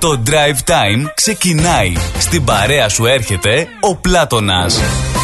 Το Drive Time ξεκινάει. Στην παρέα σου έρχεται ο Πλάτωνας.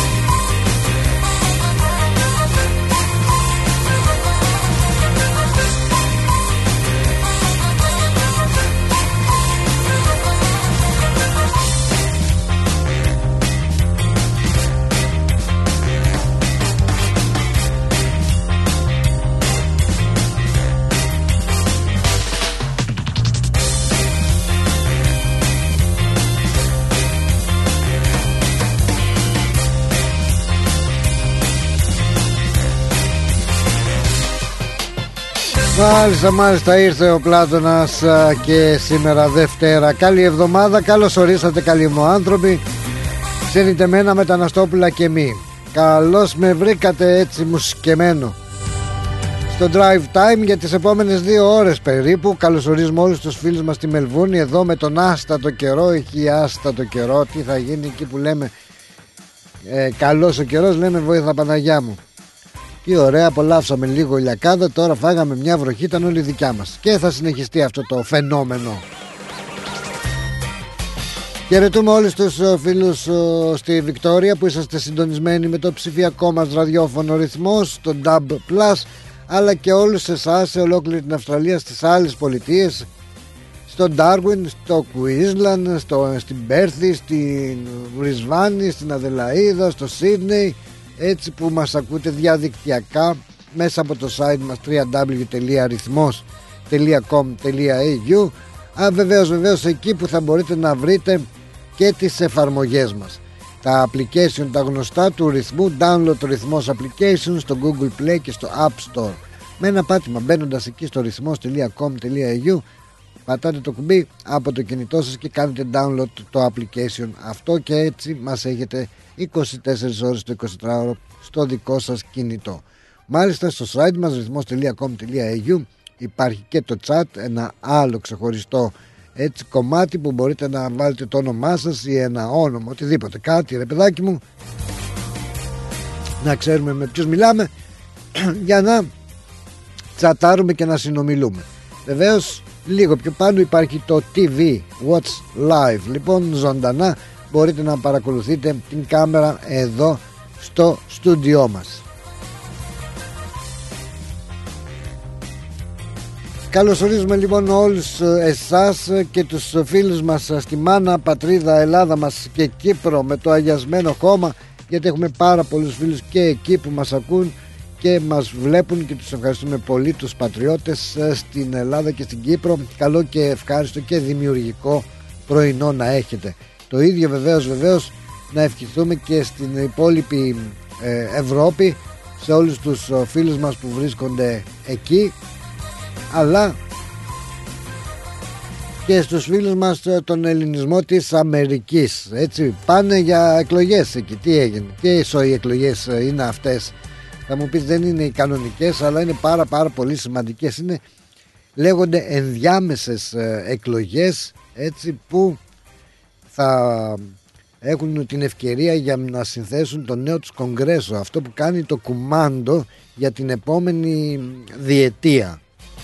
Μάλιστα ήρθε ο Πλάτωνας και σήμερα Δευτέρα. Καλή εβδομάδα, καλώς ορίσατε καλοί μου άνθρωποι. Συνητεμένα μεταναστόπουλα και μη. Καλώς με βρήκατε έτσι μουσικεμένο στο Drive Time για τις επόμενες 2 ώρες περίπου. Καλωσορίζουμε όλους τους φίλους μας στη Μελβούνη, εδώ με τον άστατο καιρό. Έχει άστατο καιρό, τι θα γίνει εκεί που λέμε καλός ο καιρός, λέμε βοήθα Παναγιά μου. Τι ωραία, απολαύσαμε λίγο ηλιακάδα. Τώρα φάγαμε μια βροχή, ήταν όλη δικιά μας. Και θα συνεχιστεί αυτό το φαινόμενο. Χαιρετούμε όλους τους φίλους στη Βικτόρια που είσαστε συντονισμένοι με το ψηφιακό μας ραδιόφωνο ρυθμός, το DAB+, αλλά και όλους εσάς σε ολόκληρη την Αυστραλία, στις άλλες πολιτείες, στο Darwin, στο Queensland, στην Πέρθη, στην Βρισβάνη, στην Αδελαΐδα, στο Sydney, έτσι που μας ακούτε διαδικτυακά μέσα από το site μας www.rhythmos.com.au. Βεβαίως εκεί που θα μπορείτε να βρείτε και τις εφαρμογές μας, τα application τα γνωστά του ρυθμού. Download το ρυθμός application στο Google Play και στο App Store. Με ένα πάτημα μπαίνοντας εκεί στο rhythmos.com.au πατάτε το κουμπί από το κινητό σας και κάνετε download το application αυτό και έτσι μας έχετε 24 ώρες το 24ωρο στο δικό σας κινητό. Μάλιστα στο site μας rhythmos.com.au υπάρχει και το chat, ένα άλλο ξεχωριστό έτσι κομμάτι που μπορείτε να βάλετε το όνομά σας ή ένα όνομα, οτιδήποτε, κάτι ρε παιδάκι μου, να ξέρουμε με ποιους μιλάμε για να τσατάρουμε και να συνομιλούμε. Βεβαίως λίγο πιο πάνω υπάρχει το TV Watch Live, λοιπόν ζωντανά μπορείτε να παρακολουθείτε την κάμερα εδώ στο στούντιό μας. Καλωσορίζουμε λοιπόν όλους εσάς και τους φίλους μας στη μάνα πατρίδα Ελλάδα μας και Κύπρο με το αγιασμένο χώμα, γιατί έχουμε πάρα πολλούς φίλους και εκεί που μας ακούν και μας βλέπουν και τους ευχαριστούμε πολύ, τους πατριώτες στην Ελλάδα και στην Κύπρο. Καλό και ευχάριστο και δημιουργικό πρωινό να έχετε. Το ίδιο βεβαίως να ευχηθούμε και στην υπόλοιπη Ευρώπη, σε όλους τους φίλους μας που βρίσκονται εκεί, αλλά και στους φίλους μας τον ελληνισμό της Αμερικής. Έτσι πάνε για εκλογές εκεί. Τι έγινε, και οι εκλογές είναι αυτές. Θα μου πεις δεν είναι οι κανονικές, αλλά είναι πάρα πολύ σημαντικές. Είναι, λέγονται ενδιάμεσες εκλογές, έτσι, που θα έχουν την ευκαιρία για να συνθέσουν το νέο τους κογκρέσο, αυτό που κάνει το κουμάντο για την επόμενη διετία.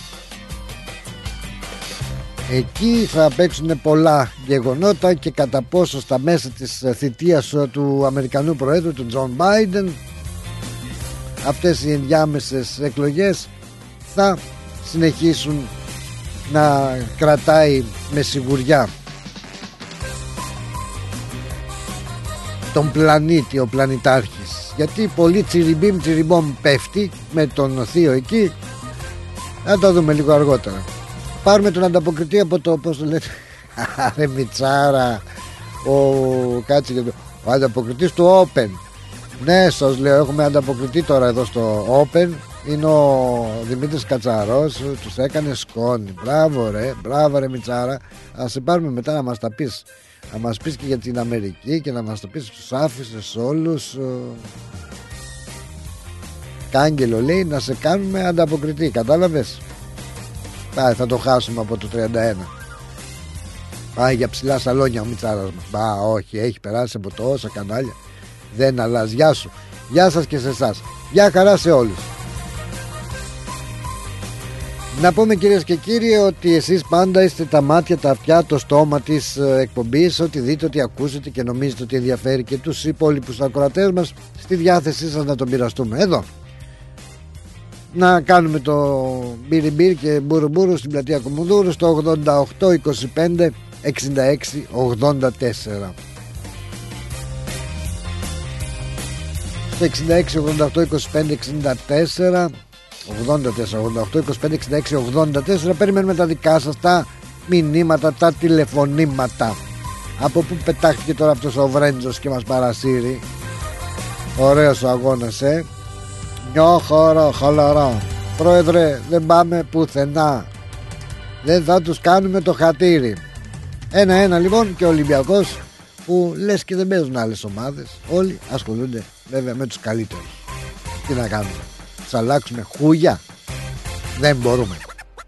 Εκεί θα παίξουν πολλά γεγονότα και κατά πόσο στα μέσα της θητείας του Αμερικανού Προέδρου, του Τζον Μπάιντεν, αυτές οι ενδιάμεσες εκλογές θα συνεχίσουν να κρατάει με σιγουριά τον πλανήτη ο πλανητάρχης, γιατί πολύ τσιριμπίμ πέφτει με τον θείο εκεί. Θα το δούμε λίγο αργότερα. Πάρουμε τον ανταποκριτή από το, πώς το λέτε, ρε Μιτσάρα, ο ανταποκριτής του Open. Ναι, σας λέω, έχουμε ανταποκριτή τώρα εδώ στο Open. Είναι ο Δημήτρης Κατσαρός, τους έκανε σκόνη. Μπράβο ρε Μιτσάρα. Ας σε πάρουμε μετά να μας τα πεις. Να μας πεις και για την Αμερική και να μας το πεις, τους άφησες όλους. Κάγκελο λέει να σε κάνουμε ανταποκριτή, κατάλαβες. Θα το χάσουμε από το 31. Πάει για ψηλά σαλόνια ο Μιτσάρας μας. Όχι, έχει περάσει από τόσα κανάλια. Δεν αλλάζει. Γεια σου. Γεια σας και σε εσάς. Γεια χαρά σε όλους. Να πούμε κυρίες και κύριοι ότι εσείς πάντα είστε τα μάτια, τα αυτιά, το στόμα της εκπομπής. Ότι δείτε, ότι ακούσετε και νομίζετε ότι ενδιαφέρει και τους υπόλοιπους ακροατές μας, στη διάθεσή σας να τον μοιραστούμε. Εδώ να κάνουμε το μπιριμπίρ και μπουρουμπουρου στην πλατεία Κομμουνδούρου στο 88 25 66 84. Στο 66 88 25 64 84, 88, 25, 66, 84. Περιμένουμε τα δικά σας, τα μηνύματα, τα τηλεφωνήματα. Από πού πετάχτηκε τώρα αυτός ο Βρέντζος και μας παρασύρει? Ωραίος ο αγώνας, Μια χαρά, χαλαρά. Πρόεδρε, δεν πάμε πουθενά. Δεν θα τους κάνουμε το χατήρι. 1-1 λοιπόν, και ο Ολυμπιακός, που λες και δεν παίζουν άλλες ομάδες. Όλοι ασχολούνται βέβαια με τους καλύτερους. Τι να κάνουμε? Τους αλλάξουμε χούγια? Δεν μπορούμε.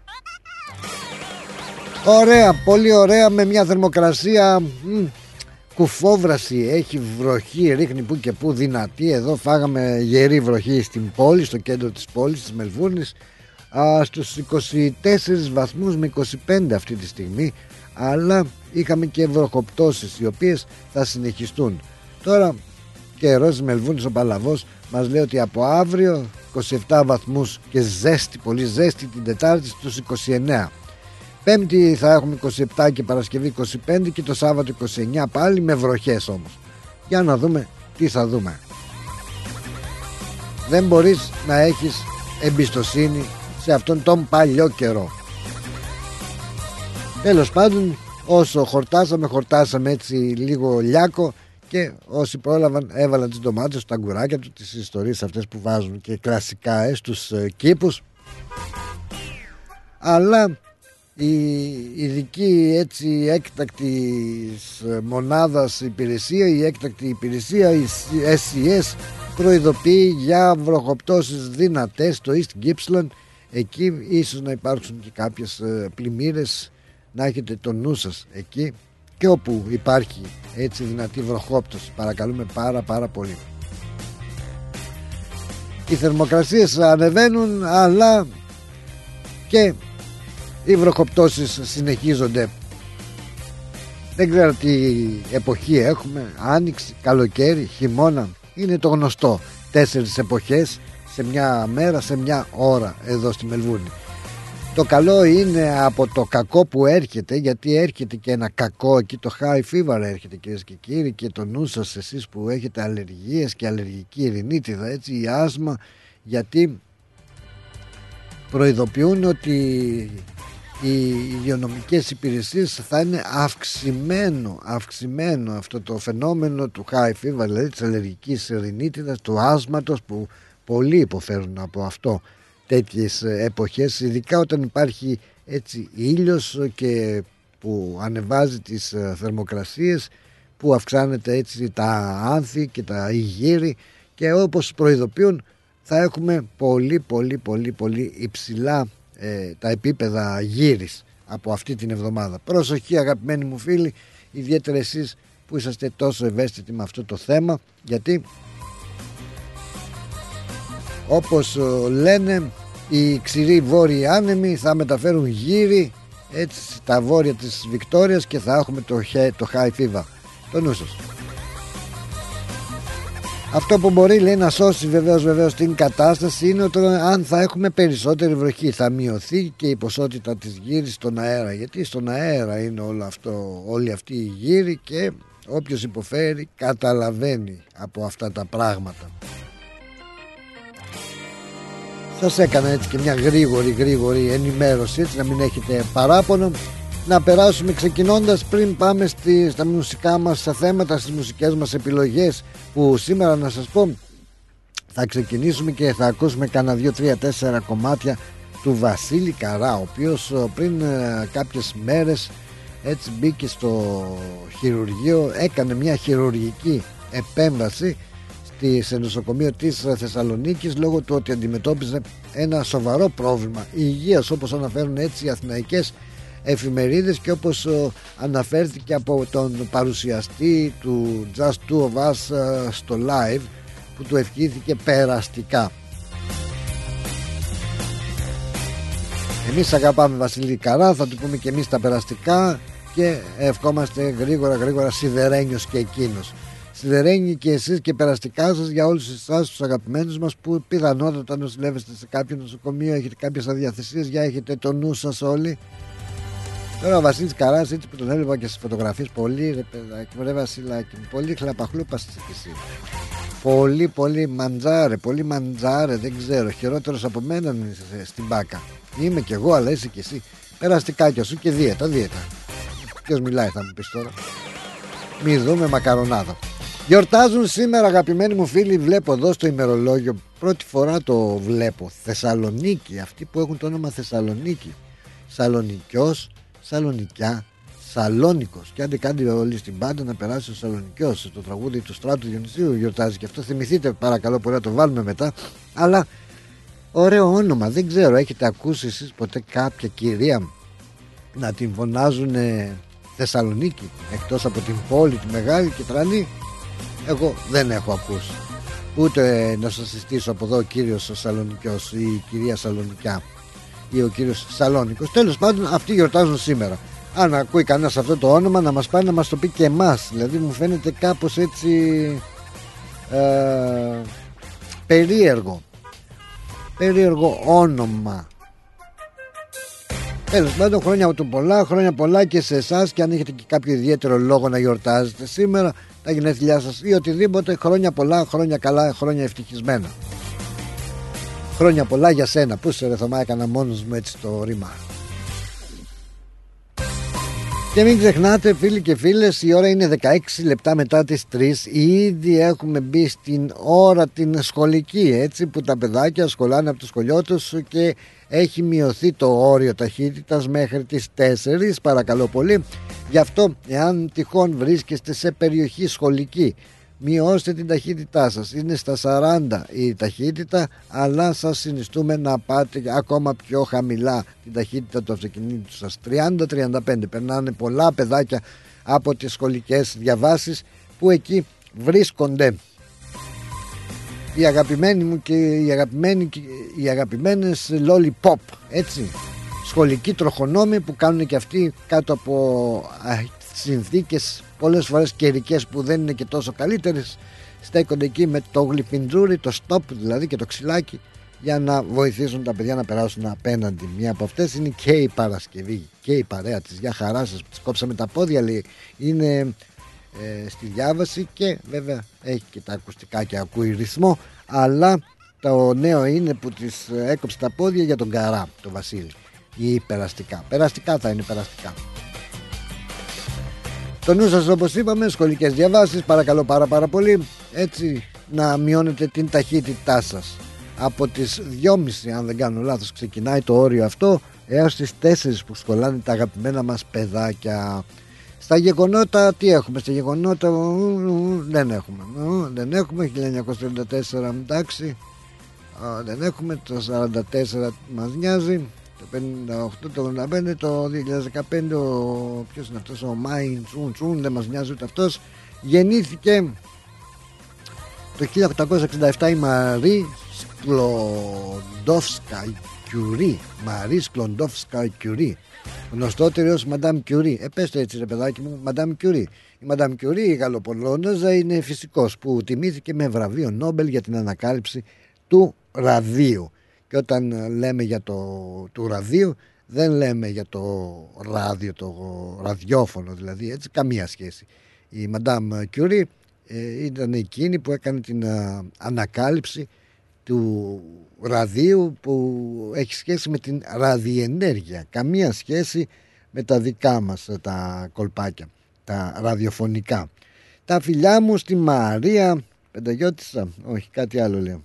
Ωραία, πολύ ωραία, με μια θερμοκρασία κουφόβραση. Έχει βροχή, ρίχνει που και που δυνατή. Εδώ φάγαμε γερή βροχή στην πόλη, στο κέντρο της πόλης της Μελβούρνης, στους 24 βαθμούς με 25 αυτή τη στιγμή. Αλλά είχαμε και βροχοπτώσεις, οι οποίες θα συνεχιστούν. Τώρα καιρός της Μελβούρνης, ο Παλαβός μας λέει ότι από αύριο 27 βαθμούς και ζέστη, πολύ ζέστη την Τετάρτη στους 29. Πέμπτη θα έχουμε 27 και Παρασκευή 25 και το Σάββατο 29 πάλι, με βροχές όμως. Για να δούμε τι θα δούμε. Δεν μπορείς να έχεις εμπιστοσύνη σε αυτόν τον παλιό καιρό. Τέλος πάντων, όσο χορτάσαμε έτσι λίγο λιάκο, και όσοι πρόλαβαν έβαλαν τις ντομάτες, τα αγκουράκια του, τις ιστορίες αυτές που βάζουν και κλασικά στους κήπους. Αλλά η ειδική έτσι έκτακτη μονάδας υπηρεσία, η έκτακτη υπηρεσία, η SES, προειδοποιεί για βροχοπτώσεις δυνατές στο East Gippsland. Εκεί ίσως να υπάρξουν και κάποιες πλημμύρες, να έχετε το νου σας εκεί. Και όπου υπάρχει έτσι δυνατή βροχόπτωση, παρακαλούμε πάρα πολύ. Οι θερμοκρασίες ανεβαίνουν, αλλά και οι βροχοπτώσεις συνεχίζονται. Δεν ξέρω τι εποχή έχουμε, άνοιξη, καλοκαίρι, χειμώνα. Είναι το γνωστό, 4 εποχές σε μια μέρα, σε μια ώρα εδώ στη Μελβούρνη. Το καλό είναι από το κακό που έρχεται, γιατί έρχεται και ένα κακό εκεί, το high fever έρχεται κυρίες και κύριοι, και το νου σας εσείς που έχετε αλλεργίες και αλλεργική ρινίτιδα, έτσι, η άσμα, γιατί προειδοποιούν ότι οι υγειονομικές υπηρεσίες θα είναι αυξημένο αυτό το φαινόμενο του high fever, δηλαδή της αλλεργικής ρινίτιδας, του άσματος, που πολλοί υποφέρουν από αυτό τέτοιες εποχές, ειδικά όταν υπάρχει έτσι ήλιος και που ανεβάζει τις θερμοκρασίες, που αυξάνεται έτσι τα άνθη και τα υγύρι, και όπως προειδοποιούν θα έχουμε πολύ υψηλά τα επίπεδα γύρις από αυτή την εβδομάδα. Προσοχή αγαπημένοι μου φίλοι, ιδιαίτερα εσείς που είσαστε τόσο ευαίσθητοι με αυτό το θέμα, γιατί όπως λένε οι ξηροί βόρειοι άνεμοι θα μεταφέρουν γύρι έτσι στα βόρεια της Βικτόριας και θα έχουμε το high fever. Το νου σας. Αυτό που μπορεί, λέει, να σώσει βεβαίως την κατάσταση είναι ότι αν θα έχουμε περισσότερη βροχή, θα μειωθεί και η ποσότητα της γύρης στον αέρα, γιατί στον αέρα είναι όλη αυτή η γύρη, και όποιος υποφέρει καταλαβαίνει από αυτά τα πράγματα. Σας έκανα έτσι και μια γρήγορη ενημέρωση, έτσι να μην έχετε παράπονο. Να περάσουμε ξεκινώντας, πριν πάμε στα μουσικά μας θέματα, στις μουσικές μας επιλογές, που σήμερα να σας πω θα ξεκινήσουμε και θα ακούσουμε κάνα 2, 3, 4 κομμάτια του Βασίλη Καρά, ο οποίος πριν κάποιες μέρες έτσι μπήκε στο χειρουργείο, έκανε μια χειρουργική επέμβαση σε νοσοκομείο της Θεσσαλονίκης, λόγω του ότι αντιμετώπιζε ένα σοβαρό πρόβλημα υγείας, όπως αναφέρουν έτσι οι αθηναϊκές εφημερίδες και όπως αναφέρθηκε από τον παρουσιαστή του Just Two of Us στο live, που του ευχήθηκε περαστικά. Εμείς αγαπάμε Βασίλη Καρά, θα του πούμε και εμείς τα περαστικά και ευχόμαστε γρήγορα σιδερένιος και εκείνος. Σιδερένοι και εσείς και περαστικά σας για όλους εσάς τους αγαπημένους μας που πιθανότατα νοσηλεύεστε σε κάποιο νοσοκομείο, έχετε κάποιες αδιαθεσίες, για έχετε το νου σας όλοι. Τώρα ο Βασίλης Καράς, έτσι που τον έβλεπα και στις φωτογραφίες, πολύ ρε παιδάκι, ρε Βασιλάκι, πολύ χλαπαχλούπας είσαι κι εσύ. Πολύ μαντζάρε, δεν ξέρω, χειρότερος από μένα είσαι στην μπάκα. Είμαι κι εγώ, αλλά είσαι κι εσύ. Περαστικάκια σου και δίαιτα. Ποιος μιλάει, θα μου πεις τώρα. Μη δούμε μακαρονάδα. Γιορτάζουν σήμερα, αγαπημένοι μου φίλοι, βλέπω εδώ στο ημερολόγιο, πρώτη φορά το βλέπω, Θεσσαλονίκη, αυτοί που έχουν το όνομα Θεσσαλονίκη. Σαλονικιός, Σαλονικιά, Σαλόνικος. Και άντε κάντε όλοι στην πάντα να περάσει ο Σαλονικιός. Το τραγούδι του Στράτου Διονυσίου γιορτάζει και αυτό. Θυμηθείτε παρακαλώ, μπορεί να το βάλουμε μετά. Αλλά ωραίο όνομα, δεν ξέρω, έχετε ακούσει εσείς ποτέ κάποια κυρία να την φωνάζουν Θεσσαλονίκη, εκτός από την πόλη τη μεγάλη και τρανή? Εγώ δεν έχω ακούσει. Ούτε να σας συστήσω από εδώ ο κύριος Σαλονικιός ή η κυρία Σαλονικιά ή ο κύριος Σαλόνικος. Τέλος πάντων, αυτοί γιορτάζουν σήμερα. Αν ακούει κανένας αυτό το όνομα, να μας πάει να μας το πει και εμάς. Δηλαδή μου φαίνεται κάπως έτσι περίεργο όνομα. Τέλος πάντων, χρόνια πολλά και σε εσάς, και αν έχετε και κάποιο ιδιαίτερο λόγο να γιορτάζετε σήμερα τα γενέθλιά σας ή οτιδήποτε, χρόνια πολλά, χρόνια καλά, χρόνια ευτυχισμένα. Χρόνια πολλά για σένα. Πού σε ρε Θωμά, έκανα μόνος μου έτσι το ρήμα. Και μην ξεχνάτε, φίλοι και φίλες, η ώρα είναι 16 λεπτά μετά τις 3. Ήδη έχουμε μπει στην ώρα την σχολική, έτσι, που τα παιδάκια σχολάνε από το σχολείο τους και έχει μειωθεί το όριο ταχύτητας μέχρι τις 4, παρακαλώ πολύ. Γι' αυτό, εάν τυχόν βρίσκεστε σε περιοχή σχολική, μειώστε την ταχύτητά σας. Είναι στα 40 η ταχύτητα, αλλά σας συνιστούμε να πάτε ακόμα πιο χαμηλά την ταχύτητα του αυτοκινήτου σας. 30-35. Περνάνε πολλά παιδάκια από τις σχολικές διαβάσεις που εκεί βρίσκονται. Οι αγαπημένοι μου και οι αγαπημένες lollipop, έτσι, σχολικοί τροχονόμοι που κάνουν και αυτοί κάτω από συνθήκες πολλές φορές καιρικές που δεν είναι και τόσο καλύτερες, στέκονται εκεί με το γλυπιντζούρι, το στόπ δηλαδή και το ξυλάκι, για να βοηθήσουν τα παιδιά να περάσουν απέναντι. Μια από αυτές είναι και η Παρασκευή και η παρέα της, για χαρά σας που της κόψαμε τα πόδια, λέει, είναι στη διάβαση και βέβαια έχει και τα ακουστικά και ακούει ρυθμό, αλλά το νέο είναι που της έκοψε τα πόδια για τον Καρά, το Βασίλη, ή περαστικά θα είναι περαστικά. Το νου σας, όπως είπαμε, σχολικές διαβάσεις, παρακαλώ πάρα πολύ, έτσι να μειώνετε την ταχύτητά σας. Από τις 2.30, αν δεν κάνω λάθος, ξεκινάει το όριο αυτό, έως τις 4 που σχολάνε τα αγαπημένα μας παιδάκια. Στα γεγονότα, τι έχουμε? Στα γεγονότα δεν έχουμε 1934, εντάξει, δεν έχουμε το 44, μας νοιάζει. Το 58, το 85, το 2015 ποιος είναι αυτός, ο Μάιν Τσουν, δεν μας νοιάζει ούτε αυτός. Γεννήθηκε το 1867 η Μαρί Σκλοντόφσκα Κιουρί, γνωστότερη ως Μαντάμ Κιουρί. Πες το έτσι ρε παιδάκι μου, Μαντάμ Κιουρί. Η Μαντάμ Κιουρί, η Γαλλοπολώνεζα, είναι φυσικός που τιμήθηκε με βραβείο Νόμπελ για την ανακάλυψη του ραδίου. Και όταν λέμε για του ραδίου, δεν λέμε για το ράδιο, το ραδιόφωνο δηλαδή, έτσι, καμία σχέση. Η Μαντάμ Κιουρί ήταν εκείνη που έκανε την ανακάλυψη του ραδίου, που έχει σχέση με την ραδιενέργεια, καμία σχέση με τα δικά μας τα κολπάκια, τα ραδιοφωνικά. Τα φιλιά μου στη Μαρία Πενταγιώτισσα, όχι κάτι άλλο λέω.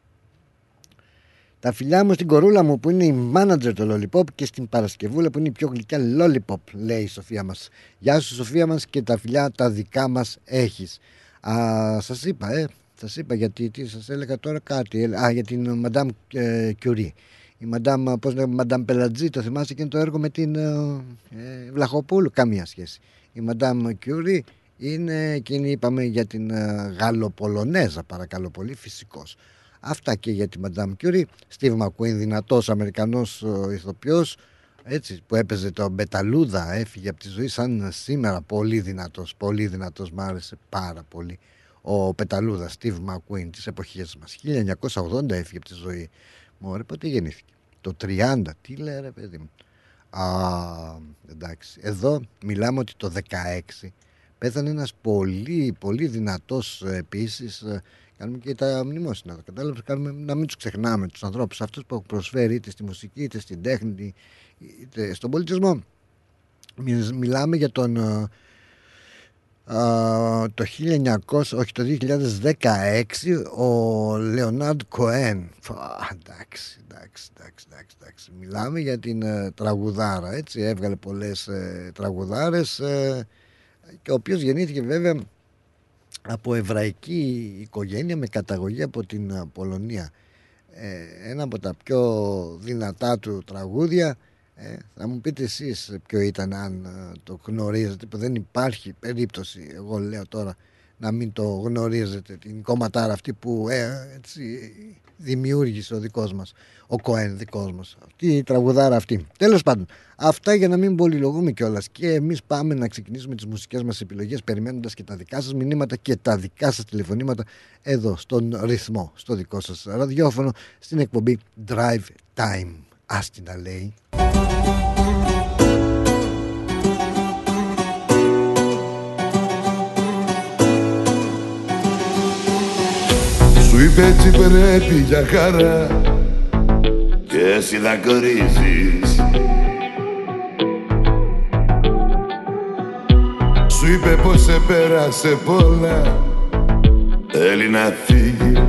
Τα φιλιά μου στην κορούλα μου που είναι η μάνατζερ του Lollipop και στην Παρασκευούλα που είναι η πιο γλυκιά Lollipop, λέει η Σοφία μας. Γεια σου Σοφία μας, και τα φιλιά τα δικά μας έχεις. Σας είπα γιατί, τι σας έλεγα τώρα κάτι. Για την Μαντάμ Κιουρί. Η Μαντάμ Πελατζή, το θυμάστε και το έργο με την Βλαχοπούλου, καμία σχέση. Η Μαντάμ Κιουρί είναι εκείνη, είπαμε, για την Γαλλοπολωνέζα, παρακαλώ πολύ, φυσικός. Αυτά και για τη Madame Curie. Steve McQueen, δυνατός Αμερικανός ηθοποιός, έτσι, που έπαιζε το Μπεταλούδα, έφυγε από τη ζωή σαν σήμερα. Πολύ δυνατός, μ' άρεσε πάρα πολύ ο Πεταλούδα, Steve McQueen, της εποχής μας. 1980 έφυγε από τη ζωή. Μωρέ, πότε γεννήθηκε? Το 30. Τι λέει ρε παιδί μου? Εντάξει. Εδώ μιλάμε ότι το 16 πέθανε ένας πολύ πολύ δυνατός επίσης. Κάνουμε και τα μνημόσυνα, κατάλαβες, να μην τους ξεχνάμε τους ανθρώπους αυτούς που έχουν προσφέρει είτε στη μουσική είτε στην τέχνη είτε στον πολιτισμό. Μιλάμε για τον το 1900, όχι το 2016, ο Λεωνάρντ Κοέν. Εντάξει. Μιλάμε για την τραγουδάρα, έτσι, έβγαλε πολλές τραγουδάρες και ο οποίος γεννήθηκε βέβαια από εβραϊκή οικογένεια με καταγωγή από την Πολωνία. Ένα από τα πιο δυνατά του τραγούδια, θα μου πείτε εσείς ποιο ήταν, αν το γνωρίζετε, που δεν υπάρχει περίπτωση, εγώ λέω τώρα, να μην το γνωρίζετε, την κομματάρα αυτή που έτσι δημιούργησε ο δικός μας, ο Κοέν δικός μας, αυτή η τραγουδάρα αυτή. Τέλος πάντων, αυτά για να μην πολυλογούμε κιόλας, και εμείς πάμε να ξεκινήσουμε τις μουσικές μας επιλογές, περιμένοντας και τα δικά σας μηνύματα και τα δικά σας τηλεφωνήματα εδώ στον ρυθμό, στο δικό σας ραδιόφωνο, στην εκπομπή Drive Time. Άστι να λέει. Σου είπε έτσι πρέπει για χαρά και εσύ θα κορίζεις. Σου είπε πως σε πέρασε πολλά, θέλει να φύγει.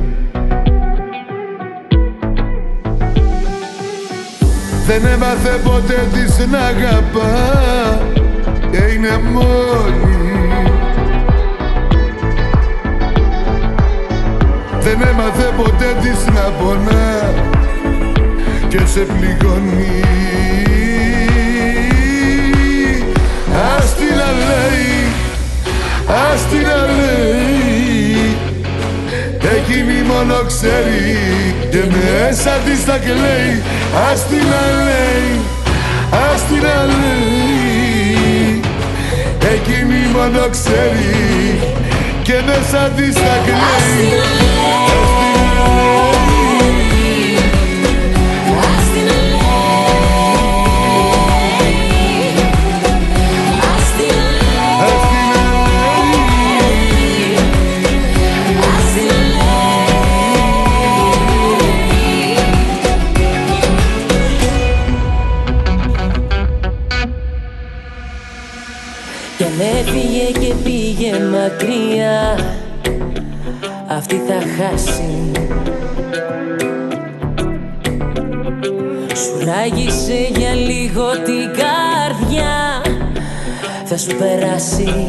Δεν έμαθε ποτέ της να αγαπά και είναι μόνη. Δεν έμαθε ποτέ της να πονά και σε πληγώνει. Ας την να λέει, ας την να λέει, εκείνη μόνο ξέρει και μέσα της τα κλαίει. Ας την να λέει, ας την να λέει, εκείνη μόνο ξέρει και μέσα της τα κλαίει. Κι αν έφυγε και πήγε μακριά, αυτή θα χάσει. Σου ράγισε για λίγο την καρδιά, θα σου περάσει.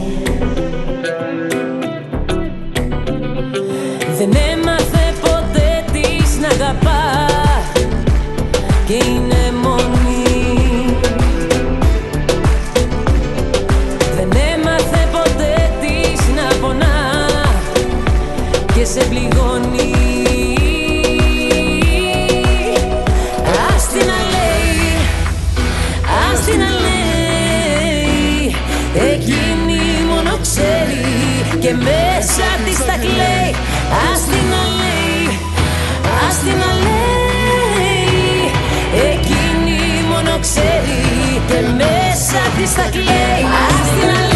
Δεν έμαθε ποτέ της να αγαπά και είναι μόνη. Και σε πληγώνει. Ας την να λέει, ας την να λέει, εκείνη μόνο ξέρει και μέσα της τα κλαίει. Ας την να λέει, ας την να λέει, εκείνη μόνο ξέρει και μέσα της τα κλαίει. Ας την να λέει.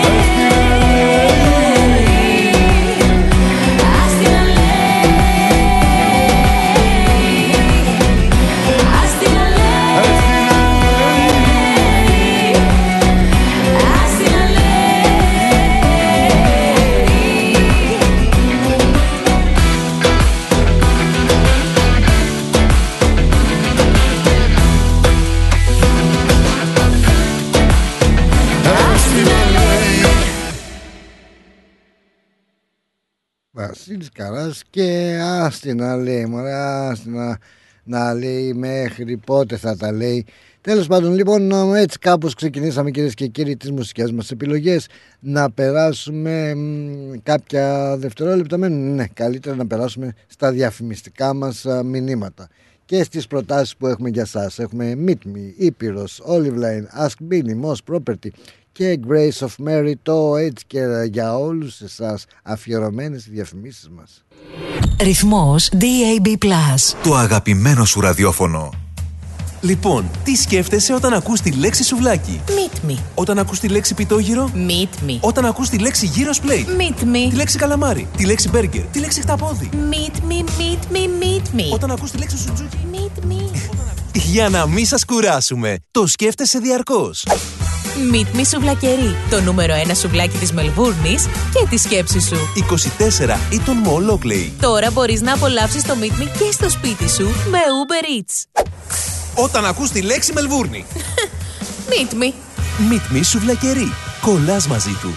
Βασίλης Καράς και άστη να λέει, μωρέ, άστη να λέει, μέχρι πότε θα τα λέει. Τέλος πάντων, λοιπόν, έτσι κάπως ξεκινήσαμε, κυρίες και κύριοι, τις μουσικές μας επιλογές. Να περάσουμε κάποια δευτερόλεπτα μένουν. Ναι, καλύτερα να περάσουμε στα διαφημιστικά μας μηνύματα και στις προτάσεις που έχουμε για σας. Έχουμε Meet Me, Ήπειρος, Olive Lane, Ask Billy, Moss Property και Grace of Mary, το έτσι και για όλους εσάς αφιερωμένες διαφημίσεις μας. Ρυθμός DAB+. Το αγαπημένο σου ραδιόφωνο. Λοιπόν, τι σκέφτεσαι όταν ακούς τη λέξη σουβλάκι? Meet me. Όταν ακούς τη λέξη πιτόγυρο? Meet me. Όταν ακούς τη λέξη γύρος πλέι? Meet me. Τη λέξη καλαμάρι? Τη λέξη μπέργκερ? Τη λέξη χταπόδι? Meet me, meet me, meet me. Όταν ακούς τη λέξη σουτζούκι? Meet me. Για να μην σας κουράσουμε, το σκέφτεσαι διαρκώς. Meet me σουβλακερί, το νούμερο 1 σουβλάκι της Μελβούρνης και τη σκέψη σου. 24 Eton Mall Oakley. Τώρα μπορείς να απολαύσεις το Meet me και στο σπίτι σου με Uber Eats. Όταν ακούς τη λέξη Μελβούρνη. Meet me. Meet me σουβλακερί. Κολλάς μαζί του.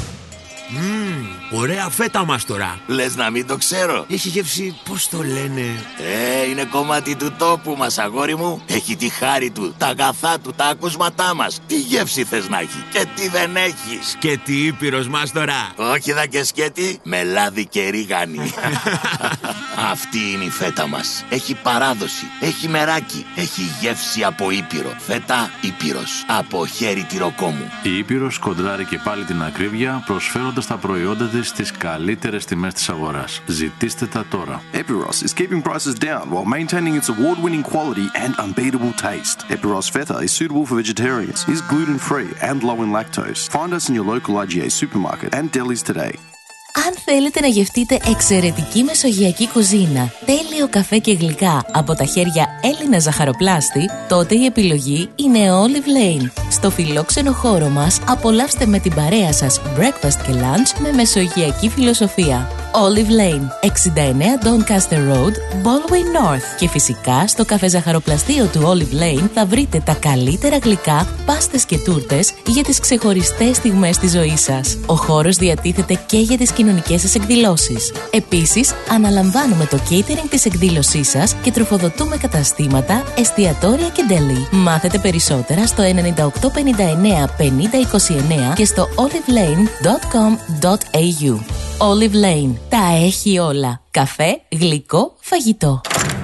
Ωραία φέτα μας τώρα. Λες να μην το ξέρω. Έχει γεύση, πώς το λένε? Είναι κομμάτι του τόπου μας, αγόρι μου. Έχει τη χάρη του, τα αγαθά του, τα ακούσματά μας. Τι γεύση θες να έχει και τι δεν έχει? Σκέτη Ήπειρος μας τώρα. Όχι δα και σκέτη, με λάδι και ρίγανη. Αυτή είναι η φέτα μας. Έχει παράδοση, έχει μεράκι, έχει γεύση από Ήπειρο. Φέτα Ήπειρος, από χέρι τυροκόμου. Η Ήπειρος κοντράρει και πάλι την ακρίβεια, προσφέροντας τα προϊόντα της στις καλύτερες τιμές της αγοράς. Ζητήστε τα τώρα. Epiros is keeping prices down while maintaining its award-winning quality and unbeatable taste. Epiros Feta is suitable for vegetarians, is gluten-free and low in lactose. Find us in your local IGA supermarket and delis today. Αν θέλετε να γευτείτε εξαιρετική μεσογειακή κουζίνα, τέλειο καφέ και γλυκά από τα χέρια Έλληνα ζαχαροπλάστη, τότε η επιλογή είναι Olive Lane. Στο φιλόξενο χώρο μας απολαύστε με την παρέα σας breakfast και lunch με μεσογειακή φιλοσοφία. Olive Lane, 69 Doncaster Road, Baldwin North. Και φυσικά στο καφέ ζαχαροπλαστείο του Olive Lane θα βρείτε τα καλύτερα γλυκά, πάστες και τούρτες για τις ξεχωριστές στιγμές της ζωής σας. Ο χώρος διατίθεται και για τις κοινωνικές σας εκδηλώσεις. Επίσης, αναλαμβάνουμε το catering της εκδήλωσής σας και τροφοδοτούμε καταστήματα, εστιατόρια και deli. Μάθετε περισσότερα στο 9859 5029 και στο olivelane.com.au. Olive Lane. Τα έχει όλα. Καφέ, γλυκό, φαγητό.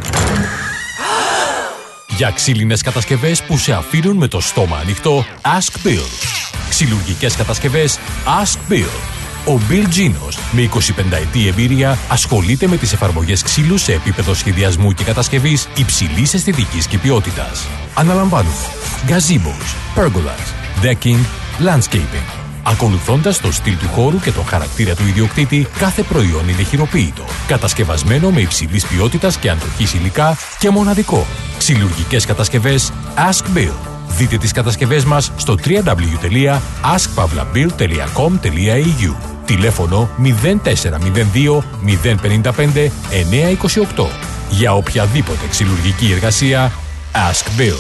Για ξύλινες κατασκευές που σε αφήνουν με το στόμα ανοιχτό, Ask Bill. Ξυλουργικές κατασκευές, Ask Bill. Ο Bill Ginos, με 25 ετή εμπειρία, ασχολείται με τις εφαρμογές ξύλου σε επίπεδο σχεδιασμού και κατασκευής υψηλής αισθητικής και ποιότητας. Αναλαμβάνουμε gazebos, pergolas, decking, landscaping. Ακολουθώντας το στυλ του χώρου και τον χαρακτήρα του ιδιοκτήτη, κάθε προϊόν είναι χειροποίητο, κατασκευασμένο με υψηλής ποιότητας και αντοχής υλικά και μοναδικό. Ξυλουργικές κατασκευές Ask Bill. Δείτε τις κατασκευές μας στο www.askpavlabill.com.au. Τηλέφωνο 0402 055 928. Για οποιαδήποτε ξυλουργική εργασία, Ask Bill.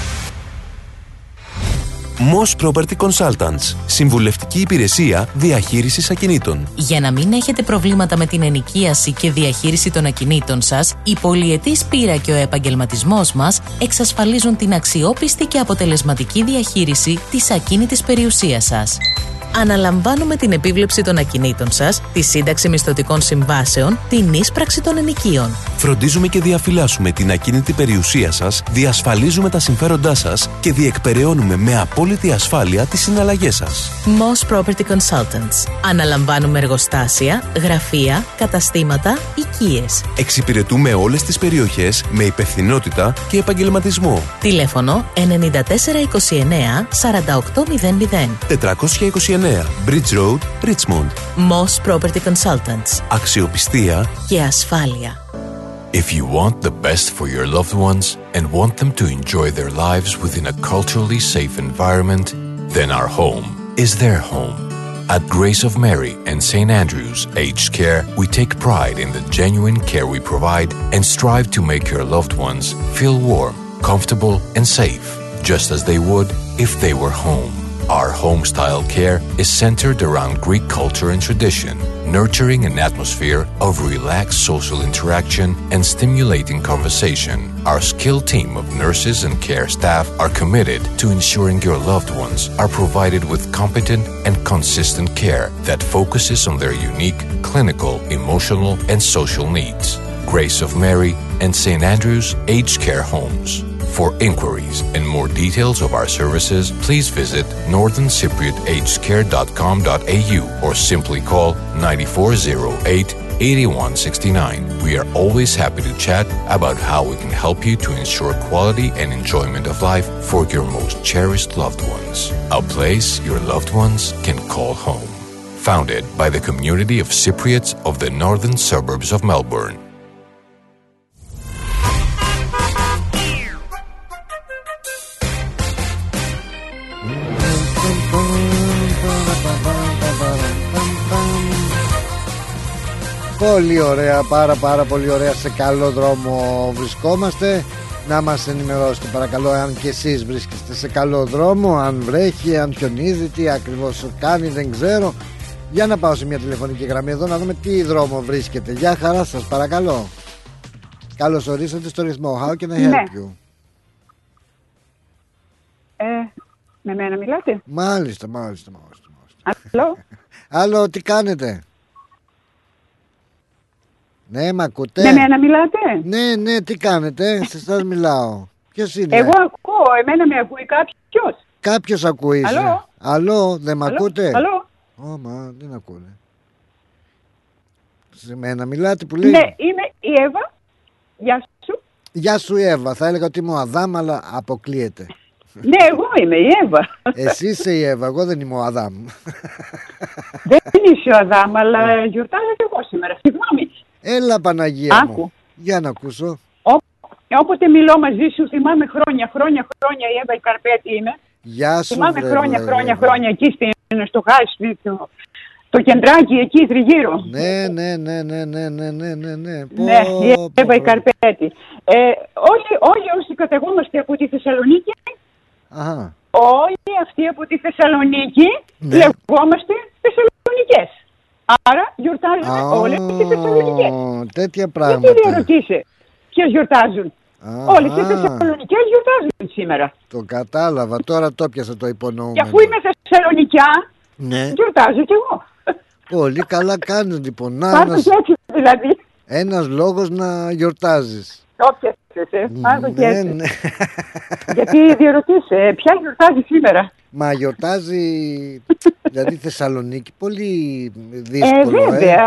Moss Property Consultants. Συμβουλευτική υπηρεσία διαχείρισης ακινήτων. Για να μην έχετε προβλήματα με την ενοικίαση και διαχείριση των ακινήτων σας, η πολυετής πείρα και ο επαγγελματισμός μας εξασφαλίζουν την αξιόπιστη και αποτελεσματική διαχείριση της ακίνητης περιουσίας σας. Αναλαμβάνουμε την επίβλεψη των ακινήτων σας, τη σύνταξη μισθωτικών συμβάσεων, την ίσπραξη των ενοικίων. Φροντίζουμε και διαφυλάσσουμε την ακίνητη περιουσία σας, διασφαλίζουμε τα συμφέροντά σας και διεκπεραιώνουμε με απόλυτη ασφάλεια τις συναλλαγές σας. Moss Property Consultants. Αναλαμβάνουμε εργοστάσια, γραφεία, καταστήματα, οικίες. Εξυπηρετούμε όλες τις περιοχές με υπευθυνότητα και επαγγελματισμό. Τηλέφωνο 9429 4800. 429 Bridge Road, Richmond. Moss Property Consultants. Αξιοπιστία και ασφάλεια. If you want the best for your loved ones and want them to enjoy their lives within a culturally safe environment, then our home is their home. At Grace of Mary and St. Andrews Aged Care, we take pride in the genuine care we provide and strive to make your loved ones feel warm, comfortable and safe, just as they would if they were home. Our home-style care is centered around Greek culture and tradition, nurturing an atmosphere of relaxed social interaction and stimulating conversation. Our skilled team of nurses and care staff are committed to ensuring your loved ones are provided with competent and consistent care that focuses on their unique clinical, emotional, and social needs. Grace of Mary and St. Andrew's Aged Care Homes. For inquiries and more details of our services, please visit northerncypriotagedcare.com.au or simply call 9408 8169. We are always happy to chat about how we can help you to ensure quality and enjoyment of life for your most cherished loved ones. A place your loved ones can call home. Founded by the community of Cypriots of the northern suburbs of Melbourne. Πολύ ωραία, πάρα πολύ ωραία. Σε καλό δρόμο βρισκόμαστε. Να μας ενημερώσετε παρακαλώ αν και εσείς βρίσκεστε σε καλό δρόμο, αν βρέχει, αν χιονίζει, τι ακριβώς κάνει, δεν ξέρω. Για να πάω σε μια τηλεφωνική γραμμή εδώ να δούμε τι δρόμο βρίσκεται. Γεια χαρά σας, παρακαλώ. Καλώς ορίσατε στο ρυθμό. How can I help you? Με μένα μιλάτε? Μάλιστα. Αλλό? Άλλο, τι κάνετε? Ναι, μ' ακούτε? Με μένα μιλάτε? Ναι, τι κάνετε? Σε εσάς μιλάω. Ποιος είναι? Εγώ ακούω, εμένα με ακούει κάποιος? Κάποιος ακούει. Αλλό, δεν μ' ακούτε? Αλλό? Μα δεν ακούνε. Σε μένα μιλάτε που λέει? Ναι, είμαι η Εύα. Γεια σου. Γεια σου Εύα, θα έλεγα ότι είμαι ο Αδάμ, αλλά αποκλείεται. Ναι, εγώ είμαι η Εύα. Εσύ είσαι η Εύα, εγώ δεν είμαι ο Αδάμ. Δεν είσαι ο Αδάμ, αλλά γιορτάζω και εγώ σήμερα. Συγγνώμη. Έλα Παναγία Άκου. μου. Για να ακούσω. Όποτε μιλώ μαζί σου θυμάμαι χρόνια η Εύα η Καρπέτη είμαι. Γεια σου. Θυμάμαι χρόνια εκεί στο χάσι, το κεντράκι εκεί τριγύρω. Ναι. Ναι, η Εύα η Καρπέτη. Όλοι όσοι καταγόμαστε από τη Θεσσαλονίκη, όλοι αυτοί από τη Θεσσαλονίκη λεγόμαστε Θεσσαλονικές. Άρα γιορτάζουν όλες τις Θεσσαλονικές. Τέτοια πράγματα. Γιατί διαρωτήσει ποιες γιορτάζουν? Όλες τις Θεσσαλονικές γιορτάζουν σήμερα. Το κατάλαβα, τώρα το πιάσα το υπονοούμενο. Και αφού είμαι Θεσσαλονικιά, γιορτάζω κι εγώ. Πολύ καλά κάνεις λοιπόν. Πάρ' το και έτσι δηλαδή. Ένας λόγος να γιορτάζεις. Όποια είσαι, πάρ' το και έτσι. Γιατί διαρωτήσει, ποια γιορτάζει σήμερα? Μα γιορτάζει, δηλαδή Θεσσαλονίκη, πολύ δύσκολο. Βέβαια,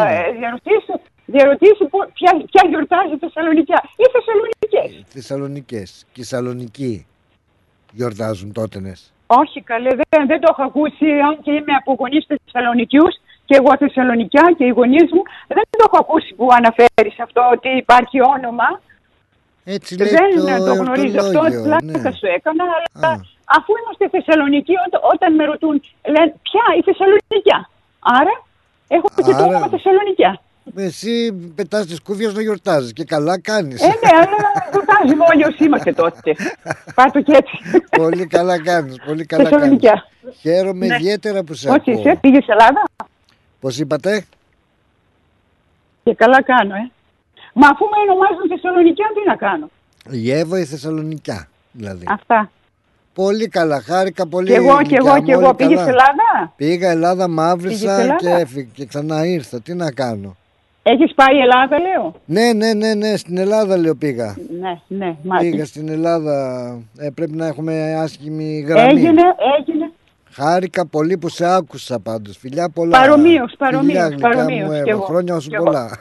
διαρωτήσει ποια γιορτάζει Θεσσαλονικιά ή Θεσσαλονικές. Θεσσαλονικές και Θεσσαλονικοί γιορτάζουν τότενες. Όχι καλέ, δεν το έχω ακούσει, αν και είμαι από γονείς Θεσσαλονικιούς και εγώ Θεσσαλονικιά και οι γονείς μου, δεν το έχω ακούσει που αναφέρεις αυτό ότι υπάρχει όνομα. Έτσι λέει δεν το γνωρίζω αυτό, πλάκα σου έκανα, αλλά αφού είμαστε Θεσσαλονικοί, όταν με ρωτούν, λένε ποια η Θεσσαλονικιά. Άρα έχω και το όνομα Θεσσαλονικιά. Εσύ πετάς τις κούβιες να γιορτάζεις και καλά κάνεις. Ναι, αλλά γιορτάζουμε όλοι όσοι είμαστε τότε. Πάρ' και έτσι. Πολύ καλά κάνεις, πολύ καλά κάνεις. Χαίρομαι ιδιαίτερα που σε ακούω. Όχι, είσαι, πήγες Ελλάδα? Πώς είπατε? Και καλά κάνω, Μα αφού με ονομάζουν Θεσσαλονικιά, τι να κάνω? Η Εύα η Θεσσαλονικιά, δηλαδή. Αυτά. Πολύ καλά, χάρηκα πολύ. Και εγώ. Πήγες Ελλάδα? Πήγα Ελλάδα, μαύρισα και ξανά ήρθα. Τι να κάνω? Έχεις πάει Ελλάδα, λέω? Ναι, στην Ελλάδα λέω πήγα. Ναι, μάλιστα. Πήγα στην Ελλάδα, πρέπει να έχουμε άσχημη γραμμή. Έγινε. Χάρηκα πολύ που σε άκουσα πάντως. Φιλιά πολλά. Παρομοίως. Χρόνια σου πολλά.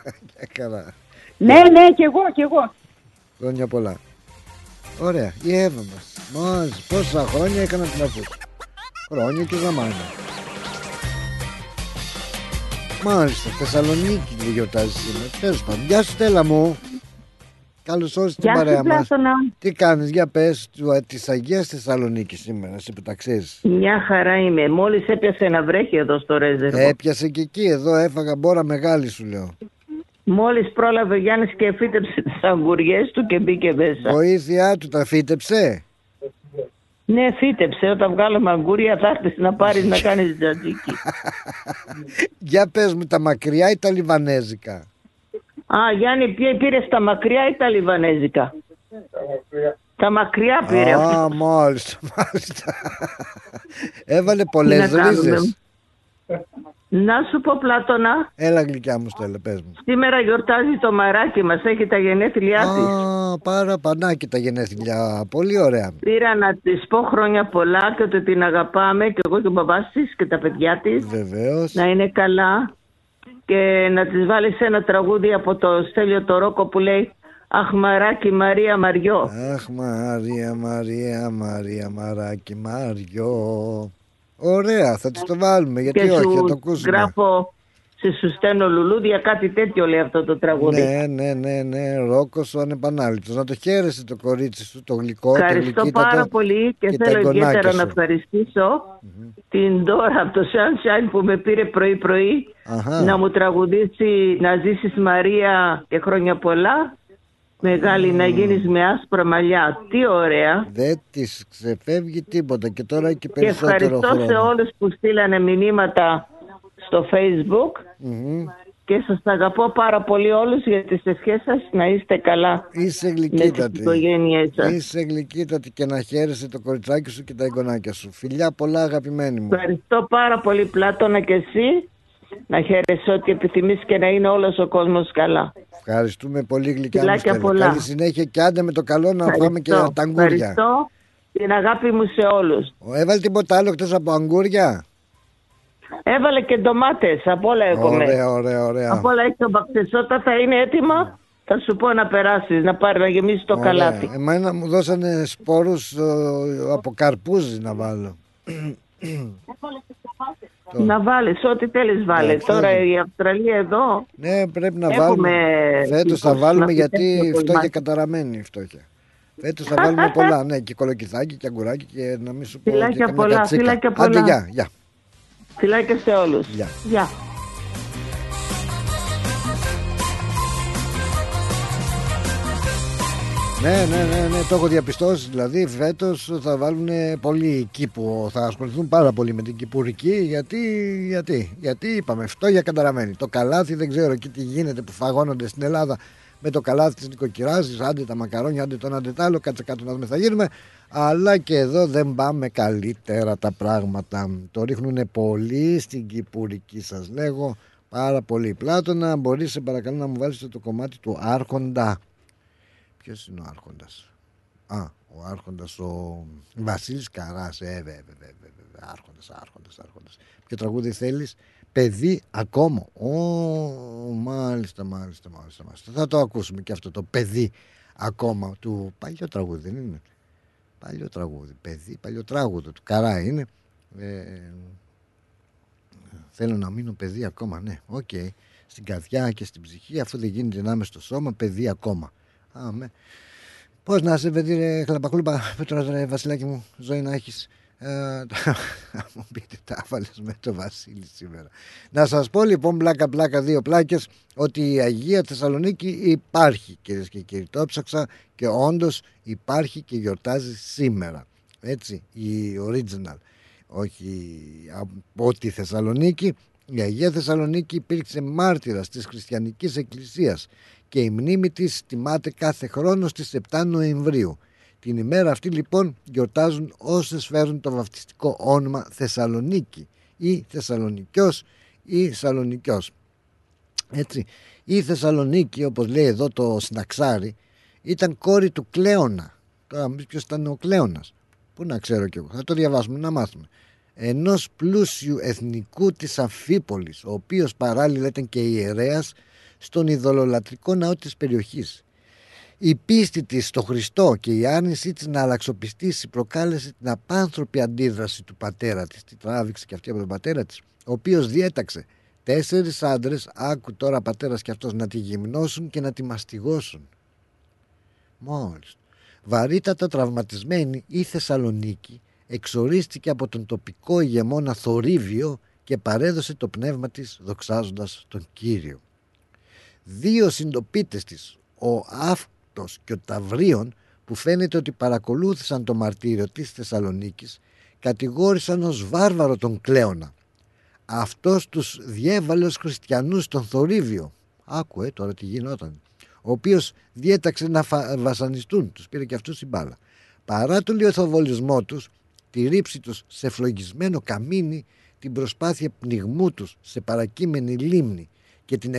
Ναι, κι εγώ. Χρόνια πολλά. Ωραία, η Εύα μας. Πόσα χρόνια έκανα την ακούς. Χρόνια και ζαμάνια. Μάλιστα, Θεσσαλονίκη γιορτάζει σήμερα. Τέλος πάντων. Γεια σου Στέλλα μου. Καλώς όρισες στην παρέα μας. Τι κάνεις, για πες, της Αγίας Θεσσαλονίκης σήμερα, εσύ που τα ξέρεις. Μια χαρά είμαι. Μόλις έπιασε ένα βρέχει εδώ στο Ρέζερβο. Έπιασε και εκεί, εδώ έφαγα μπόρα μεγάλη σου λέω. Μόλις πρόλαβε ο Γιάννης και φύτεψε τις αγκουριές του και μπήκε μέσα. Βοήθειά του, τα φύτεψε. Ναι, φύτεψε. Όταν βγάλουμε αγκούρια θα έρθεις να πάρεις να κάνεις τζατζίκι. Για πες μου, τα μακριά ή τα λιβανέζικα? Α, Γιάννη, πήρες τα μακριά ή τα λιβανέζικα? Τα μακριά πήρε. Α, μάλιστα. Έβαλε πολλές ρίζες. Να σου πω, Πλάτωνα. Έλα, γλυκιά μου, Στέλλα, πες μου. Σήμερα γιορτάζει το μαράκι μας, έχει τα γενέθλιά της. Α, παραπανάκι τα γενέθλια. Πολύ ωραία. Πήρα να της πω χρόνια πολλά και ότι την αγαπάμε και εγώ και ο μπαμπάς της και τα παιδιά της. Βεβαίως. Να είναι καλά και να της βάλεις ένα τραγούδι από το Στέλιο το Ρόκο που λέει «Αχ, μαράκι Μαρία Μαριό». Αχ, Μαρία, Μαρία, Μαρία, μαράκι Μαριό. Ωραία, θα της το βάλουμε, γιατί και όχι, θα το ακούσουμε. Γράφω, σου στέλνω λουλούδια, κάτι τέτοιο λέει αυτό το τραγούδι. Ναι, Ρόκος ο ανεπανάληπτος. Να το χαίρεσαι το κορίτσι σου, το γλυκό, ευχαριστώ πάρα πολύ και θέλω ιδιαίτερα να ευχαριστήσω την Ντόρα από το Sunshine που με πήρε πρωί-πρωί να μου τραγουδήσει «Να ζήσεις Μαρία και χρόνια πολλά». Μεγάλη να γίνεις με άσπρα μαλλιά. Τι ωραία. Δεν της ξεφεύγει τίποτα και τώρα και περισσότερο χρόνο. Και ευχαριστώ σε όλους που στείλανε μηνύματα στο Facebook και σας αγαπώ πάρα πολύ όλους για τις ευχές σας, να είστε καλά. Είσαι γλυκύτατη. Με τις οικογένειές σας. Είσαι γλυκύτατη και να χαίρεσαι το κοριτσάκι σου και τα εγγονάκια σου. Φιλιά πολλά, αγαπημένη μου. Ευχαριστώ πάρα πολύ, Πλάτωνα, και εσύ. Να χαίρεσαι ό,τι επιθυμείς και να είναι όλος ο κόσμος καλά. Ευχαριστούμε πολύ, γλυκιά μου Στέλλα. Καλή συνέχεια και άντε με το καλό να φάμε και τα αγκούρια. Ευχαριστώ την αγάπη μου σε όλους. Έβαλε τίποτα άλλο εκτός από αγκούρια? Έβαλε και ντομάτες, από όλα έχουμε. Ωραία. Από όλα έχει το μπαξές. Όταν θα είναι έτοιμα θα σου πω να περάσεις, να γεμίσεις το καλάθι. Εμένα μου δώσανε σπόρους από καρπούζι να βάλω. Να βάλεις ό,τι θέλεις βάλε. Τώρα η Αυστραλία εδώ. Ναι, πρέπει να βάλουμε. Φέτος θα βάλουμε γιατί φτώχεια καταραμένη η φτώχεια. Φέτος θα βάλουμε πολλά. Ναι, και κολοκυθάκι και αγκουράκι και να μην σου πω. Φιλάκια πολλά. Άντε, γεια. Φιλάκια σε όλους. Γεια. Ναι, το έχω διαπιστώσει. Δηλαδή φέτος θα βάλουν πολύ κήπο. Θα ασχοληθούν πάρα πολύ με την κυπουρική. Γιατί είπαμε φτώχεια καταραμένη. Το καλάθι δεν ξέρω εκεί τι γίνεται που φαγώνονται στην Ελλάδα με το καλάθι της νοικοκυράς. Άντε τα μακαρόνια, άντε το ένα, άντε το άλλο. Κάτσε κάτω να δούμε θα γίνουμε. Αλλά και εδώ δεν πάμε καλύτερα τα πράγματα. Το ρίχνουν πολύ στην κυπουρική, σας λέγω. Πάρα πολύ. Πλάτωνα, μπορείς σε παρακαλώ να μου βάλεις το κομμάτι του Άρχοντα. Ποιος είναι ο Άρχοντας? Ο Άρχοντας ο Βασίλης Καράς. Βέβαια. Άρχοντας. Ποιο τραγούδι θέλεις? Παιδί ακόμα. Μάλιστα. Θα το ακούσουμε και αυτό το παιδί ακόμα. Του παλιό τραγούδι δεν είναι? Παλιό τραγούδι. Παιδί, παλιό τραγούδι του Καρά είναι. Θέλω να μείνω παιδί ακόμα. Ναι, οκ. Στην καρδιά και στην ψυχή, αφού δεν γίνεται να είμαι στο σώμα, παιδί ακόμα. Πώς να σε παιδί ρε χλαπακούλπα, τώρα Βασιλάκι μου, ζωή να έχεις. Θα μου πείτε τα άβαλες με το Βασίλη σήμερα. Να σας πω λοιπόν πλάκα δύο πλάκες ότι η Αγία Θεσσαλονίκη υπάρχει, κυρίες και κύριοι. Το έψαξα και όντως υπάρχει και γιορτάζει σήμερα. Έτσι, η original. Όχι από τη Θεσσαλονίκη. Η Αγία Θεσσαλονίκη υπήρξε μάρτυρας της χριστιανικής εκκλησίας και η μνήμη της τιμάται κάθε χρόνο στις 7 Νοεμβρίου. Την ημέρα αυτή λοιπόν γιορτάζουν όσες φέρουν το βαφτιστικό όνομα Θεσσαλονίκη ή Θεσσαλονικιός ή Σαλονικιός. Έτσι, η Θεσσαλονίκη, όπως λέει εδώ το Συναξάρι, ήταν κόρη του Κλέωνα. Τώρα μου πεις ποιος ήταν ο Κλέωνας? Πού να ξέρω κι εγώ, θα το διαβάσουμε να μάθουμε. Ενός πλούσιου εθνικού της Αμφίπολης, ο οποίος παράλληλα ήταν και ιερέας στον ειδωλολατρικό ναό της περιοχής. Η πίστη της στο Χριστό και η άρνησή της να αλλαξοπιστήσει προκάλεσε την απάνθρωπη αντίδραση του πατέρα της. Τη τράβηξε και αυτή από τον πατέρα της, ο οποίος διέταξε 4 άντρες, άκου τώρα πατέρας και αυτός, να τη γυμνώσουν και να τη μαστιγώσουν. Μόλις. Βαρύτατα τραυματισμένη, η Θεσσαλονίκη εξορίστηκε από τον τοπικό ηγεμόνα Θορύβιο και παρέδωσε το πνεύμα της δοξάζοντας τον Κύριο. 2 συντοπίτες της, ο Αύκτος και ο Ταυρίων, που φαίνεται ότι παρακολούθησαν το μαρτύριο της Θεσσαλονίκης κατηγόρησαν ως βάρβαρο τον Κλέονα. Αυτός τους διέβαλε ως χριστιανούς στον θορύβιο. Άκουε τώρα τι γινόταν. Ο οποίος διέταξε να βασανιστούν. Τους πήρε και αυτούς η μπάλα. Παρά τον λιοθοβολισμό τους, τη ρήψη τους σε φλογισμένο καμίνι, την προσπάθεια πνιγμού τους σε παρακείμενη λίμνη και την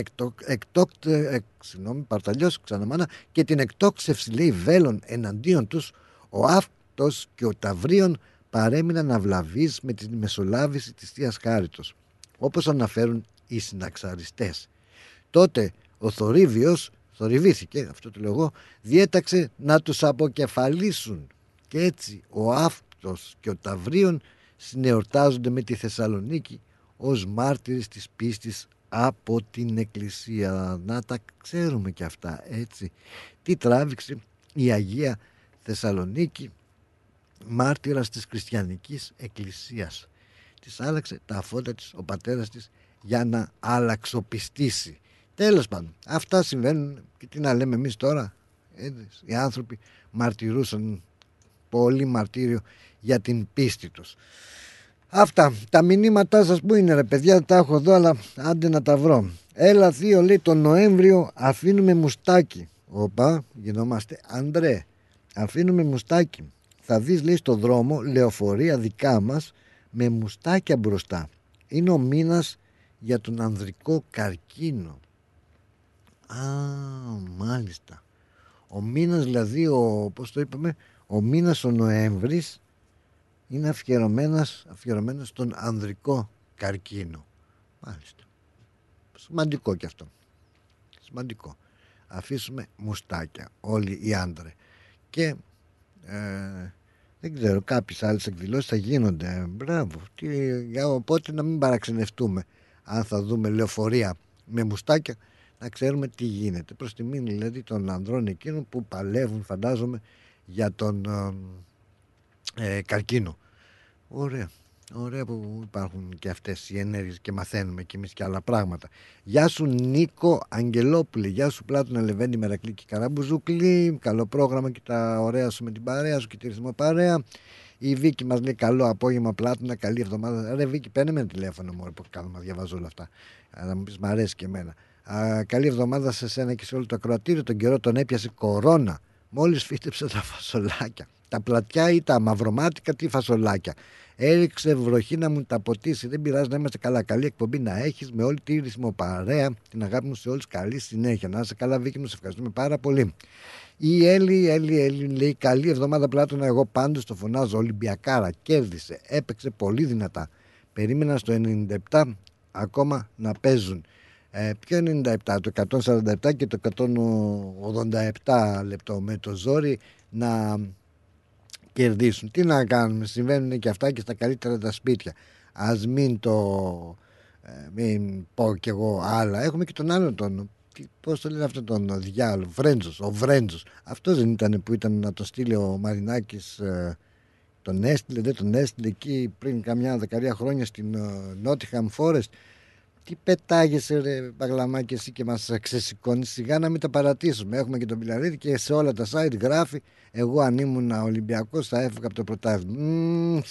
και την εκτόξευση, λέει, βέλων εναντίον τους, ο Αύκτος και ο Ταυρίων παρέμειναν αυλαβείς με τη μεσολάβηση της Θείας Χάριτος, όπως αναφέρουν οι συναξαριστές. Τότε ο Θορύβιος θορυβήθηκε, αυτό το λέω εγώ, διέταξε να τους αποκεφαλίσουν και έτσι ο Αύκτος και ο Ταυρίων συνεορτάζονται με τη Θεσσαλονίκη ως μάρτυρες της πίστης από την Εκκλησία. Να τα ξέρουμε και αυτά, έτσι. Τι τράβηξε η Αγία Θεσσαλονίκη, μάρτυρας της χριστιανικής εκκλησίας. Της άλλαξε τα φώτα της ο πατέρας της για να αλλαξοπιστήσει. Τέλος πάντων, αυτά συμβαίνουν και τι να λέμε εμείς τώρα. Οι άνθρωποι μαρτυρούσαν πολύ μαρτύριο για την πίστη τους. Αυτά, τα μηνύματά σας που είναι, ρε παιδιά, τα έχω εδώ, αλλά άντε να τα βρω. Έλα Θείο, λέει, τον Νοέμβριο αφήνουμε μουστάκι. Οπα, γινόμαστε Αντρέ. Αφήνουμε μουστάκι. Θα δεις, λέει, στο δρόμο λεωφορεία δικά μας με μουστάκια μπροστά. Είναι ο μήνας για τον ανδρικό καρκίνο. Α, μάλιστα. Ο μήνας, δηλαδή, πώς το είπαμε, ο μήνας ο Νοέμβρης είναι αφιερωμένος στον ανδρικό καρκίνο. Μάλιστα. Σημαντικό και αυτό. Σημαντικό. Αφήσουμε μουστάκια όλοι οι άντρες. Και δεν ξέρω, κάποιες άλλες εκδηλώσεις θα γίνονται. Μπράβο. Οπότε να μην παραξενευτούμε αν θα δούμε λεωφορεία με μουστάκια, να ξέρουμε τι γίνεται. Προς τιμήν, δηλαδή, των ανδρών εκείνων που παλεύουν, φαντάζομαι, για τον καρκίνο. Ωραία. Ωραία που υπάρχουν και αυτές οι ενέργειες και μαθαίνουμε κι εμείς και άλλα πράγματα. Γεια σου Νίκο Αγγελόπουλε, γεια σου Πλάτωνα Λεβέντη Μερακλή και Καραμπουζούκλη. Καλό πρόγραμμα και τα ωραία σου με την παρέα σου και τη ρυθμό παρέα. Η Βίκη μας λέει καλό απόγευμα Πλάτωνα, καλή εβδομάδα. Ρε Βίκη, παίρνε με ένα τηλέφωνο μου που κάνω να διαβάζω όλα αυτά. Να μου πεις μ' αρέσει και εμένα. Καλή εβδομάδα σε σένα και σε όλο το ακροατήριο. Τον καιρό τον έπιασε κορώνα. Μόλις φύτεψε τα φασολάκια. Τα πλατιά ή τα μαυρομάτικα, τι φασολάκια. Έριξε βροχή να μου τα ποτίσει. Δεν πειράζει, να είμαστε καλά. Καλή εκπομπή να έχεις με όλη τη ρυθμό παρέα. Την αγάπη μου σε όλους. Καλή συνέχεια. Να είσαι καλά, Βίκη μου. Σε ευχαριστούμε πάρα πολύ. Η Έλλη λέει καλή εβδομάδα Πλάτωνα. Εγώ πάντως το φωνάζω. Ολυμπιακάρα κέρδισε. Έπαιξε πολύ δυνατά. Περίμενα στο 97 ακόμα να παίζουν. Ποιο 97, το 147 και το 187 λεπτό με το ζόρι να κερδίσουν. Τι να κάνουμε, συμβαίνουν και αυτά και στα καλύτερα τα σπίτια. Ας μην πω κι εγώ άλλα. Έχουμε και τον άλλο τον, πώς το λένε αυτό τον διάλογο, ο Βρέντζος. Αυτός δεν ήταν που ήταν να το στείλει ο Μαρινάκης, τον έστειλε, δεν τον έστειλε εκεί πριν καμιά δεκαετία χρόνια στην Νότιχαμ Φόρεστ. Τι πετάγεσαι ρε Παγλαμάκη εσύ και μας ξεσηκώνεις, σιγά να μην τα παρατήσουμε. Έχουμε και τον Πιλαρίδη και σε όλα τα site γράφει εγώ αν ήμουν Ολυμπιακός θα έφυγα από το πρωτάθλημα.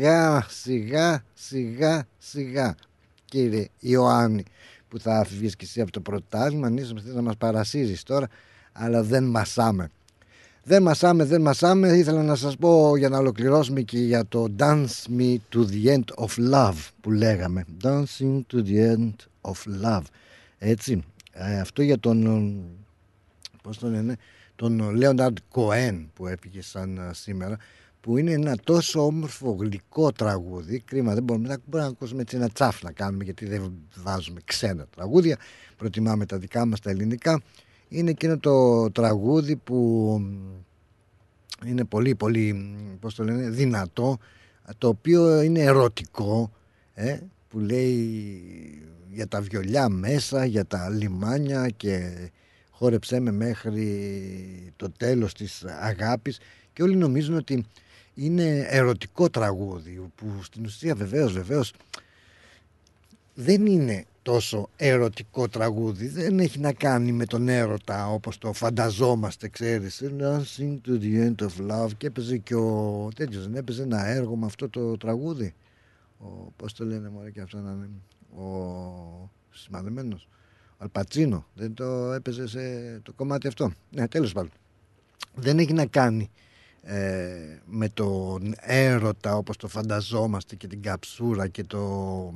Σιγά κύριε Ιωάννη που θα φύγεις και εσύ από το πρωτάθλημα. Αν είσαι να μας παρασύζεις τώρα, αλλά δεν μασάμε. Δεν μασάμε. Ήθελα να σας πω για να ολοκληρώσουμε και για το Dance Me to the End of Love που λέγαμε. Dancing to the End of Love. Έτσι. Αυτό για τον, πώς το λένε, τον Λέοναρντ Κοέν που έφυγε σαν σήμερα, που είναι ένα τόσο όμορφο γλυκό τραγούδι. Κρίμα, δεν μπορούμε να ακούσουμε έτσι ένα τσάφ να κάνουμε, γιατί δεν βάζουμε ξένα τραγούδια. Προτιμάμε τα δικά μας τα ελληνικά. Είναι εκείνο το τραγούδι που είναι πολύ πολύ, πώς το λένε, δυνατό, το οποίο είναι ερωτικό, που λέει για τα βιολιά μέσα, για τα λιμάνια και χόρεψέ με μέχρι το τέλος της αγάπης, και όλοι νομίζουν ότι είναι ερωτικό τραγούδι που στην ουσία βεβαίως δεν είναι τόσο ερωτικό τραγούδι. Δεν έχει να κάνει με τον έρωτα όπως το φανταζόμαστε, ξέρεις. Sing to the end of love. Και έπαιζε και ο τέτοιος, δεν έπαιζε ένα έργο με αυτό το τραγούδι. Πώς το λένε μωρέ και αυτό να είναι, ο σημαδεμένος, ο Αλπατσίνο. Δεν το έπαιζε σε το κομμάτι αυτό. Ναι, τέλος πάντων. Δεν έχει να κάνει με τον έρωτα όπως το φανταζόμαστε και την καψούρα και το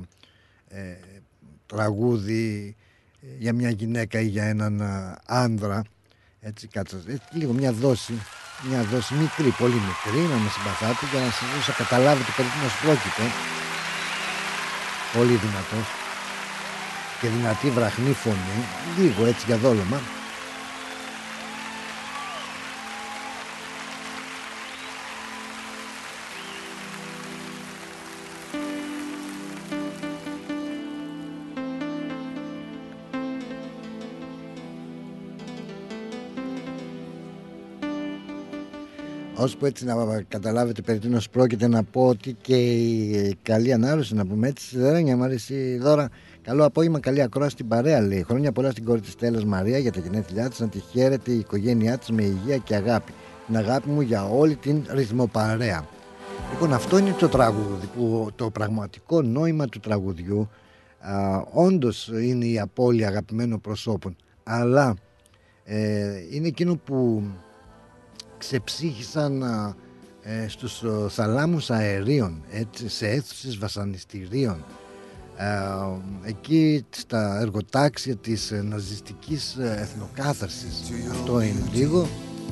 τραγούδι για μια γυναίκα ή για έναν άνδρα. Έτσι κάτσα, λίγο μια δόση μικρή, πολύ μικρή, να με συμπαθάτε, για να σας καταλάβετε περί τίνος πρόκειται. Πολύ δυνατός και δυνατή βραχνή φωνή, λίγο έτσι για δόλωμα. Ώσπου έτσι να καταλάβετε περί τίνος πρόκειται, να πω ότι και η καλή ανάρρωση, να πούμε έτσι, σιδερένια μου αρέσει η Δώρα. Καλό απόγευμα, καλή ακρόαση στην παρέα, λέει. Χρόνια πολλά στην κόρη της Στέλλας Μαρία για τα γενέθλιά της, να τη χαίρεται η οικογένειά της με υγεία και αγάπη. Την αγάπη μου για όλη την ρυθμοπαρέα. Λοιπόν, αυτό είναι το τραγούδι, που το πραγματικό νόημα του τραγουδιού όντως είναι η απώλεια αγαπημένων προσώπων, αλλά είναι εκείνο που ξεψύχησαν στους θαλάμους αερίων, έτσι, σε αίθουσες βασανιστήριων, εκεί στα εργοτάξια της ναζιστικής εθνοκάθαρσης. Αυτό είναι λίγο.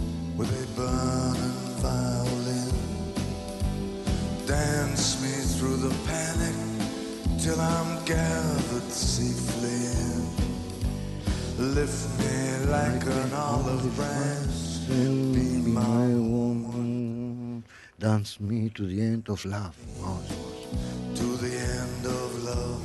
Dance me through the panic till I'm gathered safely in. Lift me like an olive branch, be my woman. Dance me to the end of love. To the end of love.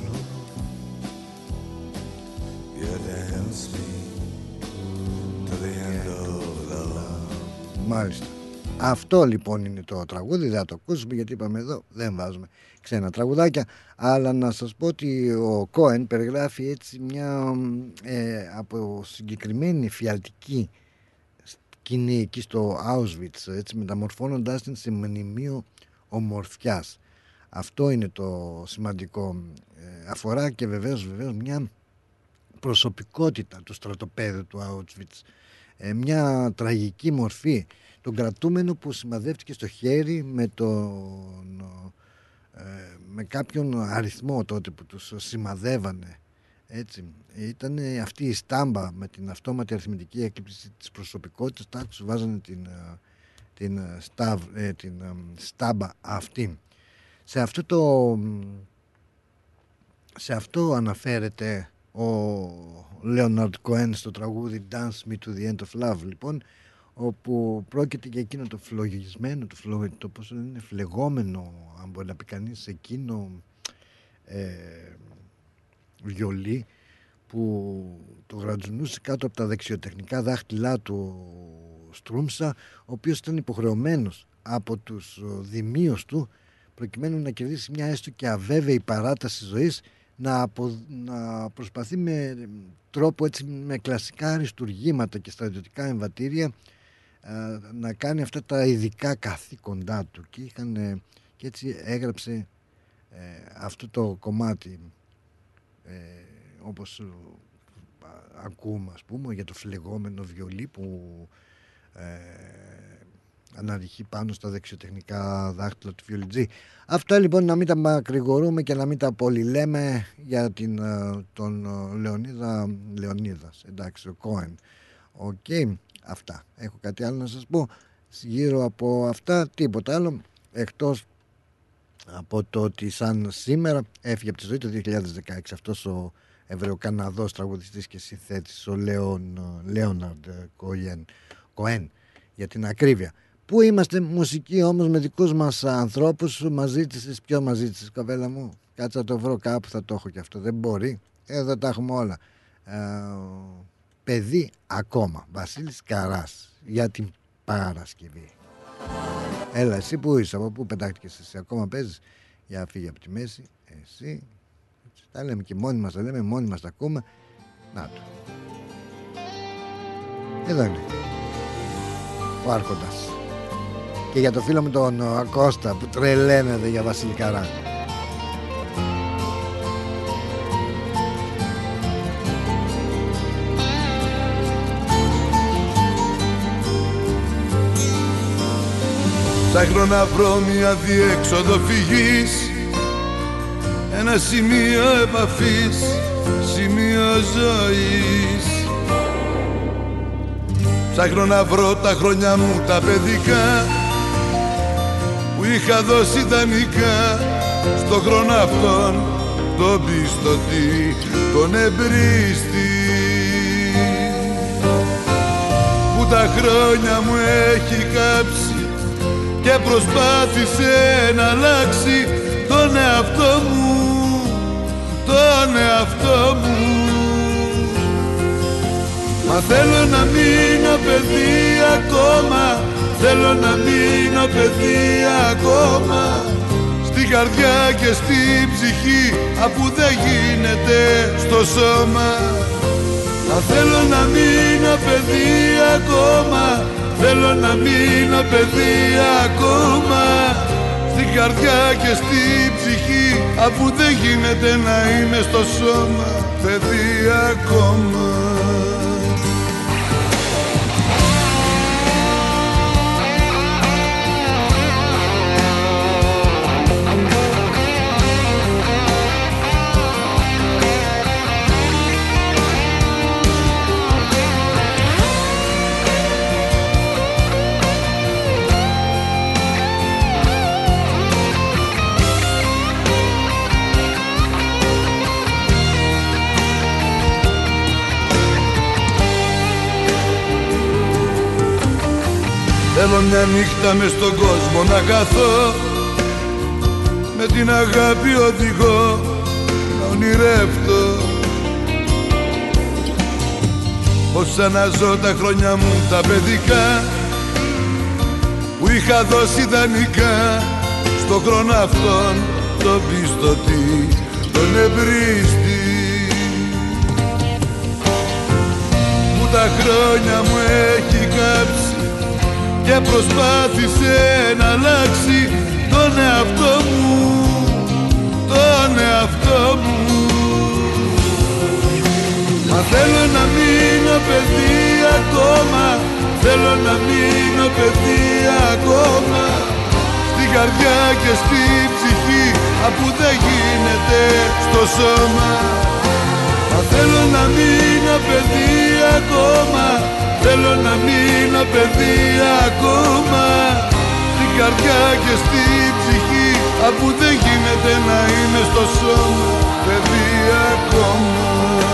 Yeah, dance me to the end of love. Μάλιστα. Αυτό λοιπόν είναι το τραγούδι, δεν θα το ακούσουμε γιατί είπαμε εδώ δεν βάζουμε ξένα τραγουδάκια, αλλά να σας πω ότι ο Κόεν περιγράφει έτσι μια από συγκεκριμένη φιαλτική σκηνή εκεί στο Auschwitz, έτσι, μεταμορφώνοντάς την σε μνημείο ομορφιάς. Αυτό είναι το σημαντικό. Αφορά και βεβαίως μια προσωπικότητα του στρατοπέδου του Auschwitz, μια τραγική μορφή, τον κρατούμενο που σημαδεύτηκε στο χέρι με κάποιον αριθμό τότε που τους σημαδεύανε, έτσι. Ήταν αυτή η στάμπα με την αυτόματη αριθμητική έκλειψη της προσωπικότητας, τους βάζανε την στάμπα αυτή. Σε αυτό αναφέρεται ο Λέοναρντ Κοέν στο τραγούδι Dance Me to the End of Love, λοιπόν, όπου πρόκειται για εκείνο το φλογισμένο, το πώς είναι φλεγόμενο, αν μπορεί να πει κανείς, εκείνο βιολί που το γρατζουνούσε κάτω από τα δεξιοτεχνικά δάχτυλά του Στρούμσα, ο οποίος ήταν υποχρεωμένος από τους δημίους του, προκειμένου να κερδίσει μια έστω και αβέβαιη παράταση ζωής, να προσπαθεί με τρόπο έτσι, με κλασικά αριστουργήματα και στρατιωτικά εμβατήρια, να κάνει αυτά τα ειδικά καθήκοντά του, και έτσι έγραψε αυτό το κομμάτι, όπως ακούμε, ας πούμε, για το φλεγόμενο βιολί που αναρριχεί πάνω στα δεξιοτεχνικά δάχτυλα του βιολιτζή. Αυτά λοιπόν, να μην τα μακρηγορούμε και να μην τα πολυλέμε για τον Λεωνίδας, εντάξει, ο Κόεν. Οκ, αυτά. Έχω κάτι άλλο να σας πω γύρω από αυτά? Τίποτα άλλο, εκτός από το ότι σαν σήμερα έφυγε από τη ζωή το 2016 αυτός ο Εβραιοκαναδός τραγουδιστής και συνθέτης, ο Λέοναρντ Κοέν, για την ακρίβεια. Πού είμαστε μουσική όμως με δικούς μας ανθρώπους? Μας ζήτησες, ποιο μας ζήτησες, κοπέλα μου? Κάτσα να το βρω κάπου, θα το έχω και αυτό. Δεν μπορεί, εδώ τα έχουμε όλα. Παιδί ακόμα, Βασίλης Καράς, για την Παρασκευή. Έλα, εσύ που είσαι, από πού πετάχτηκες εσύ? Ακόμα παίζεις? Για φύγε από τη μέση, εσύ. Τα λέμε και μόνοι μας, τα λέμε μόνοι μας, τα ακούμε. Να το. Εδώ είναι ο Άρχοντας. Και για το φίλο μου τον Κώστα που τρελαίνεται για Βασίλη Καρά. Ψάχνω να βρω μια διέξοδο φυγής, ένα σημείο επαφής, σημείο ζωής. Ψάχνω να βρω τα χρόνια μου τα παιδικά που είχα δώσει δανεικά στο χρόνο αυτόν τον πιστωτή, τον εμπρίστη, που τα χρόνια μου έχει κάψει και προσπάθησε να αλλάξει τον εαυτό μου, τον εαυτό μου. Μα θέλω να μείνω παιδί ακόμα, θέλω να μείνω παιδί ακόμα, στην καρδιά και στην ψυχή, αφού δεν γίνεται στο σώμα. Μα θέλω να μείνω παιδί ακόμα, θέλω να μείνω παιδί ακόμα, στην καρδιά και στην ψυχή, αφού δεν γίνεται να είμαι στο σώμα παιδί ακόμα. Θέλω μια νύχτα μες στον κόσμο να καθώ, με την αγάπη οδηγώ να ονειρεύτω, πως ξαναζώ τα χρόνια μου τα παιδικά που είχα δώσει δανεικά στο χρόνο αυτόν τον πιστωτή, τον εμπρίστη, που τα χρόνια μου έχει κάψει και προσπάθησε να αλλάξει τον εαυτό μου, τον εαυτό μου. Μα θέλω να μείνω παιδί ακόμα, θέλω να μείνω παιδί ακόμα, στην καρδιά και στην ψυχή, αφού δεν γίνεται στο σώμα. Μα θέλω να μείνω παιδί ακόμα, θέλω να μείνω παιδί ακόμα, στην καρδιά και στην ψυχή, αφού δεν γίνεται να είμαι στο σώμα παιδί ακόμα.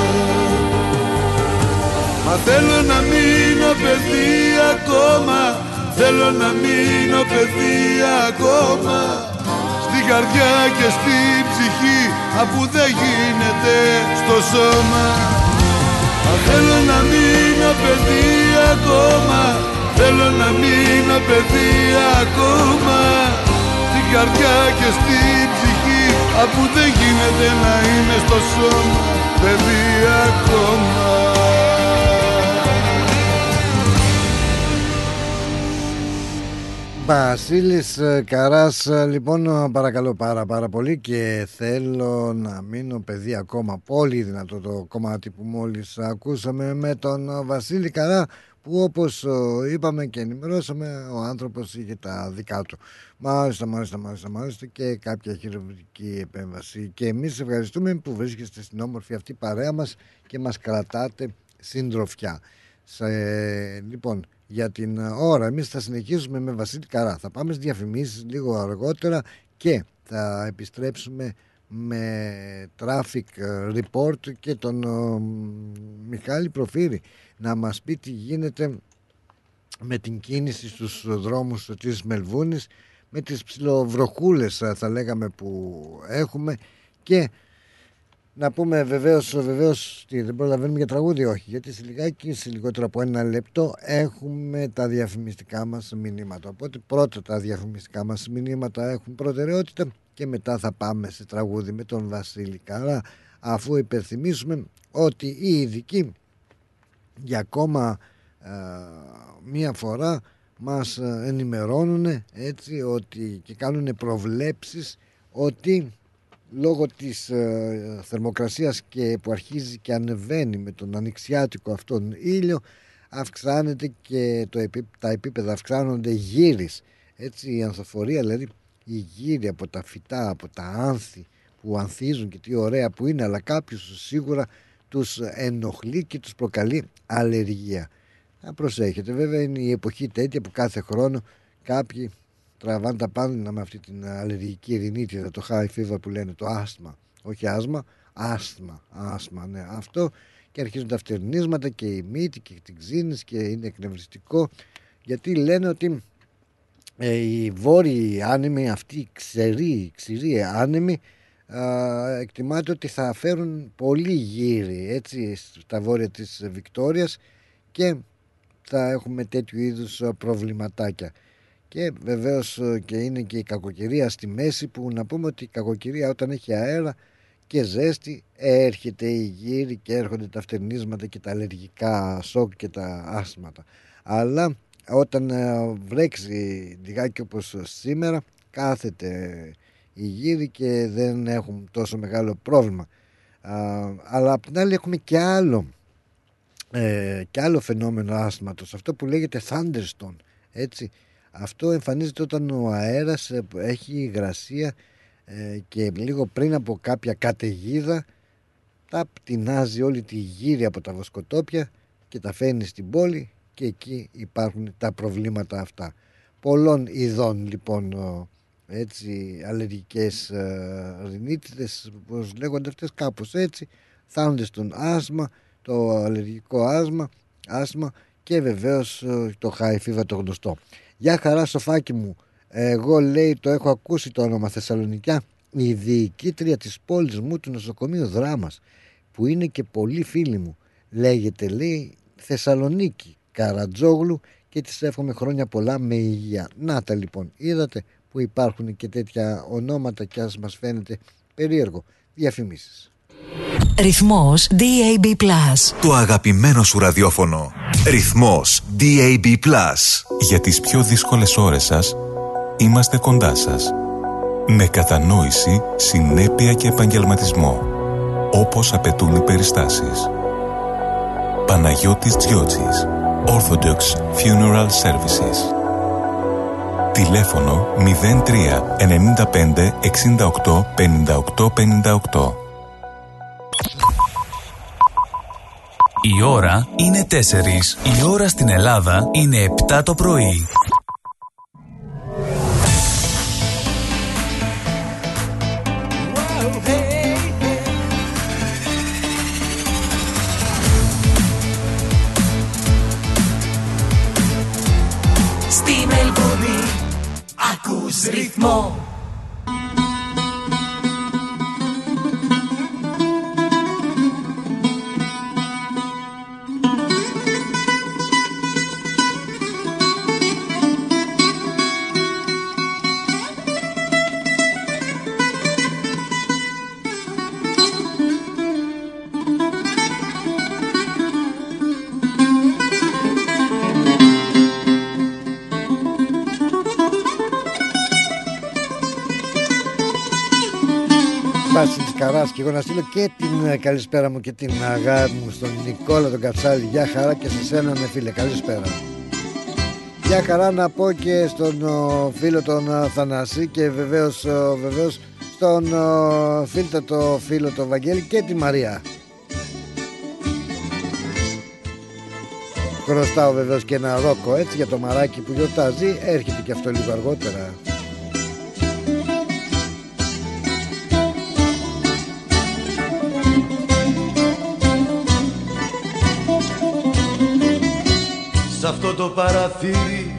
Μα θέλω να μείνω παιδί ακόμα, θέλω να μείνω παιδί ακόμα, στην καρδιά και στην ψυχή, αφού δεν γίνεται στο σώμα. Μα θέλω να μείνω παιδί ακόμα, θέλω να μείνω παιδί ακόμα, στην καρδιά και στην ψυχή, αφού δεν γίνεται να είμαι στο σώμα παιδί ακόμα. Βασίλης Καράς, λοιπόν, παρακαλώ πάρα πολύ, και θέλω να μείνω παιδί ακόμα. Πολύ δυνατό το κομμάτι που μόλις ακούσαμε με τον Βασίλη Καρά, που όπως είπαμε και ενημερώσαμε, ο άνθρωπος είχε τα δικά του. Μάλιστα και κάποια χειρουργική επέμβαση. Και εμείς ευχαριστούμε που βρίσκεστε στην όμορφη αυτή παρέα μας και μας κρατάτε συντροφιά. Λοιπόν, για την ώρα εμείς θα συνεχίσουμε με Βασίλη Καρά. Θα πάμε στις διαφημίσεις λίγο αργότερα και θα επιστρέψουμε με traffic report και τον Μιχάλη Προφύρη να μας πει τι γίνεται με την κίνηση στους δρόμους της Μελβούνης, με τις ψιλοβροχούλες θα λέγαμε που έχουμε. Και να πούμε βεβαίως τι, δεν προλαβαίνουμε για τραγούδι, όχι, γιατί σε λιγότερο από ένα λεπτό έχουμε τα διαφημιστικά μας μηνύματα. Οπότε πρώτα τα διαφημιστικά μας μηνύματα έχουν προτεραιότητα και μετά θα πάμε σε τραγούδι με τον Βασίλη Καρά, αφού υπενθυμίσουμε ότι οι ειδικοί για ακόμα μία φορά μας ενημερώνουν έτσι ότι και κάνουν προβλέψεις ότι λόγω της θερμοκρασίας και που αρχίζει και ανεβαίνει με τον ανοιξιάτικο αυτόν ήλιο, αυξάνεται και τα επίπεδα αυξάνονται γύρις, έτσι η ανθοφορία, δηλαδή η γύρι από τα φυτά, από τα άνθη που ανθίζουν και τι ωραία που είναι, αλλά κάποιους σίγουρα τους ενοχλεί και τους προκαλεί αλλεργία. Να προσέχετε, βέβαια είναι η εποχή τέτοια που κάθε χρόνο κάποιοι τραβάνε τα πάντα με αυτή την αλλεργική ρινίτιδα, το high fever που λένε, το άσθμα, όχι άσθμα, ναι, αυτό, και αρχίζουν τα φτερνίσματα και η μύτη και την ξύνης και είναι εκνευριστικό, γιατί λένε ότι οι βόρειοι άνεμοι, αυτοί οι ξηροί άνεμοι, εκτιμάται ότι θα φέρουν πολύ γύρι έτσι στα βόρεια της Βικτόριας και θα έχουμε τέτοιου είδους προβληματάκια. Και βεβαίως και είναι και η κακοκαιρία στη μέση, που να πούμε ότι η κακοκαιρία όταν έχει αέρα και ζέστη έρχεται η γύρι και έρχονται τα φτερνίσματα και τα αλλεργικά σοκ και τα άσθματα. Αλλά όταν βρέξει λιγάκι όπως σήμερα κάθεται η γύρι και δεν έχουν τόσο μεγάλο πρόβλημα. Αλλά απ' την άλλη έχουμε και άλλο φαινόμενο άσθματος, αυτό που λέγεται thunderstorm, έτσι. Αυτό εμφανίζεται όταν ο αέρας έχει υγρασία και λίγο πριν από κάποια καταιγίδα τα πτηνάζει όλη τη γύρι από τα βοσκοτόπια και τα φέρνει στην πόλη και εκεί υπάρχουν τα προβλήματα αυτά. Πολλών ειδών λοιπόν έτσι αλλεργικές ρινίτιδες, πώς λέγονται αυτές, κάπως έτσι, thunderstorm, άσθμα, το αλλεργικό άσθμα και βεβαίως το high fever το γνωστό. Γεια χαρά Σοφάκι μου, εγώ λέει το έχω ακούσει το όνομα Θεσσαλονικιά, η διοικήτρια της πόλης μου του νοσοκομείου Δράμας, που είναι και πολλοί φίλοι μου, λέγεται λέει Θεσσαλονίκη Καρατζόγλου και της εύχομαι χρόνια πολλά με υγεία. Να τα λοιπόν, είδατε που υπάρχουν και τέτοια ονόματα και ας μας φαίνεται περίεργο. Διαφημίσεις. Ρυθμός DAB+. Το αγαπημένο σου ραδιόφωνο. Ρυθμός DAB+. Για τις πιο δύσκολες ώρες σας, είμαστε κοντά σας. Με κατανόηση, συνέπεια και επαγγελματισμό, όπως απαιτούν οι περιστάσεις. Παναγιώτης Τζιότσης, Orthodox Funeral Services. Τηλέφωνο 03 95 68 58 58. Η ώρα είναι 4. Η ώρα στην Ελλάδα είναι 7 το πρωί. Στη Μελβούνι ακούς ρυθμό. Καράς και εγώ να στείλω και την καλησπέρα μου και την αγάπη μου στον Νικόλα τον Κατσάλη. Γεια χαρά και σε σένα με φίλε, καλησπέρα. Γεια χαρά να πω και στον φίλο τον Θανάση και βεβαίως στον φίλτατο φίλο τον Βαγγέλη και τη Μαρία. Χρωστάω βεβαίως και ένα ρόκο έτσι για το μαράκι που γιορτάζει, έρχεται και αυτό λίγο αργότερα. Σ' αυτό το παραθύρι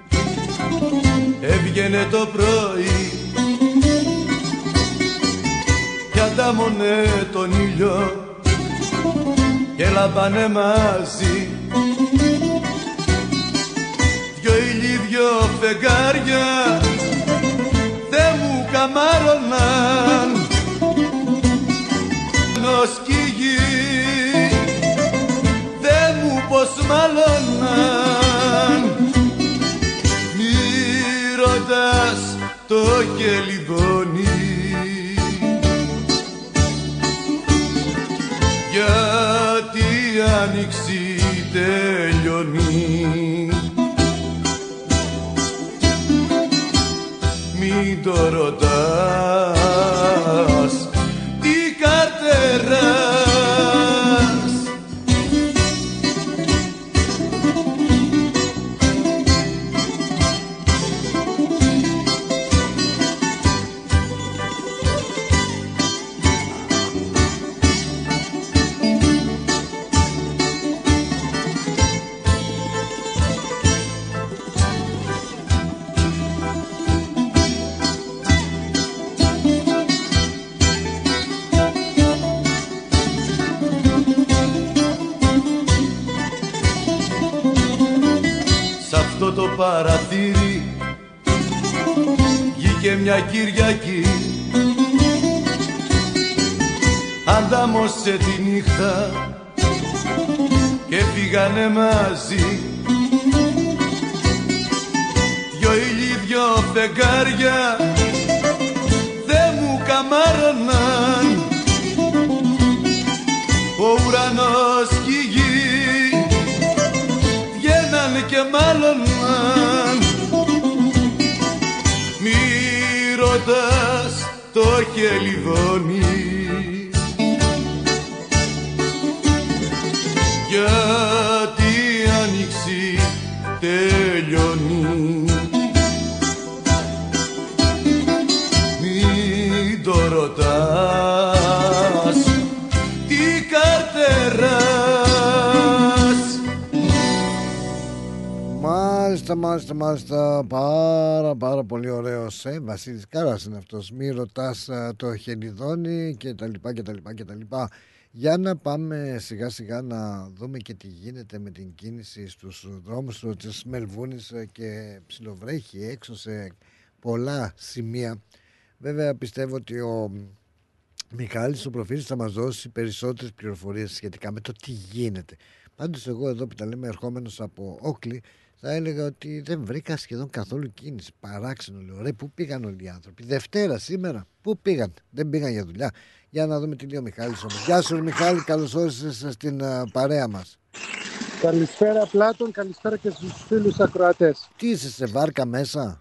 έβγαινε το πρωί κι αντάμωνε τον ήλιο και λαμπάνε μαζί δυο ήλιοι, δυο φεγγάρια, Θεέ μου καμάρωναν νοσκυγοί, δε μου πως μάλωναν. Μη ρωτάς το κελιδόνι, γιατί η άνοιξη τελειώνει. Μην το ρωτάς τι καρτεράς. Το παραθύρι βγήκε μια Κυριακή, αντάμωσε τη νύχτα και φύγανε μαζί. Δυο ήλιοι, δυο φεγγάρια δε μου καμάρωναν. Ο ουρανός και η γη και μάλλον μη ρωτάς το κελιδόνι, γιατί η άνοιξη τελειώνει. Μην το ρωτάς τι καρτεράς. Μάλιστα, πάρα πολύ ωραίος, Βασίλης Κάρας είναι αυτός. Μη ρωτάς το χελιδόνι και τα λοιπά. Για να πάμε σιγά σιγά να δούμε και τι γίνεται με την κίνηση στους δρόμους της Μελβούνης και ψιλοβρέχει έξω σε πολλά σημεία. Βέβαια πιστεύω ότι ο Μιχάλης ο Προφίλης θα μας δώσει περισσότερες πληροφορίες σχετικά με το τι γίνεται. Πάντως εγώ εδώ που τα λέμε ερχόμενος από Όκλη θα έλεγα ότι δεν βρήκα σχεδόν καθόλου κίνηση. Παράξενο λέω. Ρε, πού πήγαν όλοι οι άνθρωποι? Δευτέρα σήμερα. Πού πήγαν? Δεν πήγαν για δουλειά. Για να δούμε τι λέει ο Μιχάλης όμως. Γεια σου Μιχάλη, καλώς όρισες στην παρέα μας. Καλησπέρα Πλάτων, καλησπέρα και στους φίλους ακροατές. Τι είσαι, σε βάρκα μέσα?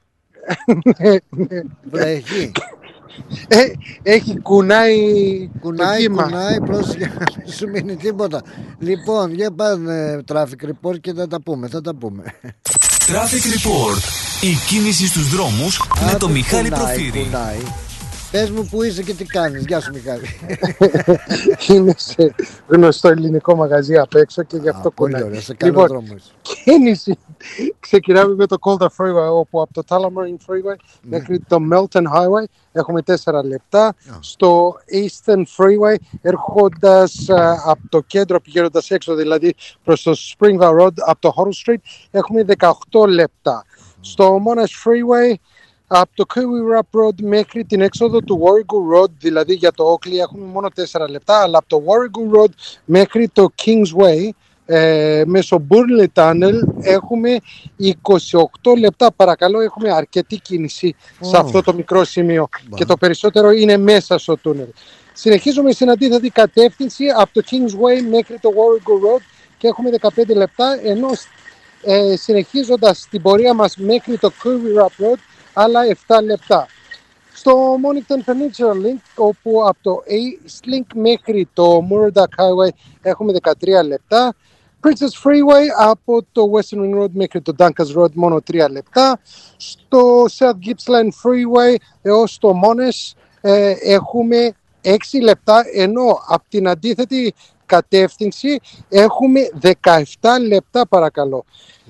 Βρέχει. Έχει κουνάει, πρόσεχε να σου μείνει τίποτα. Λοιπόν, για πάνε traffic report και θα τα πούμε. Traffic report. Η κίνηση στους δρόμους με το Μιχάλη Προφύρη. Πες μου που είσαι και τι κάνεις. Γεια σου Μιχάλη. Είναι σε γνωστό ελληνικό μαγαζί απ' έξω και γι' αυτό πολύ ωραία, σε καλό δρόμο είσαι. Κίνηση. Ξεκινάμε με το Calder Freeway, όπου από το Tullamarine Freeway μέχρι το Melton Highway έχουμε 4 λεπτά. Στο Eastern Freeway έρχοντας από το κέντρο πηγαίνοντας έξω, δηλαδή προς το Springvale Road από το Huddle Street, έχουμε 18 λεπτά. Στο Monash Freeway από το Kiwi Rap Road μέχρι την έξοδο του Warrego Road, δηλαδή για το Oakley, έχουμε μόνο 4 λεπτά, αλλά από το Warrego Road μέχρι το Kingsway μέσω Burnley Tunnel έχουμε 28 λεπτά. Παρακαλώ, έχουμε αρκετή κίνηση σε αυτό το μικρό σημείο και το περισσότερο είναι μέσα στο τούνελ. Συνεχίζουμε στην αντίθετη κατεύθυνση από το Kingsway μέχρι το Warrego Road και έχουμε 15 λεπτά, ενώ συνεχίζοντας την πορεία μας μέχρι το Kiwi Rap Road άλλα 7 λεπτά. Στο Mornington Peninsula Link, όπου από το East Link μέχρι το Murdoch Highway έχουμε 13 λεπτά. Princess Freeway από το Western Ring Road μέχρι το Duncas Road μόνο 3 λεπτά. Στο South Gippsland Freeway έως το Monash έχουμε 6 λεπτά, ενώ από την αντίθετη κατεύθυνση έχουμε 17 λεπτά παρακαλώ.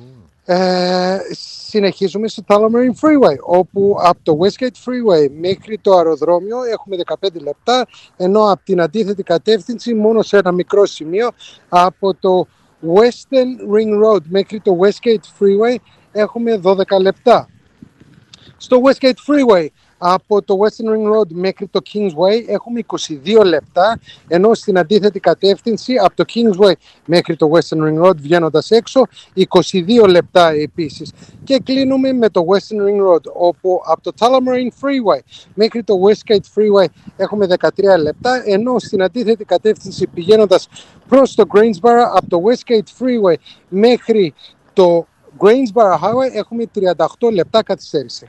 Συνεχίζουμε στο Tullamarine Freeway, όπου από το Westgate Freeway μέχρι το αεροδρόμιο έχουμε 15 λεπτά, ενώ από την αντίθετη κατεύθυνση μόνο σε ένα μικρό σημείο από το Western Ring Road μέχρι το Westgate Freeway έχουμε 12 λεπτά. Στο Westgate Freeway Από το Western Ring Road μέχρι το Kingsway έχουμε 22 λεπτά, ενώ στην αντίθετη κατεύθυνση από το Kingsway μέχρι το Western Ring Road βγαίνοντας έξω 22 λεπτά επίσης. Και κλείνουμε με το Western Ring Road, όπου από το Tullamarine Freeway μέχρι το Westgate Freeway έχουμε 13 λεπτά, ενώ στην αντίθετη κατεύθυνση πηγαίνοντας προς το Greensboro από το Westgate Freeway μέχρι το Greensboro Highway έχουμε 38 λεπτά καθυστέρηση.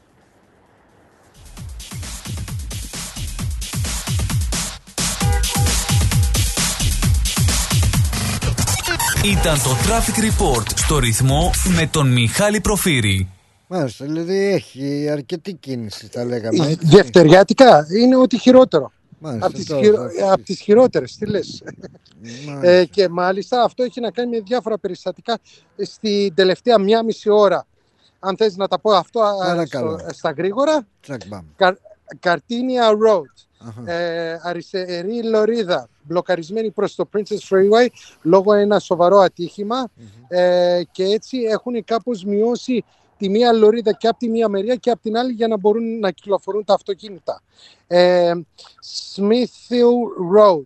Ήταν το Traffic Report στο ρυθμό με τον Μιχάλη Προφύρη. Μάλιστα, δηλαδή έχει αρκετή κίνηση, θα λέγαμε. Έτσι. Δευτεριάτικα είναι ό,τι χειρότερο. Από τις χειρότερες, τι λες. Και μάλιστα αυτό έχει να κάνει με διάφορα περιστατικά στην τελευταία 1,5 ώρα. Αν θες να τα πω αυτό στα γρήγορα. Καρτίνια Road. Αριστερή λωρίδα μπλοκαρισμένη προς το Princess Freeway λόγω ένα σοβαρό ατύχημα και έτσι έχουν κάπως μειώσει τη μία λωρίδα και από τη μία μεριά και από την άλλη για να μπορούν να κυκλοφορούν τα αυτοκίνητα. Smithfield Road.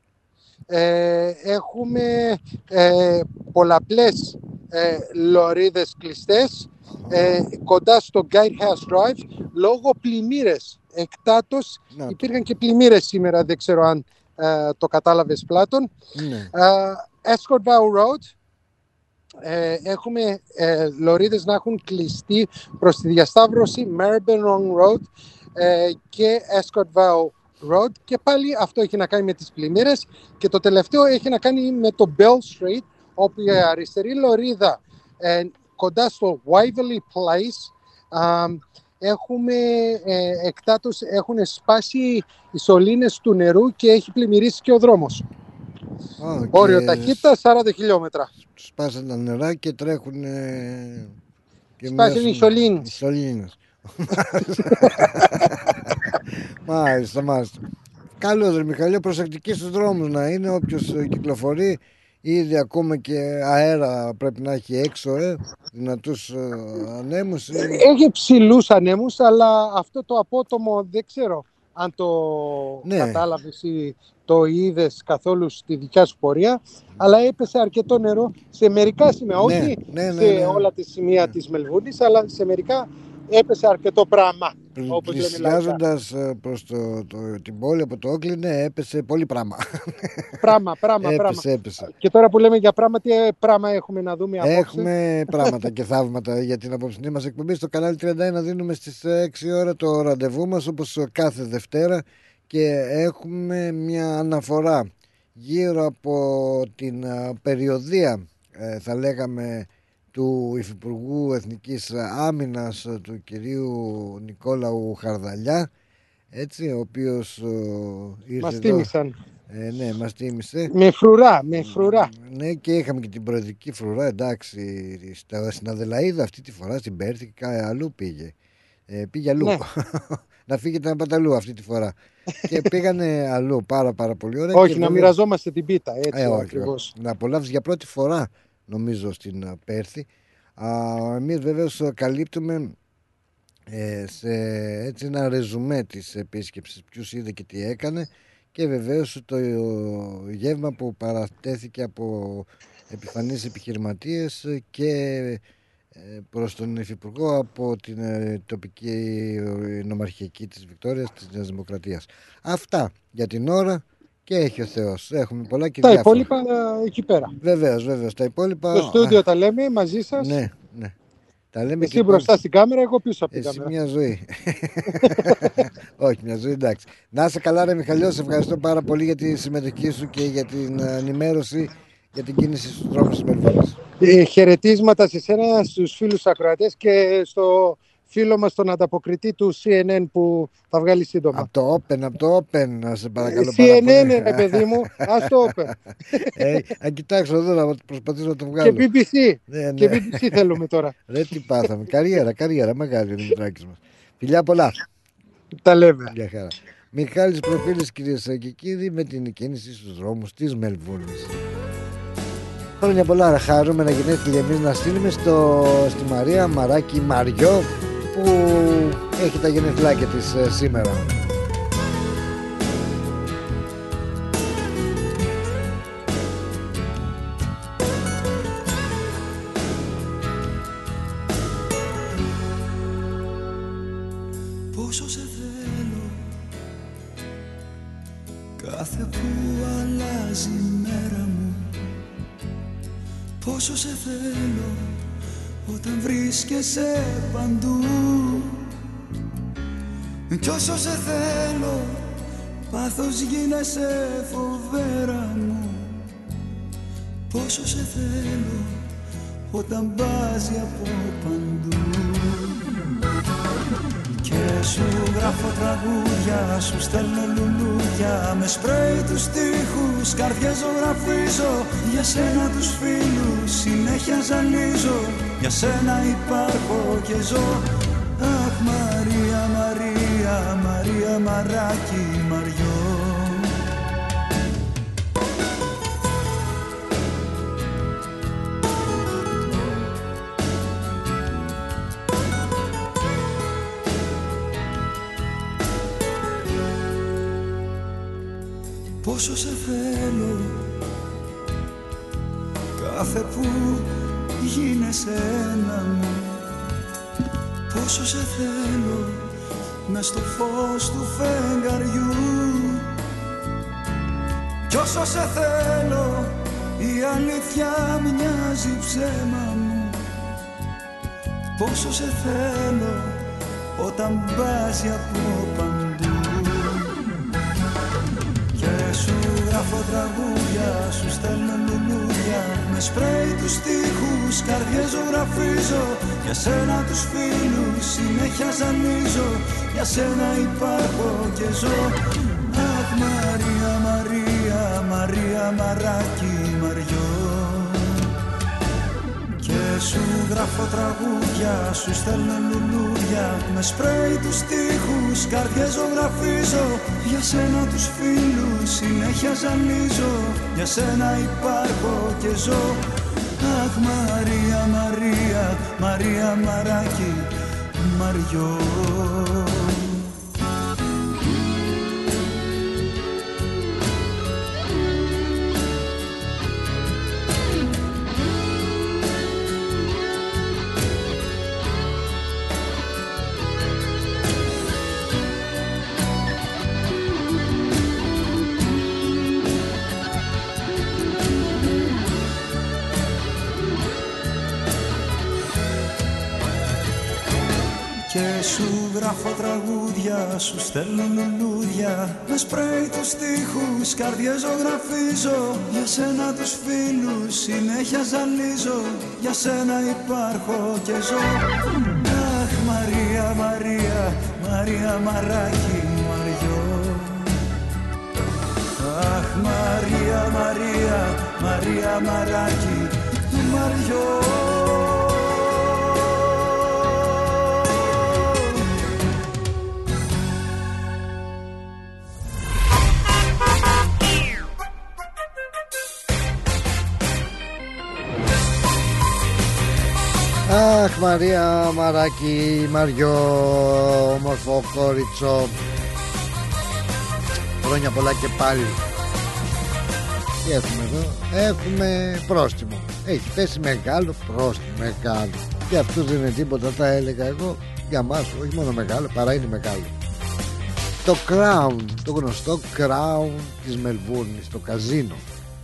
Έχουμε πολλαπλές λωρίδες κλειστές κοντά στο Gatehouse Drive λόγω πλημμύρες. Εκτάτως υπήρχαν και πλημμύρες σήμερα, δεν ξέρω αν το κατάλαβες, Πλάτων. Escort Valley Road. Έχουμε λωρίδες να έχουν κλειστεί προς τη διασταύρωση Maribyrnong Road και Escort Valley Road, και πάλι αυτό έχει να κάνει με τις πλημμύρες. Και το τελευταίο έχει να κάνει με το Bell Street, όπου η αριστερή λωρίδα κοντά στο Waverly Place έχουμε εκτάτως, έχουν σπάσει οι σωλήνες του νερού και έχει πλημμυρίσει και ο δρόμος. Όριο ταχύτητα 40 χιλιόμετρα. Σπάσαν τα νερά και τρέχουν σπάσαν οι σωλήνες. Μάλιστα. Καλώς ρε Μιχαλή, προσεκτική στους δρόμους να είναι όποιος κυκλοφορεί. Ήδη ακόμα και αέρα πρέπει να έχει έξω, δυνατούς ανέμους. Έχει ψηλούς ανέμους, αλλά αυτό το απότομο δεν ξέρω αν το κατάλαβες ή το είδες καθόλου στη δικιά σου πορεία, αλλά έπεσε αρκετό νερό σε μερικά σημεία, όχι σε όλα τα σημεία της Μελβούρνης, αλλά σε μερικά έπεσε αρκετό πράγμα. Πλησιάζοντας προς την πόλη από το Όκλινε έπεσε πολύ πράγμα. Πράγμα. Έπεσε. Και τώρα που λέμε για πράγμα, τι πράγμα έχουμε να δούμε απόψε? Έχουμε πράγματα και θαύματα για την απόψινή μας εκπομπή. Στο κανάλι 31 δίνουμε στις 6 ώρα το ραντεβού μας, όπως κάθε Δευτέρα, και έχουμε μια αναφορά γύρω από την περιοδεία, θα λέγαμε, του Υφυπουργού Εθνικής Άμυνας, του κυρίου Νικόλαου Χαρδαλιά, έτσι, ο οποίος ήρθε μας τίμησαν. Ναι, μας τίμησε. Με φρουρά. Ναι, και είχαμε και την προεδρική φρουρά, εντάξει, στην Αδελαΐδα αυτή τη φορά, στην Πέρθη και αλλού πήγε. Πήγε αλλού. Ναι. Να φύγετε να πάτε αλλού αυτή τη φορά. Και πήγανε αλλού πάρα πολύ ωραία. Όχι, να μοιραζόμαστε την πίτα, έτσι ακριβώς. Να απολαύσεις για πρώτη φορά, νομίζω, στην Πέρθη. Εμείς βεβαίως καλύπτουμε σε έτσι ένα ρεζουμέ της επίσκεψης, ποιους είδε και τι έκανε, και βεβαίως το γεύμα που παρατέθηκε από επιφανείς επιχειρηματίες και προς τον Υφυπουργό από την τοπική νομαρχιακή της Βικτόριας, της Νέας Δημοκρατίας. Αυτά για την ώρα. Και έχει ο Θεός. Έχουμε πολλά και διάφορα. Τα υπόλοιπα εκεί πέρα. Βεβαίως. Τα υπόλοιπα. Στο στούντιο τα λέμε μαζί σας. Ναι. Τα λέμε. Εσύ μπροστά στην κάμερα, εγώ πίσω από την κάμερα. Μια ζωή. Όχι, μια ζωή, εντάξει. Να είσαι καλά, ρε Μιχαλιό. Σε ευχαριστώ πάρα πολύ για τη συμμετοχή σου και για την ενημέρωση για την κίνηση στους δρόμους της Μελβούρνης. Χαιρετίσματα σε εσένα, στους φίλους ακροατές και στο φίλο μας τον ανταποκριτή του CNN που θα βγάλει σύντομα. Από το Open, να σε παρακαλώ. CNN, ρε παιδί μου, ας το Open. Αν κοιτάξω εδώ να προσπαθήσω να το βγάλω. Και BBC. Ναι. Και BBC θέλουμε τώρα. Ρε τι πάθαμε. Καριέρα, μεγάλη είναι ο Μητράκης μας. Φιλιά πολλά. Τα λέμε. Γεια χαρά. Μιχάλης Προφίλης, κυρίες και κύριοι, με την κίνηση στους δρόμους της Μελβούρνης. Χρόνια πολλά, χαρούμενα γενέθλια εμείς να στείλουμε στη Μαρία Μαράκη Μαριό, που έχει τα γενεθλάκια της σήμερα. Πόσο σε θέλω κάθε που αλλάζει η μέρα μου. Πόσο σε θέλω όταν βρίσκεσαι παντού. Κι όσο σε θέλω πάθος γίνεσαι φοβέρα μου. Πόσο σε θέλω όταν μπάζει από παντού. Και σου γράφω τραγούδια, σου στέλνω λουλούδια, με σπρέι τους στίχους, καρδιές ζωγραφίζω. Για σένα τους φίλους συνέχεια ζαλίζω, για σένα υπάρχω και ζω. Αχ Μαρία, Μαρία, Μαρία, μαράκι, Μαριό. Πόσο σε θέλω κάθε που γίνεσαι ένα μου. Πόσο σε θέλω μες στο φως του φεγγαριού. Κι όσο σε θέλω η αλήθεια μοιάζει ψέμα μου. Πόσο σε θέλω όταν μπάζει από παντού. Σου γράφω τραγούδια, σου στέλνω λουλούδια, με σπρέι τους στίχους, καρδιές ζωγραφίζω. Για σένα τους φίλους συνέχεια ζαλίζω, για σένα υπάρχω και ζω. Αχ Μαρία, Μαρία, Μαρία, μαράκι, Μαριό. Και σου γράφω τραγούδια, σου στέλνω λουλούδια, με σπρέι τους στίχους, καρδιές ζωγραφίζω. Για σένα τους φίλους συνέχεια ζαλίζω, για σένα υπάρχω και ζω. Αχ Μαρία, Μαρία, Μαρία, μαράκι, Μαριό. Και σου γράφω τραγούδια, σου στέλνω λουλούδια, με σπρέι τους στίχους, καρδιές ζωγραφίζω. Για σένα τους φίλους συνέχεια ζαλίζω, για σένα υπάρχω και ζω. Αχ Μαρία, Μαρία, Μαρία, μαράκι, Μαριό. Αχ Μαρία, Μαρία, Μαρία, μαράκι, Μαριό. Αχ Μαρία, μαράκι, Μαριό, όμορφο κόριτσο. Χρόνια πολλά και πάλι. Τι έχουμε εδώ? Έχουμε πρόστιμο. Έχει πέσει μεγάλο πρόστιμο, μεγάλο. Και αυτός δεν είναι τίποτα, θα έλεγα εγώ. Για μας όχι μόνο μεγάλο, παρά είναι μεγάλο. Το Crown, το γνωστό Crown της Μελβούρνης, το καζίνο.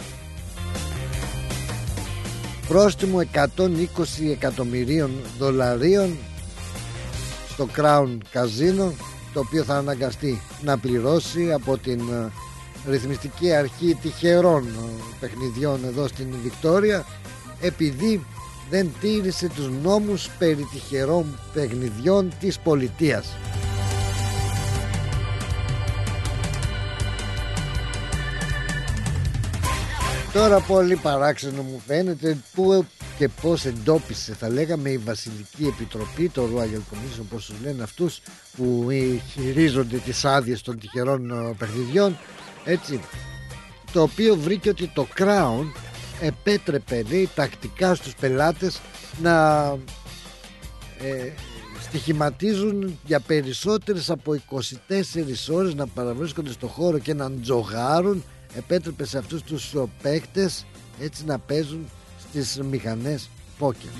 Πρόστιμο 120 εκατομμυρίων δολαρίων στο Crown Casino, το οποίο θα αναγκαστεί να πληρώσει από την ρυθμιστική αρχή τυχερών παιχνιδιών εδώ στην Βικτόρια, επειδή δεν τήρησε τους νόμους περί τυχερών παιχνιδιών της πολιτείας. Τώρα πολύ παράξενο μου φαίνεται που και πώς εντόπισε, θα λέγαμε, η Βασιλική Επιτροπή, το Royal Commission, όπως τους λένε αυτούς που χειρίζονται τις άδειες των τυχερών παιχνιδιών, έτσι, το οποίο βρήκε ότι το Crown επέτρεπε, λέει, τακτικά στους πελάτες να στοιχηματίζουν για περισσότερες από 24 ώρες να παραβρίσκονται στο χώρο και να τζογάρουν. Επέτρεπε σε αυτούς τους παίκτες έτσι να παίζουν στις μηχανές πόκερ.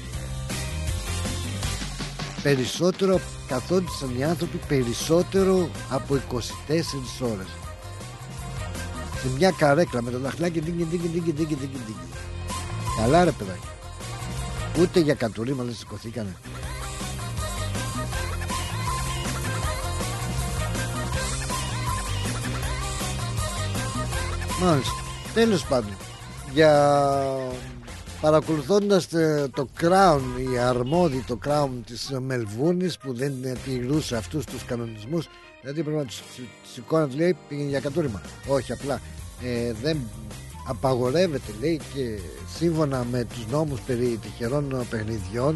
Περισσότερο καθόντουσαν οι άνθρωποι περισσότερο από 24 ώρες σε μια καρέκλα με το δαχτυλάκι δίγκι. Καλά ρε παιδάκι. Ούτε για κατουρίμα δεν σηκωθήκανε. Μάλιστα. Τέλος πάντων, παρακολουθώντας το Crown, η αρμόδη το Crown της Μελβούρνης που δεν τηρούσε αυτούς τους κανονισμούς, δηλαδή πρέπει να τους σηκώνει, να λέει πήγαινε για κατούριμα. Όχι, απλά δεν απαγορεύεται, λέει, και σύμφωνα με τους νόμους περί τυχερών παιχνιδιών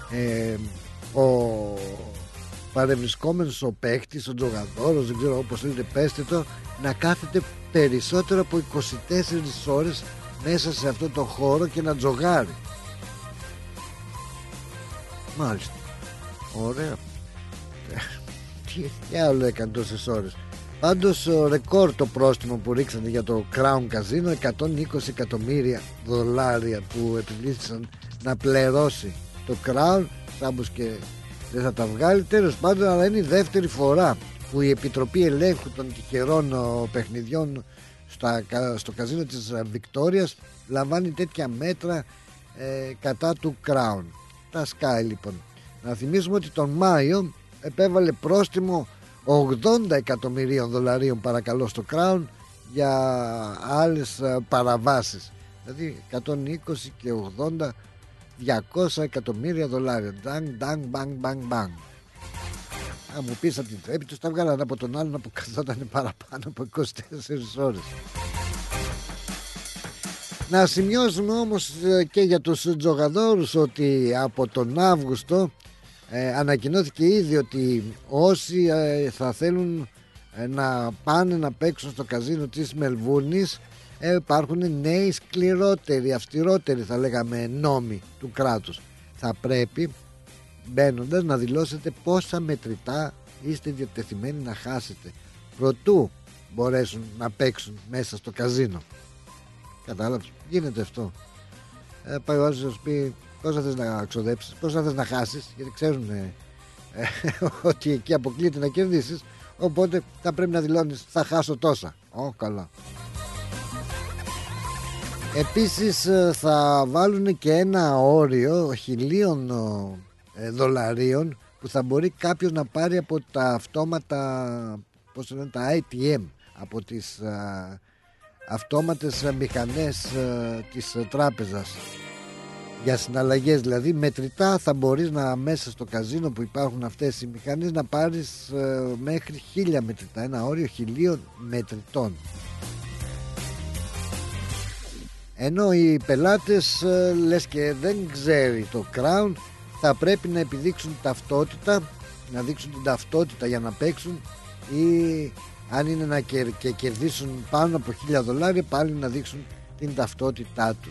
ο παρευρισκόμενος ο παίχτης, ο τζογαδόρος, δεν ξέρω όπως λέτε, πέστε το, να κάθεται περισσότερο από 24 ώρες μέσα σε αυτό το χώρο και να τζογάρει. Μάλιστα. Ωραία. Τι άλλο έκανε τόσες ώρες. Πάντως ρεκόρ το πρόστιμο που ρίξανε για το Crown Casino, 120 εκατομμύρια δολάρια που επιβλήθησαν να πληρώσει το Crown. Σάμπος και δεν θα τα βγάλει, τέλος πάντων, αλλά είναι η δεύτερη φορά που η Επιτροπή Ελέγχου των Τυχερών Παιχνιδιών στο καζίνο της Βικτόριας λαμβάνει τέτοια μέτρα κατά του Crown. Τα Sky λοιπόν. Να θυμίσουμε ότι τον Μάιο επέβαλε πρόστιμο 80 εκατομμυρίων δολαρίων παρακαλώ στο Crown για άλλες παραβάσεις, δηλαδή 120 και 80, 200 εκατομμύρια δολάρια. Bang. Αν μου πεις από την τρέπη τους τα βγάλανε από τον άλλον που καθόταν παραπάνω από 24 ώρες. Να σημειώσουμε όμως και για τους τζογαδόρους ότι από τον Αύγουστο ανακοινώθηκε ήδη ότι όσοι θα θέλουν να πάνε να παίξουν στο καζίνο της Μελβούρνης, υπάρχουν νέοι σκληρότεροι, αυστηρότεροι θα λέγαμε νόμοι του κράτους. Θα πρέπει μπαίνοντας να δηλώσετε πόσα μετρητά είστε διατεθειμένοι να χάσετε προτού μπορέσουν να παίξουν μέσα στο καζίνο. Κατάλαβες, γίνεται αυτό. Πάει ο άλλος να σου πει πόσα θες να ξοδέψεις, πόσα θες να χάσεις, γιατί ξέρουν ότι εκεί αποκλείεται να κερδίσεις, οπότε θα πρέπει να δηλώνεις θα χάσω τόσα. Καλά. Επίσης θα βάλουν και ένα όριο 1.000 δολαρίων που θα μπορεί κάποιος να πάρει από τα αυτόματα, πώς λένε, τα ATM, από τις αυτόματες μηχανές της τράπεζας για συναλλαγές, δηλαδή μετρητά θα μπορείς να μέσα στο καζίνο που υπάρχουν αυτές οι μηχανές να πάρεις μέχρι 1.000 μετρητά, ένα όριο 1.000 μετρητών. Ενώ οι πελάτες λες και δεν ξέρει το Crown, θα πρέπει να επιδείξουν ταυτότητα, να δείξουν την ταυτότητα για να παίξουν, ή αν είναι να και κερδίσουν πάνω από 1.000 δολάρια πάλι να δείξουν την ταυτότητά τους.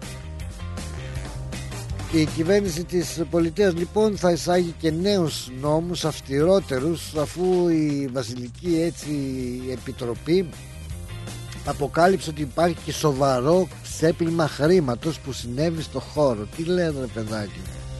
Η κυβέρνηση της πολιτείας λοιπόν θα εισάγει και νέους νόμους αυστηρότερους, αφού η Βασιλική έτσι Επιτροπή αποκάλυψε ότι υπάρχει και σοβαρό ξέπλυμα χρήματος που συνέβη στο χώρο. Τι λένε ρε παιδάκι.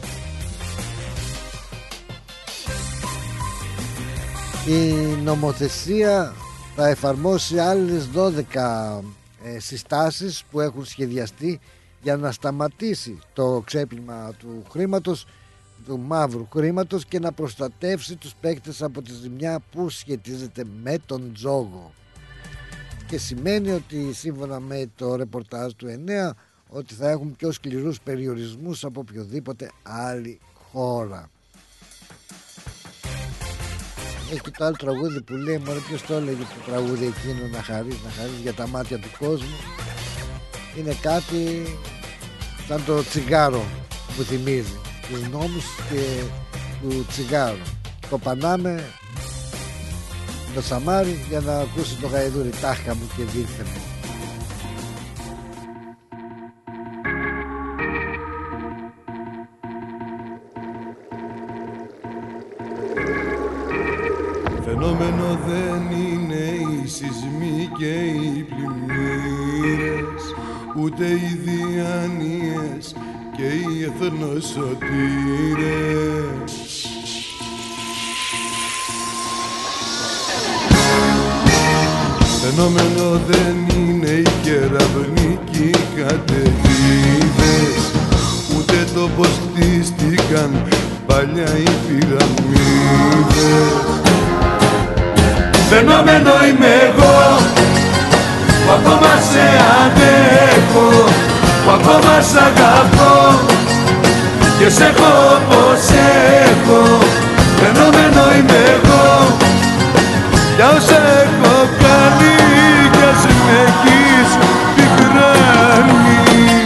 Η νομοθεσία θα εφαρμόσει άλλες 12 συστάσεις που έχουν σχεδιαστεί για να σταματήσει το ξέπλυμα του χρήματος, του μαύρου χρήματος, και να προστατεύσει τους παίκτες από τη ζημιά που σχετίζεται με τον τζόγο. Και σημαίνει ότι σύμφωνα με το ρεπορτάζ του 9 ότι θα έχουν πιο σκληρούς περιορισμούς από οποιοδήποτε άλλη χώρα. Έχει και το άλλο τραγούδι που λέει, μωρέ ποιος το έλεγε το τραγούδι εκείνο, να χαρείς για τα μάτια του κόσμου. Είναι κάτι σαν το τσιγάρο που θυμίζει τους νόμους και του τσιγάρου. Κοπανάμε το σαμάρι για να ακούσει το γαϊδούρι, τάχα μου και δείχνε μου. και οι πλημμύρες, ούτε οι διάνοιες και οι εθνοσωτήρες. Φαινόμενο δεν είναι οι κεραυνικοί καταιγίδες, ούτε το πως χτίστηκαν παλιά οι πυραμίδες. Φαινόμενο είμαι εγώ, που ακόμα σε αντέχω, που ακόμα σ' αγαπώ και σ' έχω όπως έχω. Φαινόμενο είμαι εγώ, για όσα έχω κάνει κι ας με έχεις πικράνει.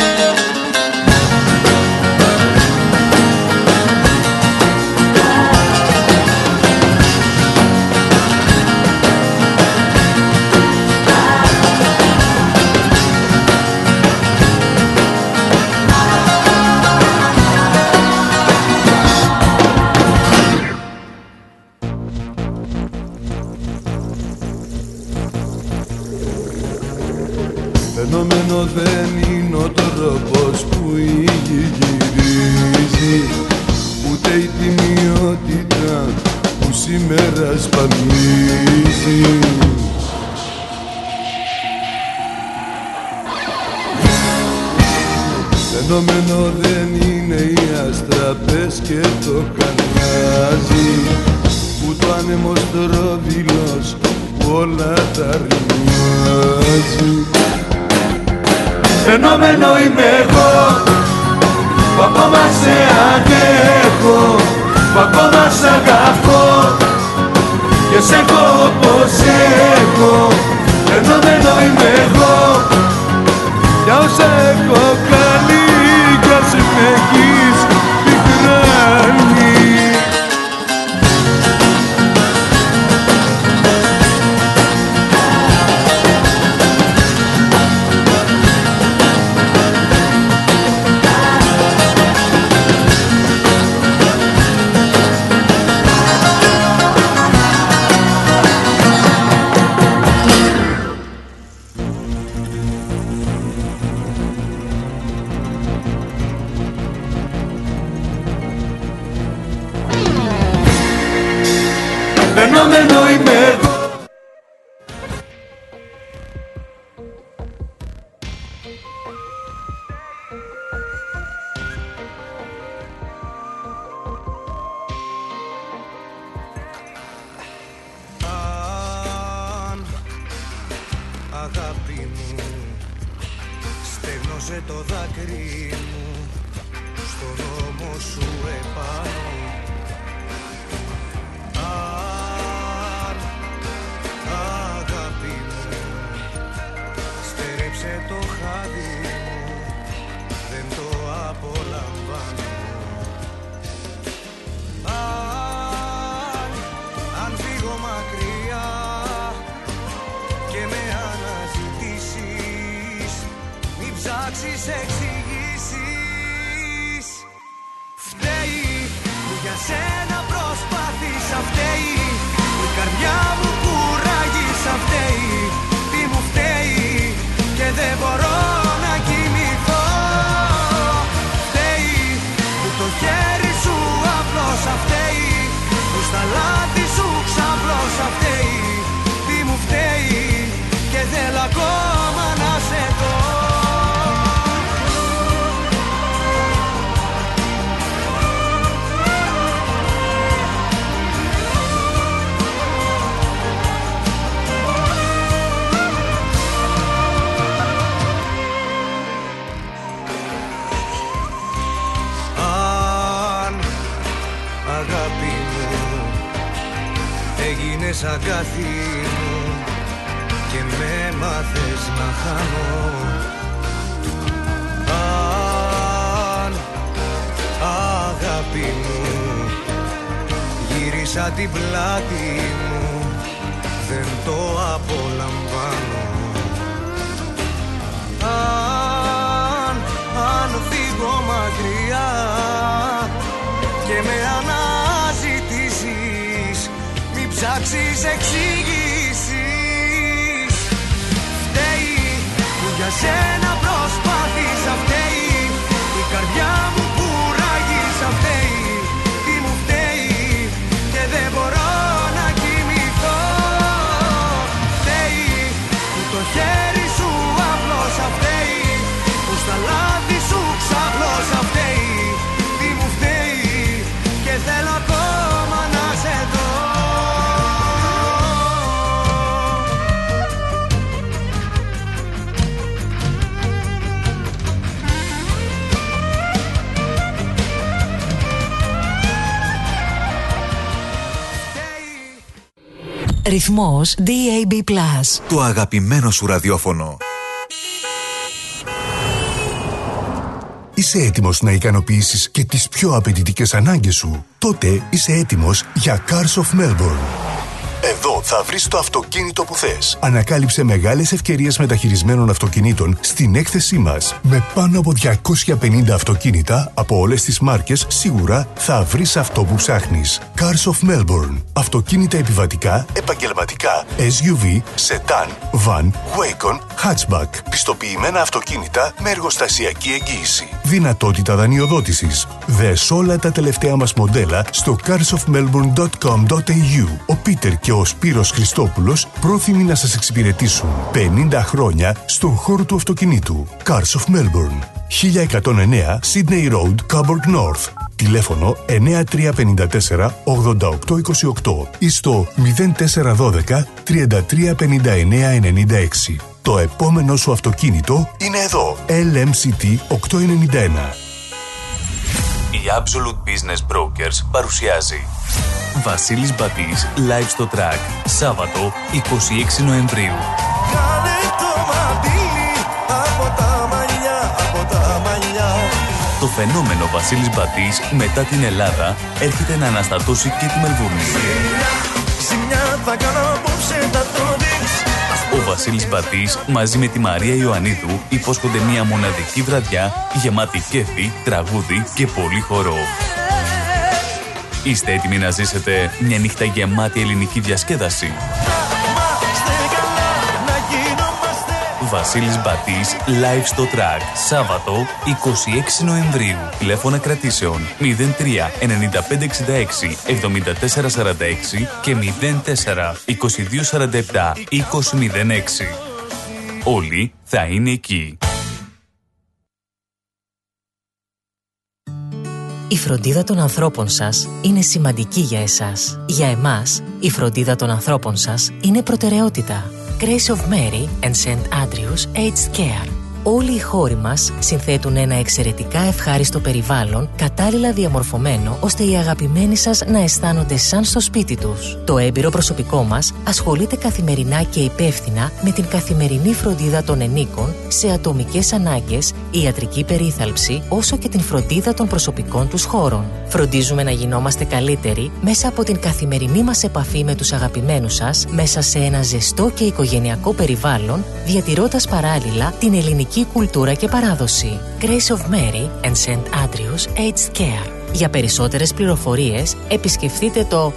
Φαινόμενο δεν είναι ο τρόπος που η γη γυρίζει, ούτε η τιμιότητα που σήμερα σπανίζει. Φαινόμενο δεν είναι οι αστραπές και το κανιάζι, που το άνεμος τρόβιλος που όλα τα ρημάζει. Φαινόμενο είμαι εγώ, που ακόμα σε αντέχω, που ακόμα σ' αγαπώ και σ' έχω όπως έχω. Φαινόμενο είμαι εγώ, για όσα έχω κάνει κι ας με έχεις πικράνει. Φαινόμενο είμαι εγώ. Αν αγάπη μου στέλνωσε το δάκρυ μου στον ώμο σου επάνω, το χάδι μου, δεν το απολαμβάνω. Αν φύγω μακριά και με αναζητήσεις, μην ψάξεις εξηγήσεις. Φταίει που για σένα προσπάθησα, φταίει που η καρδιά μου κουράγισα, φταίει τι μου φταίει και δεν μπορώ να κοιμηθώ. Φταίει που το χέρι σου απλώσα, φταίει που στα λάθη σου ξαπλώσα, φταίει τι μου φταίει και θέλω ακόμα να σε δω. Έγινες αγκάθι μου και με μάθες να χάνω. Αν αγάπη μου γύρισα την πλάτη μου, δεν το απολαμβάνω. Αν φύγω μακριά και με αναζητήσεις, μην ψάξεις εξηγήσεις. Ρυθμός DAB+. Το αγαπημένο σου ραδιόφωνο. Είσαι έτοιμος να ικανοποιήσεις και τις πιο απαιτητικές ανάγκες σου? Τότε είσαι έτοιμος για Cars of Melbourne. Εδώ θα βρεις το αυτοκίνητο που θες. Ανακάλυψε μεγάλες ευκαιρίες μεταχειρισμένων αυτοκινήτων στην έκθεσή μας. Με πάνω από 250 αυτοκίνητα από όλες τις μάρκες, σίγουρα θα βρεις αυτό που ψάχνεις. Cars of Melbourne. Αυτοκίνητα επιβατικά, επαγγελματικά, SUV, sedan, van, wagon, hatchback. Πιστοποιημένα αυτοκίνητα με εργοστασιακή εγγύηση. Δυνατότητα δανειοδότησης. Δες όλα τα τελευταία μας μοντέλα στο carsofmelbourne.com.au. Ο Πίτερ και ο Σπύρος Χριστόπουλος πρόθυμοι να σας εξυπηρετήσουν 50 χρόνια στον χώρο του αυτοκινήτου. Cars of Melbourne. 1109 Sydney Road, Coburg North. Τηλέφωνο 9354 8828 ή στο 0412 335996. Το επόμενο σου αυτοκίνητο είναι εδώ. LMCT 891. Η Absolute Business Brokers παρουσιάζει Βασίλης Μπατής live στο track, Σάββατο 26 Νοεμβρίου. Το φαινόμενο Βασίλης Μπατής μετά την Ελλάδα έρχεται να αναστατώσει και τη Μελβούρνη. Ο Βασίλης Μπατής μαζί με τη Μαρία Ιωαννίδου υπόσχονται μια μοναδική βραδιά γεμάτη κέφι, τραγούδι και πολύ χορό. Είστε έτοιμοι να ζήσετε μια νύχτα γεμάτη ελληνική διασκέδαση? Βασίλης Μπατής live στο track, Σάββατο 26 Νοεμβρίου. Τηλέφωνα κρατήσεων 03 9566 7446 και 04 2247 2006. Όλοι θα είναι εκεί. Η φροντίδα των ανθρώπων σας είναι σημαντική για εσάς. Για εμάς, η φροντίδα των ανθρώπων σας είναι προτεραιότητα. Grace of Mary and St. Andrews Aged Care. Όλοι οι χώροι μας συνθέτουν ένα εξαιρετικά ευχάριστο περιβάλλον, κατάλληλα διαμορφωμένο, ώστε οι αγαπημένοι σας να αισθάνονται σαν στο σπίτι τους. Το έμπειρο προσωπικό μας ασχολείται καθημερινά και υπεύθυνα με την καθημερινή φροντίδα των ενίκων σε ατομικές ανάγκες, ιατρική περίθαλψη, όσο και την φροντίδα των προσωπικών τους χώρων. Φροντίζουμε να γινόμαστε καλύτεροι μέσα από την καθημερινή μας επαφή με τους αγαπημένους σας, μέσα σε ένα ζεστό και οικογενειακό περιβάλλον, διατηρώντας παράλληλα την ελληνική κουλτούρα και παράδοση. Grace of Mary and St. Andrews Aged Care. Για περισσότερες πληροφορίες επισκεφτείτε το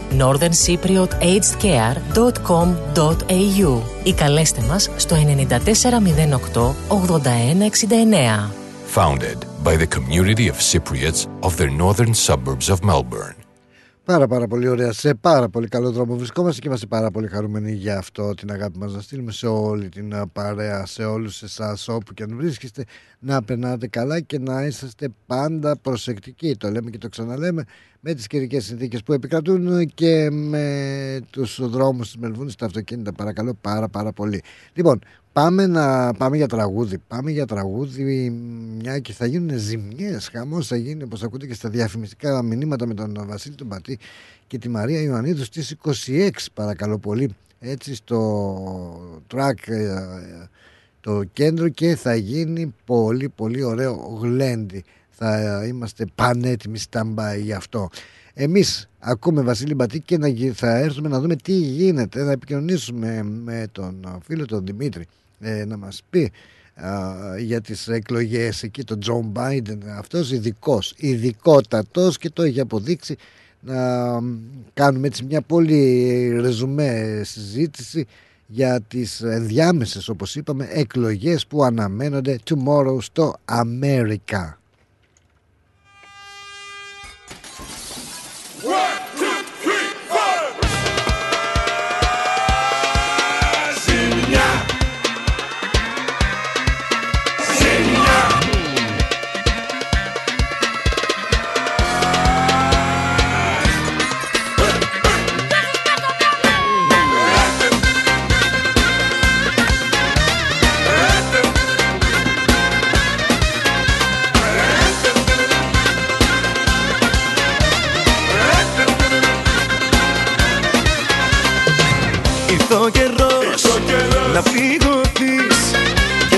northerncypriotagedcare.com.au ή καλέστε μας στο 9408 8169. Founded by the community of Cypriots of the northern suburbs of Melbourne. Πάρα πολύ ωραία, σε πάρα πολύ καλό δρόμο βρισκόμαστε και είμαστε πάρα πολύ χαρούμενοι για αυτό, την αγάπη μας να στείλουμε σε όλη την παρέα, σε όλους εσάς όπου και αν βρίσκεστε, να περνάτε καλά και να είσαστε πάντα προσεκτικοί. Το λέμε και το ξαναλέμε, με τις καιρικές συνθήκες που επικρατούν και με τους δρόμους της Μελβούνης, τα αυτοκίνητα, παρακαλώ πάρα πολύ. Λοιπόν, πάμε για τραγούδι. Πάμε για τραγούδι, μια και θα γίνουν ζημιές. Χαμός θα γίνει, όπως ακούτε και στα διαφημιστικά μηνύματα, με τον Βασίλη τον Πατή και τη Μαρία Ιωαννίδου στις 26, παρακαλώ πολύ. Έτσι στο track το κέντρο, και θα γίνει πολύ ωραίο γλέντι. Θα είμαστε πανέτοιμοι stand-by γι' αυτό. Εμείς ακούμε Βασίλη Μπατή και θα έρθουμε να δούμε τι γίνεται. Θα επικοινωνήσουμε με τον φίλο τον Δημήτρη να μας πει για τις εκλογές εκεί, τον Τζον Μπάιντεν. Αυτός ειδικότατος, και το έχει αποδείξει. Να κάνουμε έτσι μια πολύ ρεζουμέ συζήτηση για τις ενδιάμεσες, όπως είπαμε, εκλογές που αναμένονται tomorrow στο Αμέρικα.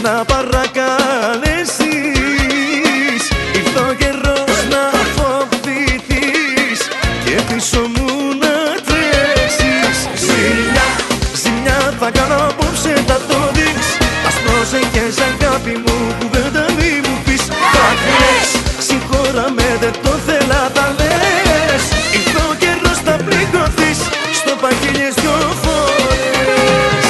να παρακαλέσεις. Ήρθε ο καιρός να φοβηθείς και πίσω μου να τρέξεις. Ζημιά, ζημιά θα κάνω απόψε, θα το δεις. Ας πρόσεχες αγάπη μου, κουβέντα μη μου πεις. Θα κλαις, συγχώραμε δεν το θέλα, τα λες. Ήρθε ο καιρός να πληγωθείς, στο παγίλιες 2 φορές.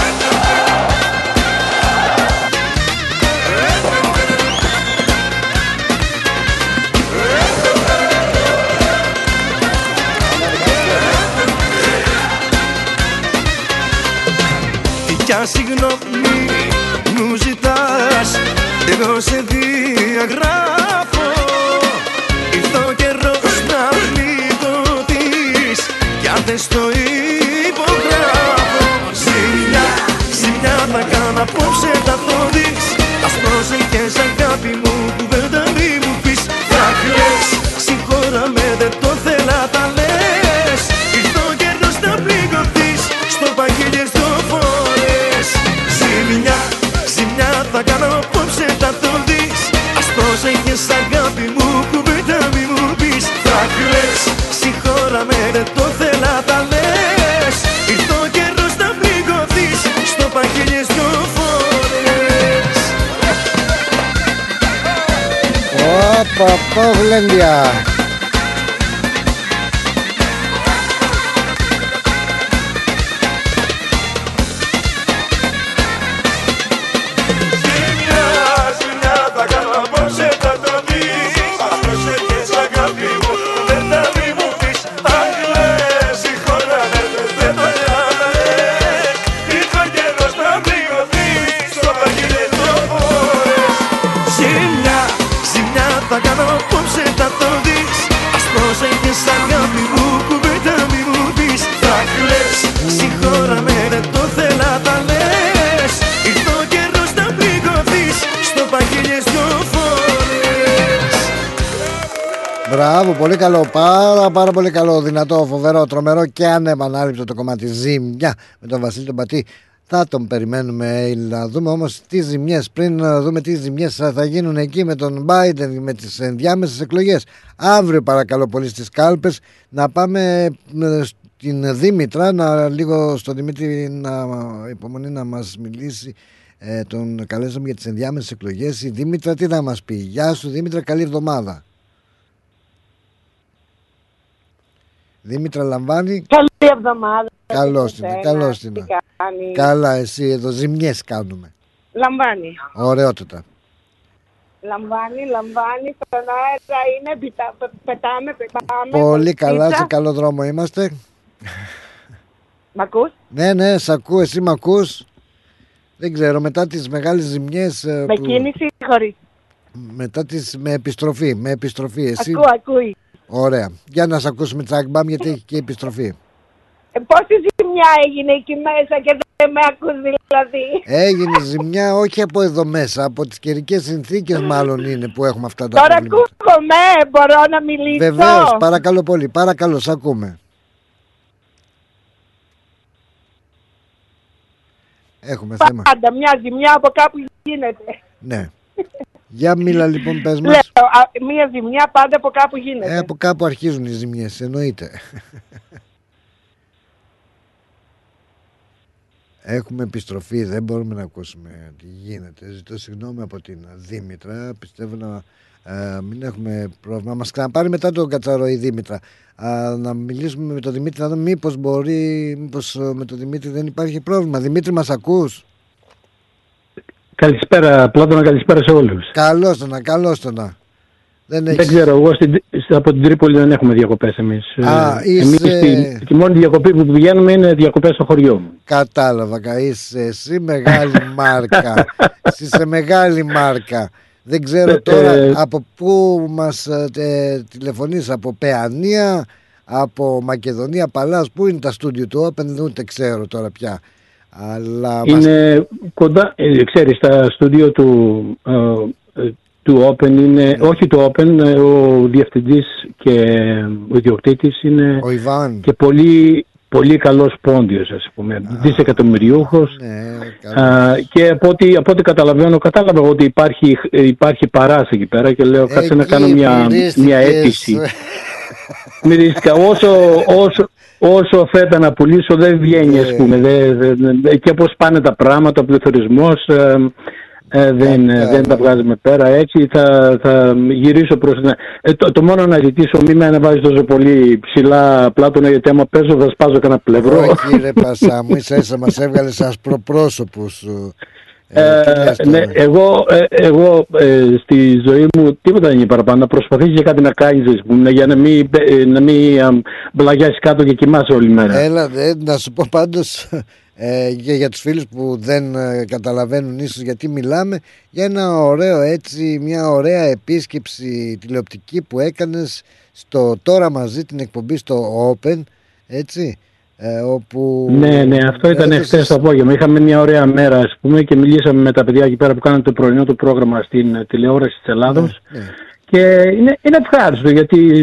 Ποια συγγνώμη μου ζητάς, εγώ σε διαγράφω. Ήρθε ο καιρός να πληγωθείς κι αν θες το υπογράφω. Ζημιά, ζημιά θα κάνω απόψε, θα το δεις. Ας πρόσεχες αγάπη μου, κουβέντα μη μου πεις. Θα κλαις, συγχώραμε δεν το θέλα, τα λες. Ήρθε ο καιρός να πληγωθείς, στο παγίλιες 2 φορές. Ζημιά, ζημιά θα κάνω απόψε, θα το δεις. Ας πρόσεχες αγάπη μου, κουβέντα μη μου πεις. Θα κλαις, συγχώραμε δεν το θέλα, τα λες. Ήρθε ο καιρός να πληγωθείς, στο παγίλιες 2 φορές. Όπα, Παυλέντια. Μπράβο, πολύ καλό, πάρα πολύ καλό, δυνατό, φοβερό, τρομερό και ανεπανάληπτο το κομμάτι Ζημιά με τον Βασίλη τον Πατή. Θα τον περιμένουμε να δούμε όμως τι ζημιές, πριν να δούμε τι ζημιές θα γίνουν εκεί με τον Biden, με τις ενδιάμεσες εκλογές. Αύριο παρακαλώ πολύ στις κάλπες να πάμε στην Δήμητρα, λίγο στον Δημήτρη να υπομονή να μας μιλήσει. Τον καλέσαμε για τις ενδιάμεσες εκλογές. Η Δήμητρα τι θα μας πει? Γεια σου Δήμητρα, καλή εβδομάδα. Δήμητρα λαμβάνει. Καλή εβδομάδα. Καλώς την. Καλά, εσύ εδώ ζημιές κάνουμε. Λαμβάνει. Ωραιότατα. Λαμβάνει, στον αέρα είναι, πετάμε. Πολύ καλά, σε καλό δρόμο είμαστε. Μ' ακούς? Ναι, σ' ακούω, εσύ μ' ακούς? Δεν ξέρω, μετά τις μεγάλες ζημιές. Με κίνηση ή χωρίς? Με επιστροφή, εσύ. Ακούει. Ωραία. Για να σ' ακούσουμε τσακμπάμ γιατί έχει και επιστροφή. Πόση ζημιά έγινε εκεί μέσα και δεν με ακούς δηλαδή? Έγινε ζημιά όχι από εδώ μέσα, από τις καιρικές συνθήκες μάλλον είναι που έχουμε αυτά τα προβλήματα. Τώρα ακούγομαι, μπορώ να μιλήσω? Βεβαίως, παρακαλώ πολύ, παρακαλώ, σ' ακούμε. Έχουμε θέμα. Πάντα μια ζημιά από κάπου γίνεται. Ναι. Για μίλα λοιπόν, πες μας. Λέω, μια ζημιά πάντα από κάπου γίνεται. Από κάπου αρχίζουν οι ζημιές, εννοείται. Έχουμε επιστροφή, δεν μπορούμε να ακούσουμε τι γίνεται. Ζητώ συγγνώμη από την Δήμητρα. Πιστεύω να μην έχουμε πρόβλημα. Μας ξαναπάρει μετά τον Κατσαρό η Δήμητρα. Να μιλήσουμε με τον Δημήτρη, να δούμε μήπως με τον Δημήτρη δεν υπάρχει πρόβλημα. Δημήτρη, μας ακούς? Καλησπέρα Πλάτωνα, καλησπέρα σε όλους. Καλώς το να. Δεν ξέρω, εγώ από την Τρίπολη δεν έχουμε διακοπές εμείς. Εμείς τη μόνη διακοπή που πηγαίνουμε είναι διακοπές στο χωριό μου. Κατάλαβα, είσαι εσύ μεγάλη μάρκα. Είσαι μεγάλη μάρκα. Δεν ξέρω τώρα από πού μας τηλεφωνείς, από Παιανία, από Μακεδονία, Παλάς, πού είναι τα στούντιο του Open, ούτε ξέρω τώρα πια. Αλλά είναι κοντά, ξέρεις, τα στούντιο του Open είναι, όχι το Open, ο διευθυντής και ο ιδιοκτήτης είναι ο Ιβάν. Και πολύ, πολύ καλός πόντιος, ας πούμε, δισεκατομμυριούχος. Και από ό,τι κατάλαβα ότι υπάρχει παράση εκεί πέρα και λέω κάτσε να κάνω μια αίτηση. Μυρίστηκα, όσο φέτα να πουλήσω δεν βγαίνει, ας πούμε, και όπως πάνε τα πράγματα, ο πληθωρισμός δεν τα βγάζουμε πέρα, έτσι θα γυρίσω προς το μόνο να ζητήσω, μην με ανεβάζει τόσο πολύ ψηλά, Πλάτωνα, γιατί άμα παίζω θα σπάζω κανένα πλευρό. Όχι ρε Πασά μου, ίσα μας έβγαλες ασπροπρόσωπους. Ναι, εγώ στη ζωή μου τίποτα δεν είναι παραπάνω. Να προσπαθείς για κάτι να κάνεις, για να μην μπλαγιάσεις κάτω και κοιμάσαι όλη μέρα. Έλα, να σου πω πάντως για τους φίλους που δεν καταλαβαίνουν ίσως γιατί μιλάμε, για ένα ωραίο έτσι, μια ωραία επίσκεψη τηλεοπτική που έκανες στο Τώρα Μαζί, την εκπομπή στο Open, έτσι. Όπου ναι, αυτό ήταν χθες το απόγευμα. Είχαμε μια ωραία μέρα, ας πούμε, και μιλήσαμε με τα παιδιά εκεί πέρα που κάνανε το πρωινό του πρόγραμμα στην τηλεόραση της Ελλάδος. Και είναι ευχάριστο γιατί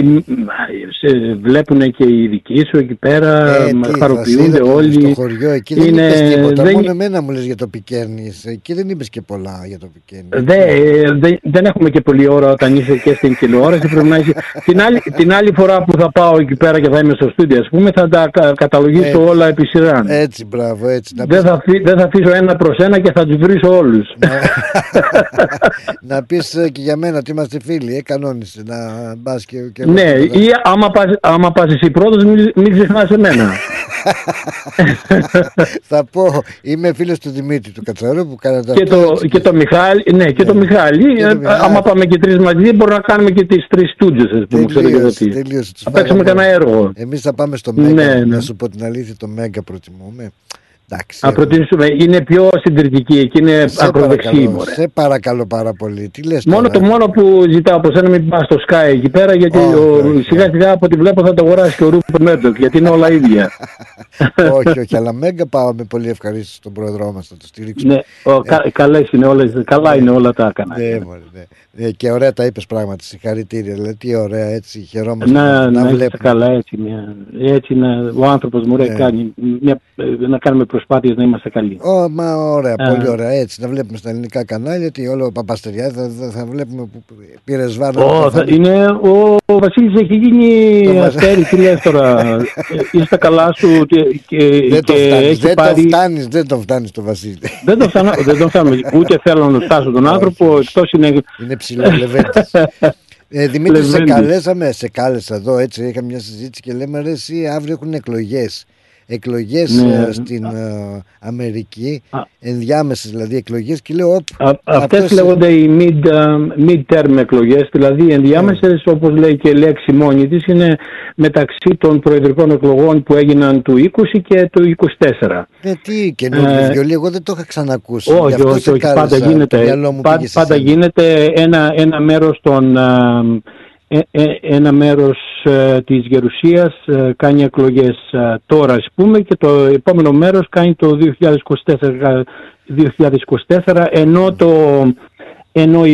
βλέπουν και οι δικοί σου εκεί πέρα, χαροποιούνται όλοι. Στο χωριό εκεί δεν είπες τίποτα, μόνο εμένα μου λες για το Πικέρνης. Εκεί δεν είπες και πολλά για το Πικέρνης. Δεν έχουμε και πολλή ώρα όταν είσαι και στην τηλεόραση. Πρέπει να είσαι. Την άλλη φορά που θα πάω εκεί πέρα και θα είμαι στο στούντιο, ας πούμε, θα τα καταλογίσω όλα επί σειρά. Έτσι, μπράβο, έτσι. Δεν θα αφήσω ένα προς ένα και θα τους βρίσω όλους. Να πεις και για μένα ότι είμαστε φίλοι, κανόνισε να μπας και ναι, ή άμα πας εσύ πρώτος μην ξεχνάς εμένα. Θα πω, είμαι φίλος του Δημήτρη του Κατσαρού που κάνει και το Μιχάλη. Ναι, και το Μιχάλη. Άμα πάμε και τρεις μαζί μπορούμε να κάνουμε και τις τρεις στούντιες. Τελείωσε. Θα παίξουμε κανένα έργο. Εμείς θα πάμε στο Μέγκα, να σου πω την αλήθεια, το Μέγκα προτιμούμε. Είναι πιο συντηρητική, εκεί είναι ακροδεξί. Σε παρακαλώ πάρα πολύ. Τι λες το μόνο που ζητάω από σένα, μην πας στο Sky εκεί πέρα, γιατί σιγά σιγά από ό,τι βλέπω θα το αγοράσει και ο Ρούπερτ Μέρντοκ, γιατί είναι όλα ίδια. όχι, αλλά Μέγκα πάω με πολύ ευχαρίστηση στον πρόεδρό μας, θα το στηρίξουμε. Ναι, καλά είναι όλα τα έκανα. Ναι, και ωραία τα είπες πράγματι, συγχαρητήρια. Δηλαδή, τι ωραία, έτσι χαιρόμαστε να βλέπουμε. Καλά, έτσι ο άνθρωπος μου κάνει να κάνουμε προσπάθειες να είμαστε καλοί. Μα ωραία, πολύ ωραία. Έτσι να βλέπουμε στα ελληνικά κανάλια ότι όλο ο Παπαστεριά θα βλέπουμε που πήρε Σβάρνα. Ο Βασίλης έχει γίνει αστέρι, τι λες τώρα. Είστε καλά σου δεν το φτάνεις το Βασίλη. Δεν το φτάνω, ούτε θέλω να φτάσω τον άνθρωπο, εκτός είναι ψηλά λεβέντης. Δημήτρη, σε κάλεσα εδώ, έτσι είχαμε μια συζήτηση και λέμε ρε εσύ αύριο έχουν εκλογές στην Αμερική, ενδιάμεσες δηλαδή εκλογές και λέω αυτές λέγονται οι mid-term εκλογές, δηλαδή ενδιάμεσες όπως λέει και η λέξη μόνη της είναι μεταξύ των προεδρικών εκλογών που έγιναν του 20 και του 24. Τι καινούργιο βιολί, εγώ δεν το είχα ξανακούσει. Όχι, πάντα γίνεται ένα μέρος των ένα μέρος της Γερουσίας κάνει εκλογές τώρα, ας πούμε, και το επόμενο μέρος κάνει το 2024 ενώ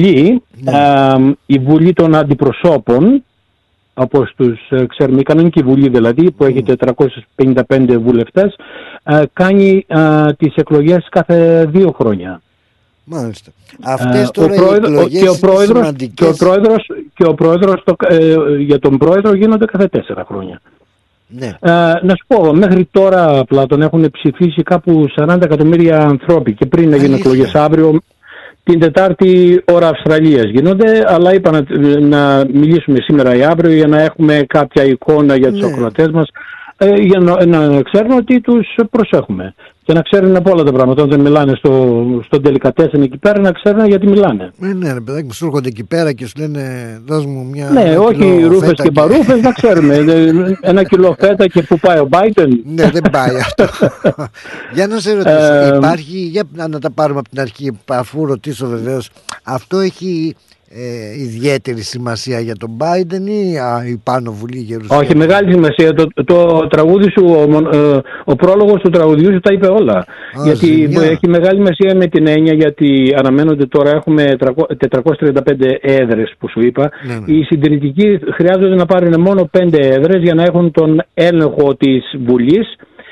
η Βουλή των Αντιπροσώπων, όπως τους ξέρουμε, η κανονική Βουλή δηλαδή που έχει 455 βουλευτές, κάνει τις εκλογές κάθε 2 χρόνια. Μάλιστα. Αυτές τώρα οι εκλογές είναι σημαντικές. Και ο πρόεδρος για τον πρόεδρο γίνονται κάθε 4 χρόνια. Ναι. Να σου πω, μέχρι τώρα Πλάτων έχουν ψηφίσει κάπου 40 εκατομμύρια ανθρώποι και πριν να γίνουν εκλογές αύριο, την Τετάρτη ώρα Αυστραλίας γίνονται, αλλά είπα να μιλήσουμε σήμερα ή αύριο για να έχουμε κάποια εικόνα για τους ακροατές μας, για να ξέρουν ότι τους προσέχουμε και να ξέρουν από όλα τα πράγματα. Όταν μιλάνε στο τελικατέσεν εκεί πέρα, να ξέρουν γιατί μιλάνε. Ναι, ρε παιδάκι μου, σου έρχονται εκεί πέρα και σου λένε δώσ' μου μια. Ναι, όχι ρούφες και παρούφες, να ξέρουμε. 1 κιλό φέτα και που πάει ο Biden. Ναι, δεν πάει αυτό. Για να σε ρωτήσω, υπάρχει, για να τα πάρουμε από την αρχή, αφού ρωτήσω βεβαίως, αυτό έχει ιδιαίτερη σημασία για τον Biden ή πάνω Βουλή Γερουσία? Όχι, μεγάλη σημασία. Το τραγούδι σου, ο πρόλογος του τραγουδιού σου τα είπε όλα. Γιατί έχει μεγάλη σημασία με την έννοια, γιατί αναμένονται τώρα, έχουμε 435 έδρες που σου είπα. Ναι. Οι συντηρητικοί χρειάζονται να πάρουν μόνο 5 έδρες για να έχουν τον έλεγχο της Βουλής.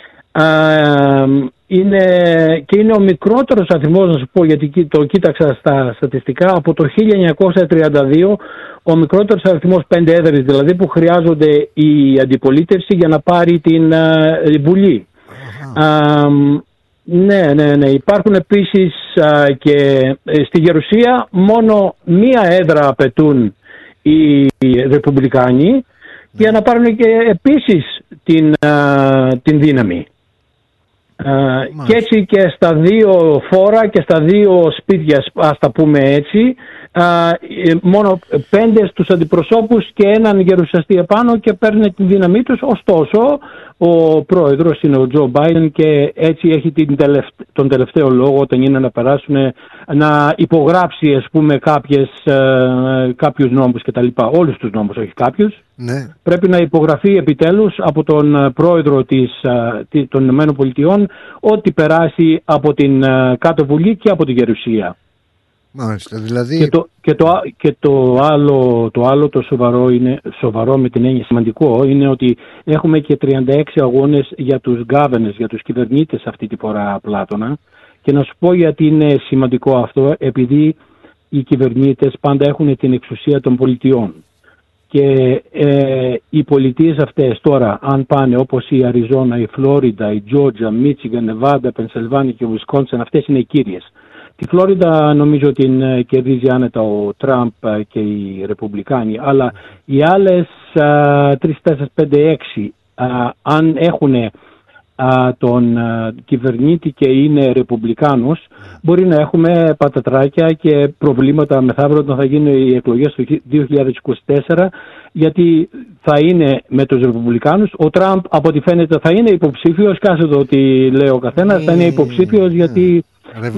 Είναι ο μικρότερος αριθμός, να σου πω, γιατί το κοίταξα στα στατιστικά, από το 1932, ο μικρότερος αριθμός 5 έδρες δηλαδή που χρειάζονται η αντιπολίτευση για να πάρει την Βουλή. Ναι. Υπάρχουν επίσης και στη Γερουσία μόνο μία έδρα απαιτούν οι Ρεπουμπλικάνοι για να πάρουν και επίσης την δύναμη. Και έτσι και στα δύο φόρα και στα δύο σπίτια, ας τα πούμε έτσι, μόνο 5 στους αντιπροσώπους και έναν γερουσιαστή επάνω και παίρνουν τη δύναμή τους. Ωστόσο ο πρόεδρος είναι ο Τζο Μπάιντεν και έτσι έχει τον τελευταίο λόγο όταν είναι να περάσουν, να υπογράψει, ας πούμε, κάποιους νόμους κτλ. Όλους τους νόμους, όχι κάποιους. Ναι. Πρέπει να υπογραφεί επιτέλους από τον πρόεδρο των ΗΠΑ ότι περάσει από την κάτω Βουλή και από την Γερουσία. Μάλιστα, δηλαδή... Και το άλλο το σοβαρό με την έννοια σημαντικό είναι ότι έχουμε και 36 αγώνες για τους governors, για τους κυβερνήτες αυτή τη φορά, Πλάτωνα. Και να σου πω γιατί είναι σημαντικό αυτό, επειδή οι κυβερνήτες πάντα έχουν την εξουσία των πολιτιών. Και οι πολιτείες αυτές τώρα, αν πάνε όπως η Αριζόνα, η Φλόριντα, η Τζόρτζια, Μίτσιγκαν, Νεβάντα, Πενσιλβάνια και ο Βισκόνσιν, αυτές είναι οι κύριες. Τη Φλόριντα νομίζω την κερδίζει άνετα ο Τραμπ και οι Ρεπουμπλικάνοι, αλλά οι άλλες 3, 4, 5, 6 αν έχουν τον κυβερνήτη και είναι Ρεπουμπλικάνους, μπορεί να έχουμε πατατράκια και προβλήματα μεθαύριο όταν θα γίνουν οι εκλογές του 2024, γιατί θα είναι με τους Ρεπουμπλικάνους. Ο Τραμπ από ό,τι φαίνεται θα είναι υποψήφιος, κάσε το ότι λέει ο καθένας, θα είναι υποψήφιος γιατί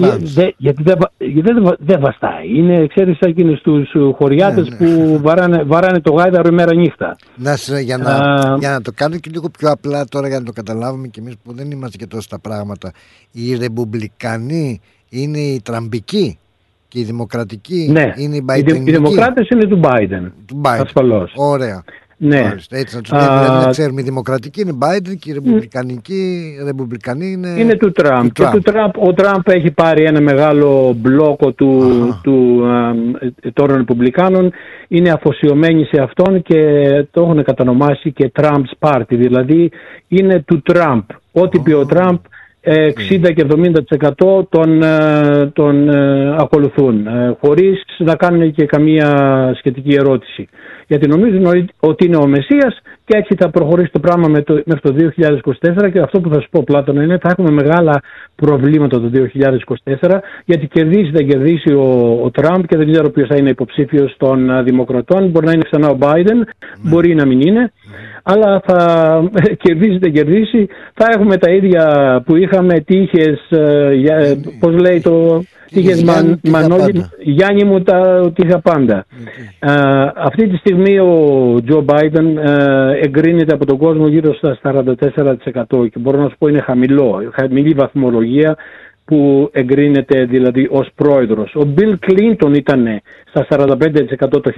δεν βαστάει. Είναι, ξέρεις, εκείνους τους χωριάτες που βαράνε το γάιδαρο ημέρα νύχτα. Για να το κάνω και λίγο πιο απλά τώρα, για να το καταλάβουμε κι εμείς που δεν είμαστε και τόσο στα πράγματα. Οι Ρεπουμπλικανοί είναι οι Τραμπικοί και οι Δημοκρατικοί είναι οι Μπαϊντενικοί. Οι Δημοκράτες είναι του Biden. Ασφαλώς. Ωραία. Ναι. Έτσι να τους λέει, δηλαδή να ξέρουμε, οι Δημοκρατικοί είναι Biden και οι Ρεπουμπλικανοί είναι του Τραμπ. Ο Τραμπ έχει πάρει ένα μεγάλο μπλόκο των Ρεπουμπλικάνων, είναι αφοσιωμένοι σε αυτόν και το έχουν κατανομάσει και Trump's Party, δηλαδή είναι του Τραμπ. Ό,τι πει ο Τραμπ 60 και 70% τον ακολουθούν, χωρίς να κάνουν και καμία σχετική ερώτηση. Γιατί νομίζουν ότι είναι ο Μεσσίας και έτσι θα προχωρήσει το πράγμα μέχρι το 2024, και αυτό που θα σου πω, Πλάτωνα, είναι θα έχουμε μεγάλα προβλήματα το 2024, γιατί θα κερδίσει ο Τραμπ και δεν ξέρω ποιος θα είναι υποψήφιος των Δημοκρατών. Μπορεί να είναι ξανά ο Biden, μπορεί να μην είναι, αλλά θα κερδίσει, θα έχουμε τα ίδια που είχαμε, τύχες, πώς λέει το... Γιάννη μου, τα είχα πάντα. Αυτή τη στιγμή ο Τζο Μπάιντεν εγκρίνεται από τον κόσμο γύρω στα 44% και μπορώ να σου πω είναι χαμηλή βαθμολογία που εγκρίνεται δηλαδή ως πρόεδρος. Ο Μπιλ Κλίντον ήταν στα 45% το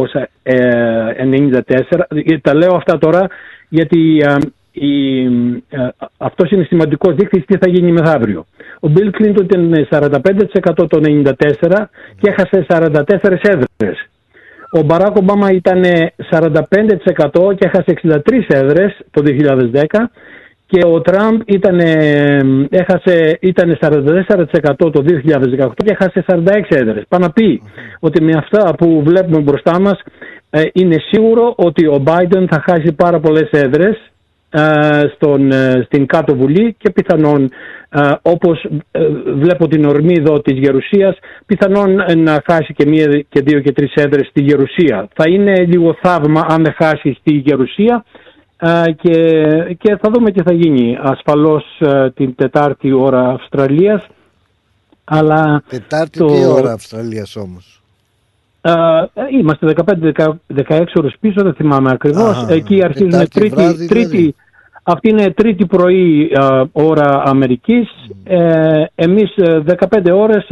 1994. Τα λέω αυτά τώρα γιατί αυτός είναι σημαντικός δείκτης τι θα γίνει μεθαύριο. Ο Μπιλ Κλίντον ήταν 45% το 1994 και έχασε 44 έδρες. Ο Μπαράκ Ομπάμα ήταν 45% και έχασε 63 έδρες το 2010 και ο Τραμπ ήταν 44% το 2018 και έχασε 46 έδρες. Πάει να πει ότι με αυτά που βλέπουμε μπροστά μας είναι σίγουρο ότι ο Biden θα χάσει πάρα πολλές έδρες στην κάτω Βουλή και πιθανόν όπως βλέπω την ορμή εδώ της Γερουσίας, πιθανόν να χάσει και 1 και 2 και 3 έδρες στη Γερουσία. Θα είναι λίγο θαύμα αν δεν χάσει στη Γερουσία και θα δούμε τι θα γίνει. Ασφαλώς την Τετάρτη ώρα Αυστραλίας, αλλά Τετάρτη τι ώρα Αυστραλίας όμως? Είμαστε 15-16 ώρες πίσω, δεν θυμάμαι ακριβώς. Εκεί αρχίζουν τρίτη. Αυτή είναι τρίτη πρωί ώρα Αμερικής. Εμείς 15 ώρες,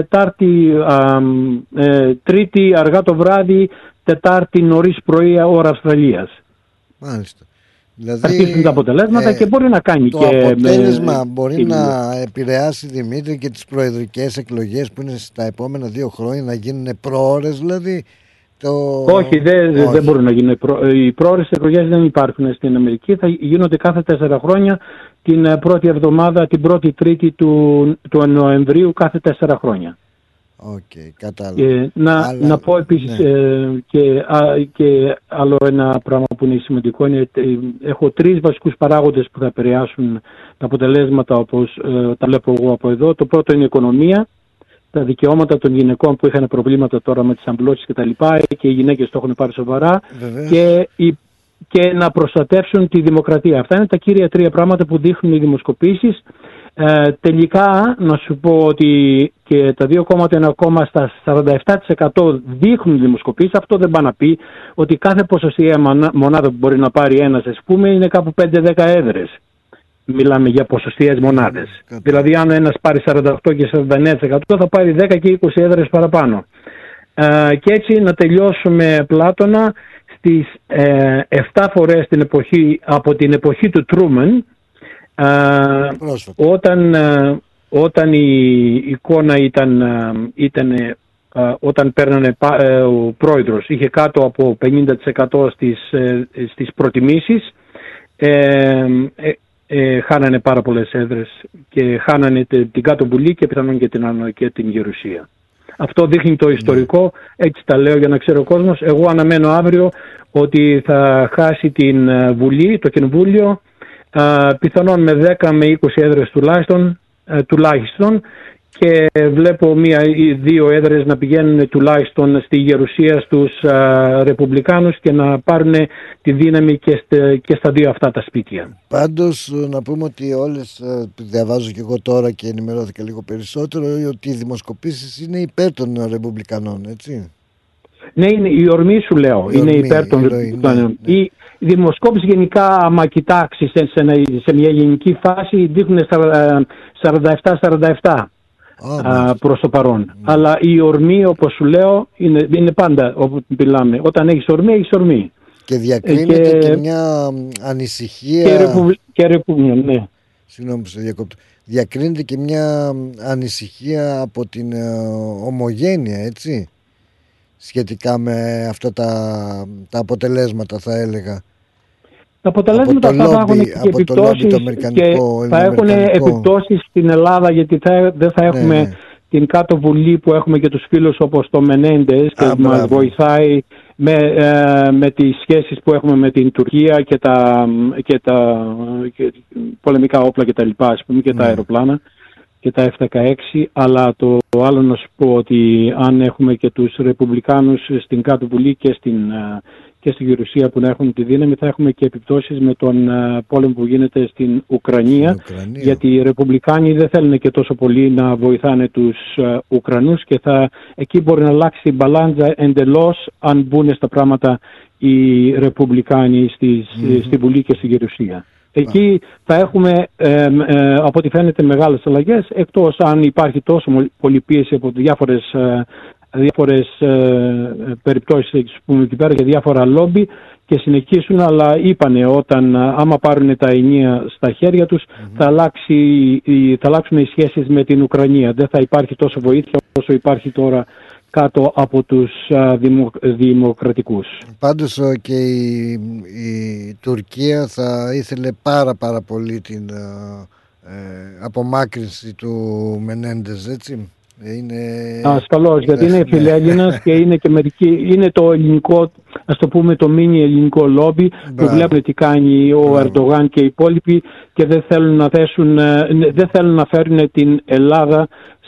τρίτη αργά το βράδυ, Τετάρτη νωρίς πρωί ώρα Αυστραλίας. Μάλιστα. Δηλαδή, αρχίζουν τα αποτελέσματα και μπορεί να κάνει το και αποτέλεσμα μπορεί να επηρεάσει, Δημήτρη, και τις προεδρικές εκλογές που είναι στα επόμενα 2 χρόνια, να γίνουν προώρες δηλαδή. Όχι, δεν μπορούν να γίνουν. Οι πρόωρες εκλογές δεν υπάρχουν στην Αμερική. Θα γίνονται κάθε 4 χρόνια, την πρώτη εβδομάδα, την πρώτη τρίτη του Νοεμβρίου, κάθε 4 χρόνια. Κατάλαβα. Να πω επίσης και άλλο ένα πράγμα που είναι σημαντικό. Έχω 3 βασικούς παράγοντες που θα επηρεάσουν τα αποτελέσματα, όπως τα βλέπω εγώ από εδώ. Το πρώτο είναι η οικονομία. Τα δικαιώματα των γυναικών που είχαν προβλήματα τώρα με τις αμπλώσεις και τα λοιπά, και οι γυναίκες το έχουν πάρει σοβαρά, και να προστατεύσουν τη δημοκρατία. Αυτά είναι τα κύρια 3 πράγματα που δείχνουν οι δημοσκοπήσεις. Τελικά να σου πω ότι και τα 2 κόμματα είναι ακόμα στα 47% δείχνουν δημοσκοπήσεις. Αυτό δεν πάει να πει ότι κάθε ποσοστιαία μονάδα που μπορεί να πάρει ένας, ας πούμε, είναι κάπου 5-10 έδρες. Μιλάμε για ποσοστιαίες μονάδες. Δηλαδή αν ένας πάρει 48 και 49% θα πάρει 10 και 20 έδρες παραπάνω. Και έτσι να τελειώσουμε, Πλάτωνα, στις 7 φορές από την εποχή του Τρούμεν, όταν η εικόνα ήταν όταν παίρνανε ο πρόεδρος είχε κάτω από 50% στις προτιμήσεις, χάνανε πάρα πολλές έδρες και χάνανε την κάτω βουλή και πιθανόν και την γερουσία. Αυτό δείχνει το ιστορικό, έτσι τα λέω για να ξέρει ο κόσμος. Εγώ αναμένω αύριο ότι θα χάσει την βουλή, το κοινοβούλιο, πιθανόν με 10 με 20 έδρες τουλάχιστον, και βλέπω 1 ή 2 έδρες να πηγαίνουν τουλάχιστον στη γερουσία στους Ρεπουμπλικάνους και να πάρουν τη δύναμη και στα 2 αυτά τα σπίτια. Πάντως να πούμε ότι όλες, διαβάζω και εγώ τώρα και ενημερώθηκα λίγο περισσότερο, ότι οι δημοσκοπήσεις είναι υπέρ των Ρεπουμπλικανών, έτσι. Ναι, είναι η ορμή, σου λέω, είναι υπέρ των Ρεπουμπλικανών. Ναι. Η δημοσκόπηση γενικά, άμα κοιτάξει σε μια γενική φάση, δείχνουν 47-47. Προς το παρόν. Αλλά η ορμή, όπως σου λέω, είναι πάντα όπου μιλάμε. Όταν έχεις ορμή, έχεις ορμή. Και διακρίνεται και μια ανησυχία. Ναι. Συγγνώμη που σε διακόπτω. Διακρίνεται και μια ανησυχία από την ομογένεια, έτσι, σχετικά με αυτά τα αποτελέσματα, θα έλεγα. Τα αποτελέσματα αυτά θα έχουν και επιπτώσεις, και θα έχουν επιπτώσεις στην Ελλάδα, γιατί δεν θα έχουμε την κάτω βουλή που έχουμε και τους φίλους όπως το Μενέντες, και μας βοηθάει με τις σχέσεις που έχουμε με την Τουρκία και τα πολεμικά όπλα και τα λοιπά, ας πούμε, και τα αεροπλάνα και τα F-16. Αλλά το άλλο να σου πω, ότι αν έχουμε και τους Ρεπουμπλικάνους στην κάτω βουλή και στη Γερουσία που να έχουν τη δύναμη, θα έχουμε και επιπτώσεις με τον πόλεμο που γίνεται στην Ουκρανία. Γιατί οι Ρεπουμπλικάνοι δεν θέλουν και τόσο πολύ να βοηθάνε τους Ουκρανούς, και εκεί μπορεί να αλλάξει η μπαλάντζα εντελώς αν μπουν στα πράγματα οι Ρεπουμπλικάνοι στη Βουλή και στη Γερουσία. Εκεί θα έχουμε, από ό,τι φαίνεται, μεγάλες αλλαγές, εκτός αν υπάρχει τόσο πολύ πίεση από διάφορες περιπτώσεις, πούμε, εκεί πέρα, για διάφορα λόμπι, και συνεχίσουν. Αλλά είπανε, άμα πάρουν τα ενία στα χέρια τους, θα αλλάξουν οι σχέσεις με την Ουκρανία. Δεν θα υπάρχει τόσο βοήθεια όσο υπάρχει τώρα κάτω από τους δημοκρατικούς. Πάντως και η Τουρκία θα ήθελε πάρα πολύ την απομάκρυνση του Μενέντες, έτσι. Ασφαλώς, γιατί είναι φιλέλληνας και είναι και είναι το ελληνικό, ας το πούμε, το μίνι ελληνικό λόμπι που βλέπουν τι κάνει ο Ερντογάν και οι υπόλοιποι, και δεν θέλουν να φέρουν την Ελλάδα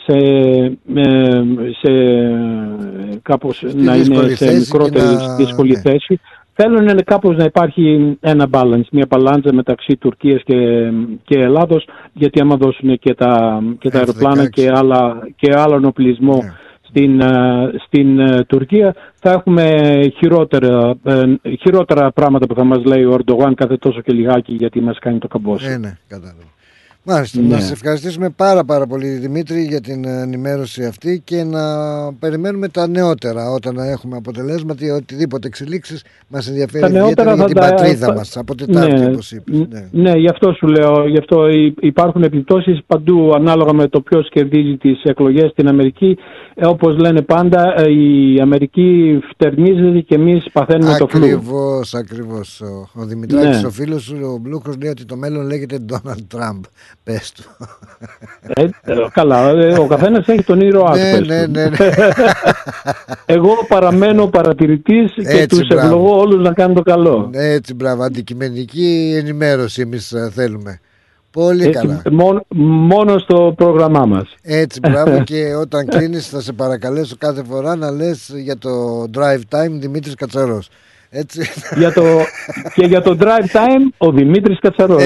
κάπως να είναι σε μικρότερη δύσκολη θέση. Θέλουν κάπως να υπάρχει ένα balance, μια μπαλάντζα μεταξύ Τουρκίας και Ελλάδος, γιατί άμα δώσουν και τα αεροπλάνα και άλλον οπλισμό στην Τουρκία, θα έχουμε χειρότερα πράγματα που θα μας λέει ο Ερντογάν κάθε τόσο και λιγάκι, γιατί μας κάνει το καμπόσι. Ναι, κατάλαβα. Μάλιστα, να σε ευχαριστήσουμε πάρα πολύ, Δημήτρη, για την ενημέρωση αυτή, και να περιμένουμε τα νεότερα όταν έχουμε αποτελέσματα ή οτιδήποτε εξελίξεις. Μας ενδιαφέρει ιδιαίτερα για την πατρίδα μας, από Τετάρτη, όπως είπες. Ναι, γι' αυτό σου λέω, γι' αυτό υπάρχουν επιπτώσεις παντού ανάλογα με το ποιος κερδίζει τις εκλογές στην Αμερική. Όπως λένε πάντα, η Αμερική φτερνίζεται και εμείς παθαίνουμε το φλού. Ακριβώς. Ο Δημητράκης, ο φίλος σου, ο Μπλούκος, λέει ότι το μέλλον λέγεται Ντόναλντ Τραμπ. Πες του. Καλά, ο καθένας έχει τον ήρωά του. Ναι. Εγώ παραμένω παρατηρητής και τους ευλογώ όλους να κάνουν το καλό. Έτσι, μπράβο, αντικειμενική ενημέρωση εμείς θέλουμε. Πολύ καλά. Μόνο στο πρόγραμμά μας. Έτσι, μπράβο. Και όταν κλείνεις θα σε παρακαλέσω κάθε φορά να λες για το drive time Δημήτρης Κατσαρός. Έτσι. Και για το drive time ο Δημήτρης Κατσαρός.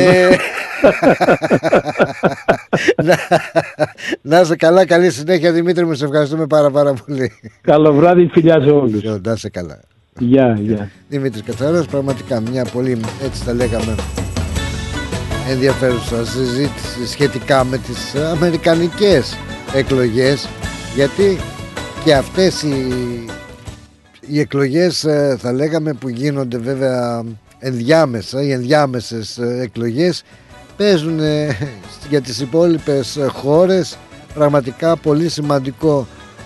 Να είσαι καλά, καλή συνέχεια, Δημήτρη μου, σε ευχαριστούμε πάρα πολύ. Καλό βράδυ, φιλιά σε όλους. Να είσαι καλά. Γεια. Δημήτρης Κατσαρός, πραγματικά μια πολύ, έτσι τα λέγαμε, ενδιαφέρουσα συζήτηση σχετικά με τις αμερικανικές εκλογές, γιατί και αυτές οι εκλογές, θα λέγαμε, που γίνονται βέβαια ενδιάμεσα, οι ενδιάμεσες εκλογές παίζουν για τις υπόλοιπες χώρες πραγματικά πολύ σημαντικό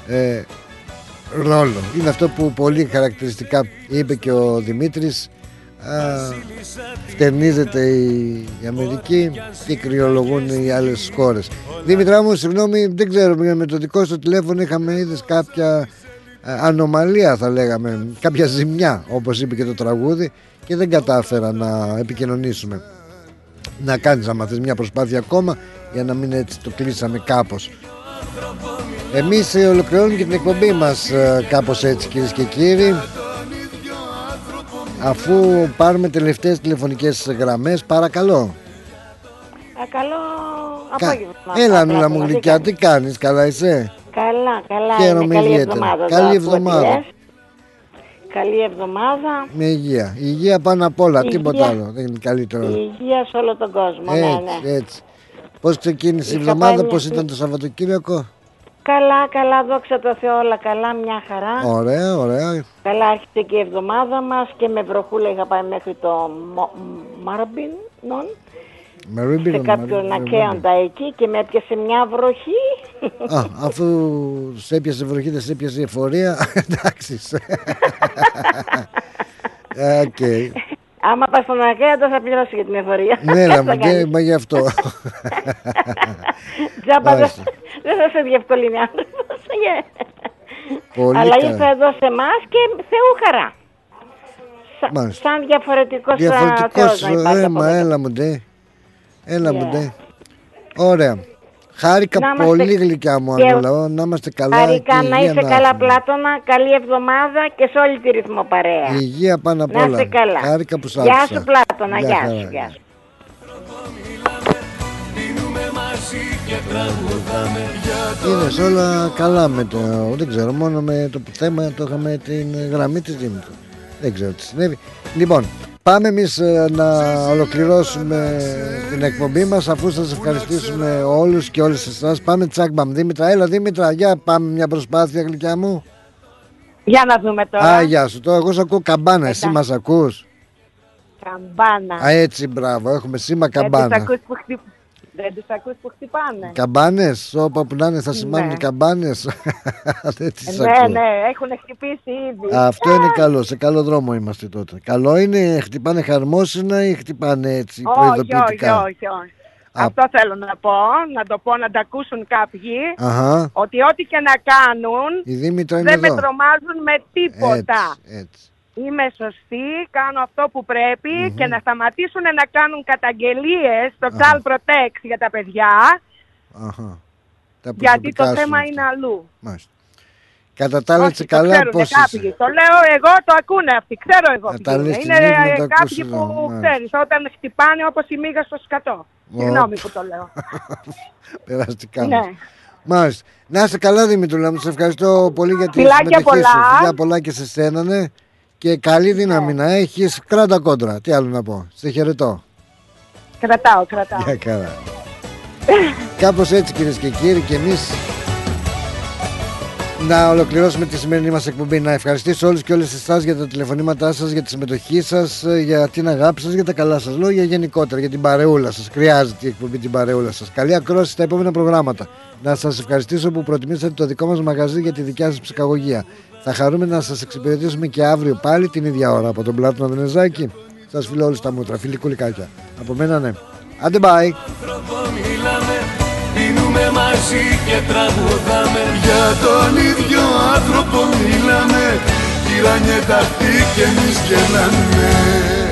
ρόλο. Είναι αυτό που πολύ χαρακτηριστικά είπε και ο Δημήτρης. Φτερνίζεται η Αμερική και κρυολογούν οι άλλες χώρες. Δήμητρά μου, συγγνώμη, δεν ξέρω, με το δικό σου τηλέφωνο είχαμε είδες κάποια ανομαλία, θα λέγαμε, κάποια ζημιά, όπως είπε και το τραγούδι, και δεν κατάφερα να επικοινωνήσουμε. Να κάνεις, άμα θες, μια προσπάθεια ακόμα, για να μην έτσι το κλείσαμε κάπως. Εμείς ολοκληρώνουμε και την εκπομπή μας κάπως έτσι, κυρίες και κύριοι, αφού πάρουμε τελευταίες τηλεφωνικές γραμμές. Παρακαλώ. Καλό απόγευμα. Έλα, Νούλα μου γλυκιά, τι κάνεις, καλά είσαι? Καλά. Χαίρομαι ιδιαίτερα. Καλή εβδομάδα. Καλή εβδομάδα. Με υγεία. Η υγεία πάνω απ' όλα, τίποτα άλλο. Δεν είναι καλύτερο. Η υγεία σε όλο τον κόσμο. Έτσι. Πώς ξεκίνησε η εβδομάδα, πώς ήταν το Σαββατοκύριακο? Καλά, δόξα τω Θεώ, όλα καλά, μια χαρά. Ωραία. Καλά, άρχισε και η εβδομάδα μας και με βροχούλα είχα πάει μέχρι το Μαραμπίνον. Σε κάποιον ακέοντα εκεί και με έπιασε μια βροχή. Αφού σε έπιασε βροχή, δεν σε έπιασε η εφορία. Εντάξει. Άμα πας στον ακέοντα θα πληρώσει για την εφορία. Ναι, μα γι' αυτό. Τζάμπα δεν θα σε διευκολύνει άνθρωπος. Αλλά ήρθα εδώ σε εμάς και Θεού χαρά. Σαν διαφορετικός Θεός. Έλα μου ντε. Ωραία. Χάρηκα πολύ, γλυκιά μου, Ανούλα. Να είμαστε καλά. Χάρηκα, να είσαι καλά, Πλάτωνα. Καλή εβδομάδα και σε όλη τη ρυθμό παρέα. Η υγεία πάνω απ' όλα. Να είστε καλά. Χάρηκα που σ' άκουσα. Γεια σου, Πλάτωνα. Γεια σου. Είδες, όλα καλά με το. Δεν ξέρω, μόνο με το θέμα το είχαμε την γραμμή της Δήμητρου. Δεν ξέρω τι συνέβη. Λοιπόν, πάμε εμείς να ολοκληρώσουμε την εκπομπή μας, αφού σας ευχαριστήσουμε όλους και όλες εσάς. Πάμε τσάκμπαμ, Δήμητρα. Έλα, Δήμητρα, για πάμε μια προσπάθεια, γλυκιά μου. Για να δούμε τώρα. Γεια σου. Τώρα εγώ σ' ακούω καμπάνα. Εσύ μας ακούς? Καμπάνα. Έτσι, μπράβο. Έχουμε σήμα καμπάνα. Δεν τους ακούς που χτυπάνε. Καμπάνες, όπου να είναι θα σημάνουν καμπάνες. Ναι, έχουν χτυπήσει ήδη. Αυτό είναι καλό, σε καλό δρόμο είμαστε τότε. Καλό είναι, χτυπάνε χαρμόσυνα ή χτυπάνε έτσι προειδοποιητικά? Όχι. Αυτό θέλω να πω, να τα ακούσουν κάποιοι. Ότι ό,τι και να κάνουν δεν με τρομάζουν με τίποτα. Έτσι. Είμαι σωστή, κάνω αυτό που πρέπει και να σταματήσουν να κάνουν καταγγελίες στο Child Protect για τα παιδιά, γιατί το θέμα είναι αλλού. Μάλιστα. Κατά τα άλλα, έτσι καλά, πώς είσαι? Το λέω εγώ, το ακούνε αυτοί, ξέρω εγώ ποιοι είναι. Είναι κάποιοι που ξέρεις, όταν χτυπάνε όπως η μύγα στο σκατό. Συγγνώμη που το λέω. Περαστικά. Ναι. Μάλιστα. Να είσαι καλά, Δημητρούλα μου. Σε ευχαριστώ πολύ για τη συμμετοχή σου. Φιλιά πολλά και σε σένα, ναι. Και καλή δύναμη να έχεις. Κράτα κόντρα. Τι άλλο να πω. Σε χαιρετώ. Κρατάω. Για καλά. Κάπως έτσι, κυρίες και κύριοι, και εμείς να ολοκληρώσουμε τη σημερινή μας εκπομπή. Να ευχαριστήσω όλους και όλες εσάς για τα τηλεφωνήματά σας, για τη συμμετοχή σας, για την αγάπη σας, για τα καλά σας λόγια, γενικότερα για την παρεούλα σας. Χρειάζεται η εκπομπή την παρεούλα σας. Καλή ακρόαση στα επόμενα προγράμματα. Να σας ευχαριστήσω που προτιμήσατε το δικό μας μαγαζί για τη δικιά σας ψυχαγωγία. Θα χαρούμε να σας εξυπηρετήσουμε και αύριο πάλι την ίδια ώρα από τον Πλάτωνα Δενεζάκη. Σας φιλώ όλους τα μούτρα, φιλικού λικάκια. Από μένα, ναι. Άντε bye. Πίνουμε μαζί και τραγουδάμε. Για τον ίδιο άνθρωπο μιλάμε. Γυράνιε τα αυτή και εμείς γελάμε.